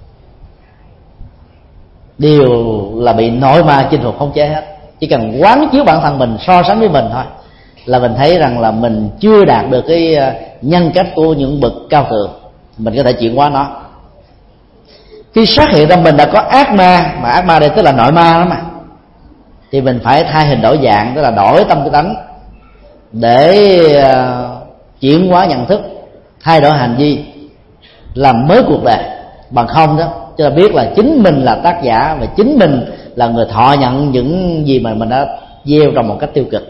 đều là bị nội ma chinh phục khống chế hết. Chỉ cần quán chiếu bản thân mình, so sánh với mình thôi là mình thấy rằng là mình chưa đạt được cái nhân cách của những bậc cao thượng, mình có thể chuyển hóa nó. Khi phát hiện ra mình đã có ác ma, mà ác ma đây tức là nội ma đó mà, thì mình phải thay hình đổi dạng, tức là đổi tâm cái tánh để chuyển hóa nhận thức, thay đổi hành vi, làm mới cuộc đời. Bằng không đó chúng ta biết là chính mình là tác giả và chính mình là người thọ nhận những gì mà mình đã gieo trong một cách tiêu cực.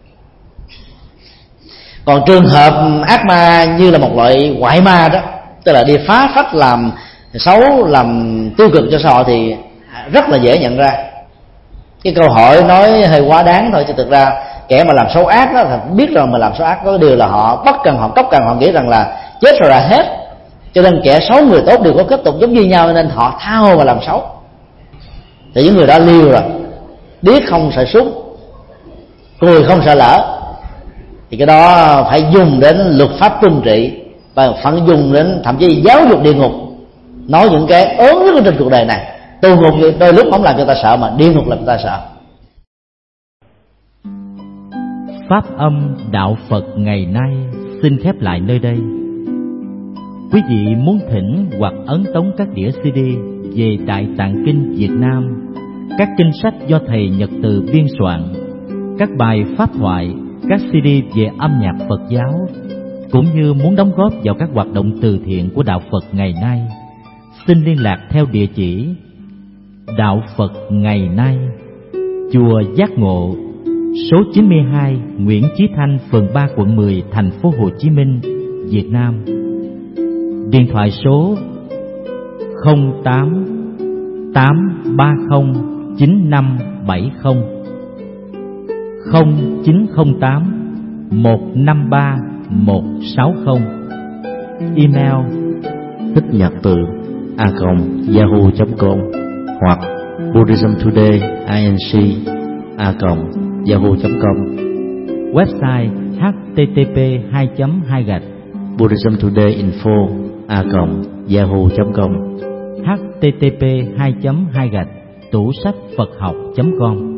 Còn trường hợp ác ma như là một loại ngoại ma đó, tức là đi phá phách, làm xấu, làm tiêu cực cho xã hội, thì rất là dễ nhận ra. Cái câu hỏi nói hơi quá đáng thôi, chứ thực ra kẻ mà làm xấu ác đó thì biết rằng mà làm xấu ác có điều là họ bất cần, họ cấp cần, họ nghĩ rằng là chết rồi là hết. Cho nên kẻ xấu người tốt đều có kết tục giống như nhau, nên họ thao mà làm xấu. Thì những người đó liều rồi, điếc không sợ súng, cười không sợ lỡ, thì cái đó phải dùng đến luật pháp trừng trị, và phải dùng đến thậm chí giáo dục địa ngục, nói những cái ớn nhất trên cuộc đời này. Tù ngục đôi lúc không làm cho ta sợ, mà địa ngục làm cho ta sợ. Pháp âm đạo Phật ngày nay xin khép lại nơi đây. Quý vị muốn thỉnh hoặc ấn tống các đĩa CD về Đại Tạng Kinh Việt Nam, các kinh sách do thầy Nhật Từ biên soạn, các bài pháp thoại, các CD về âm nhạc Phật giáo, cũng như muốn đóng góp vào các hoạt động từ thiện của đạo Phật ngày nay, xin liên lạc theo địa chỉ Đạo Phật ngày nay, chùa Giác Ngộ, số 92 Nguyễn Chí Thanh, phường 3, quận 10, thành phố Hồ Chí Minh, Việt Nam. Điện thoại số 08 830 9570 0908 153 160. Email thích.nhật từ@yahoo.com hoặc buddhismtoday.inc@yahoo.com. Website http://. buddhismtodayinfo@yahoo.com. http://. tủ sách Phật học.com.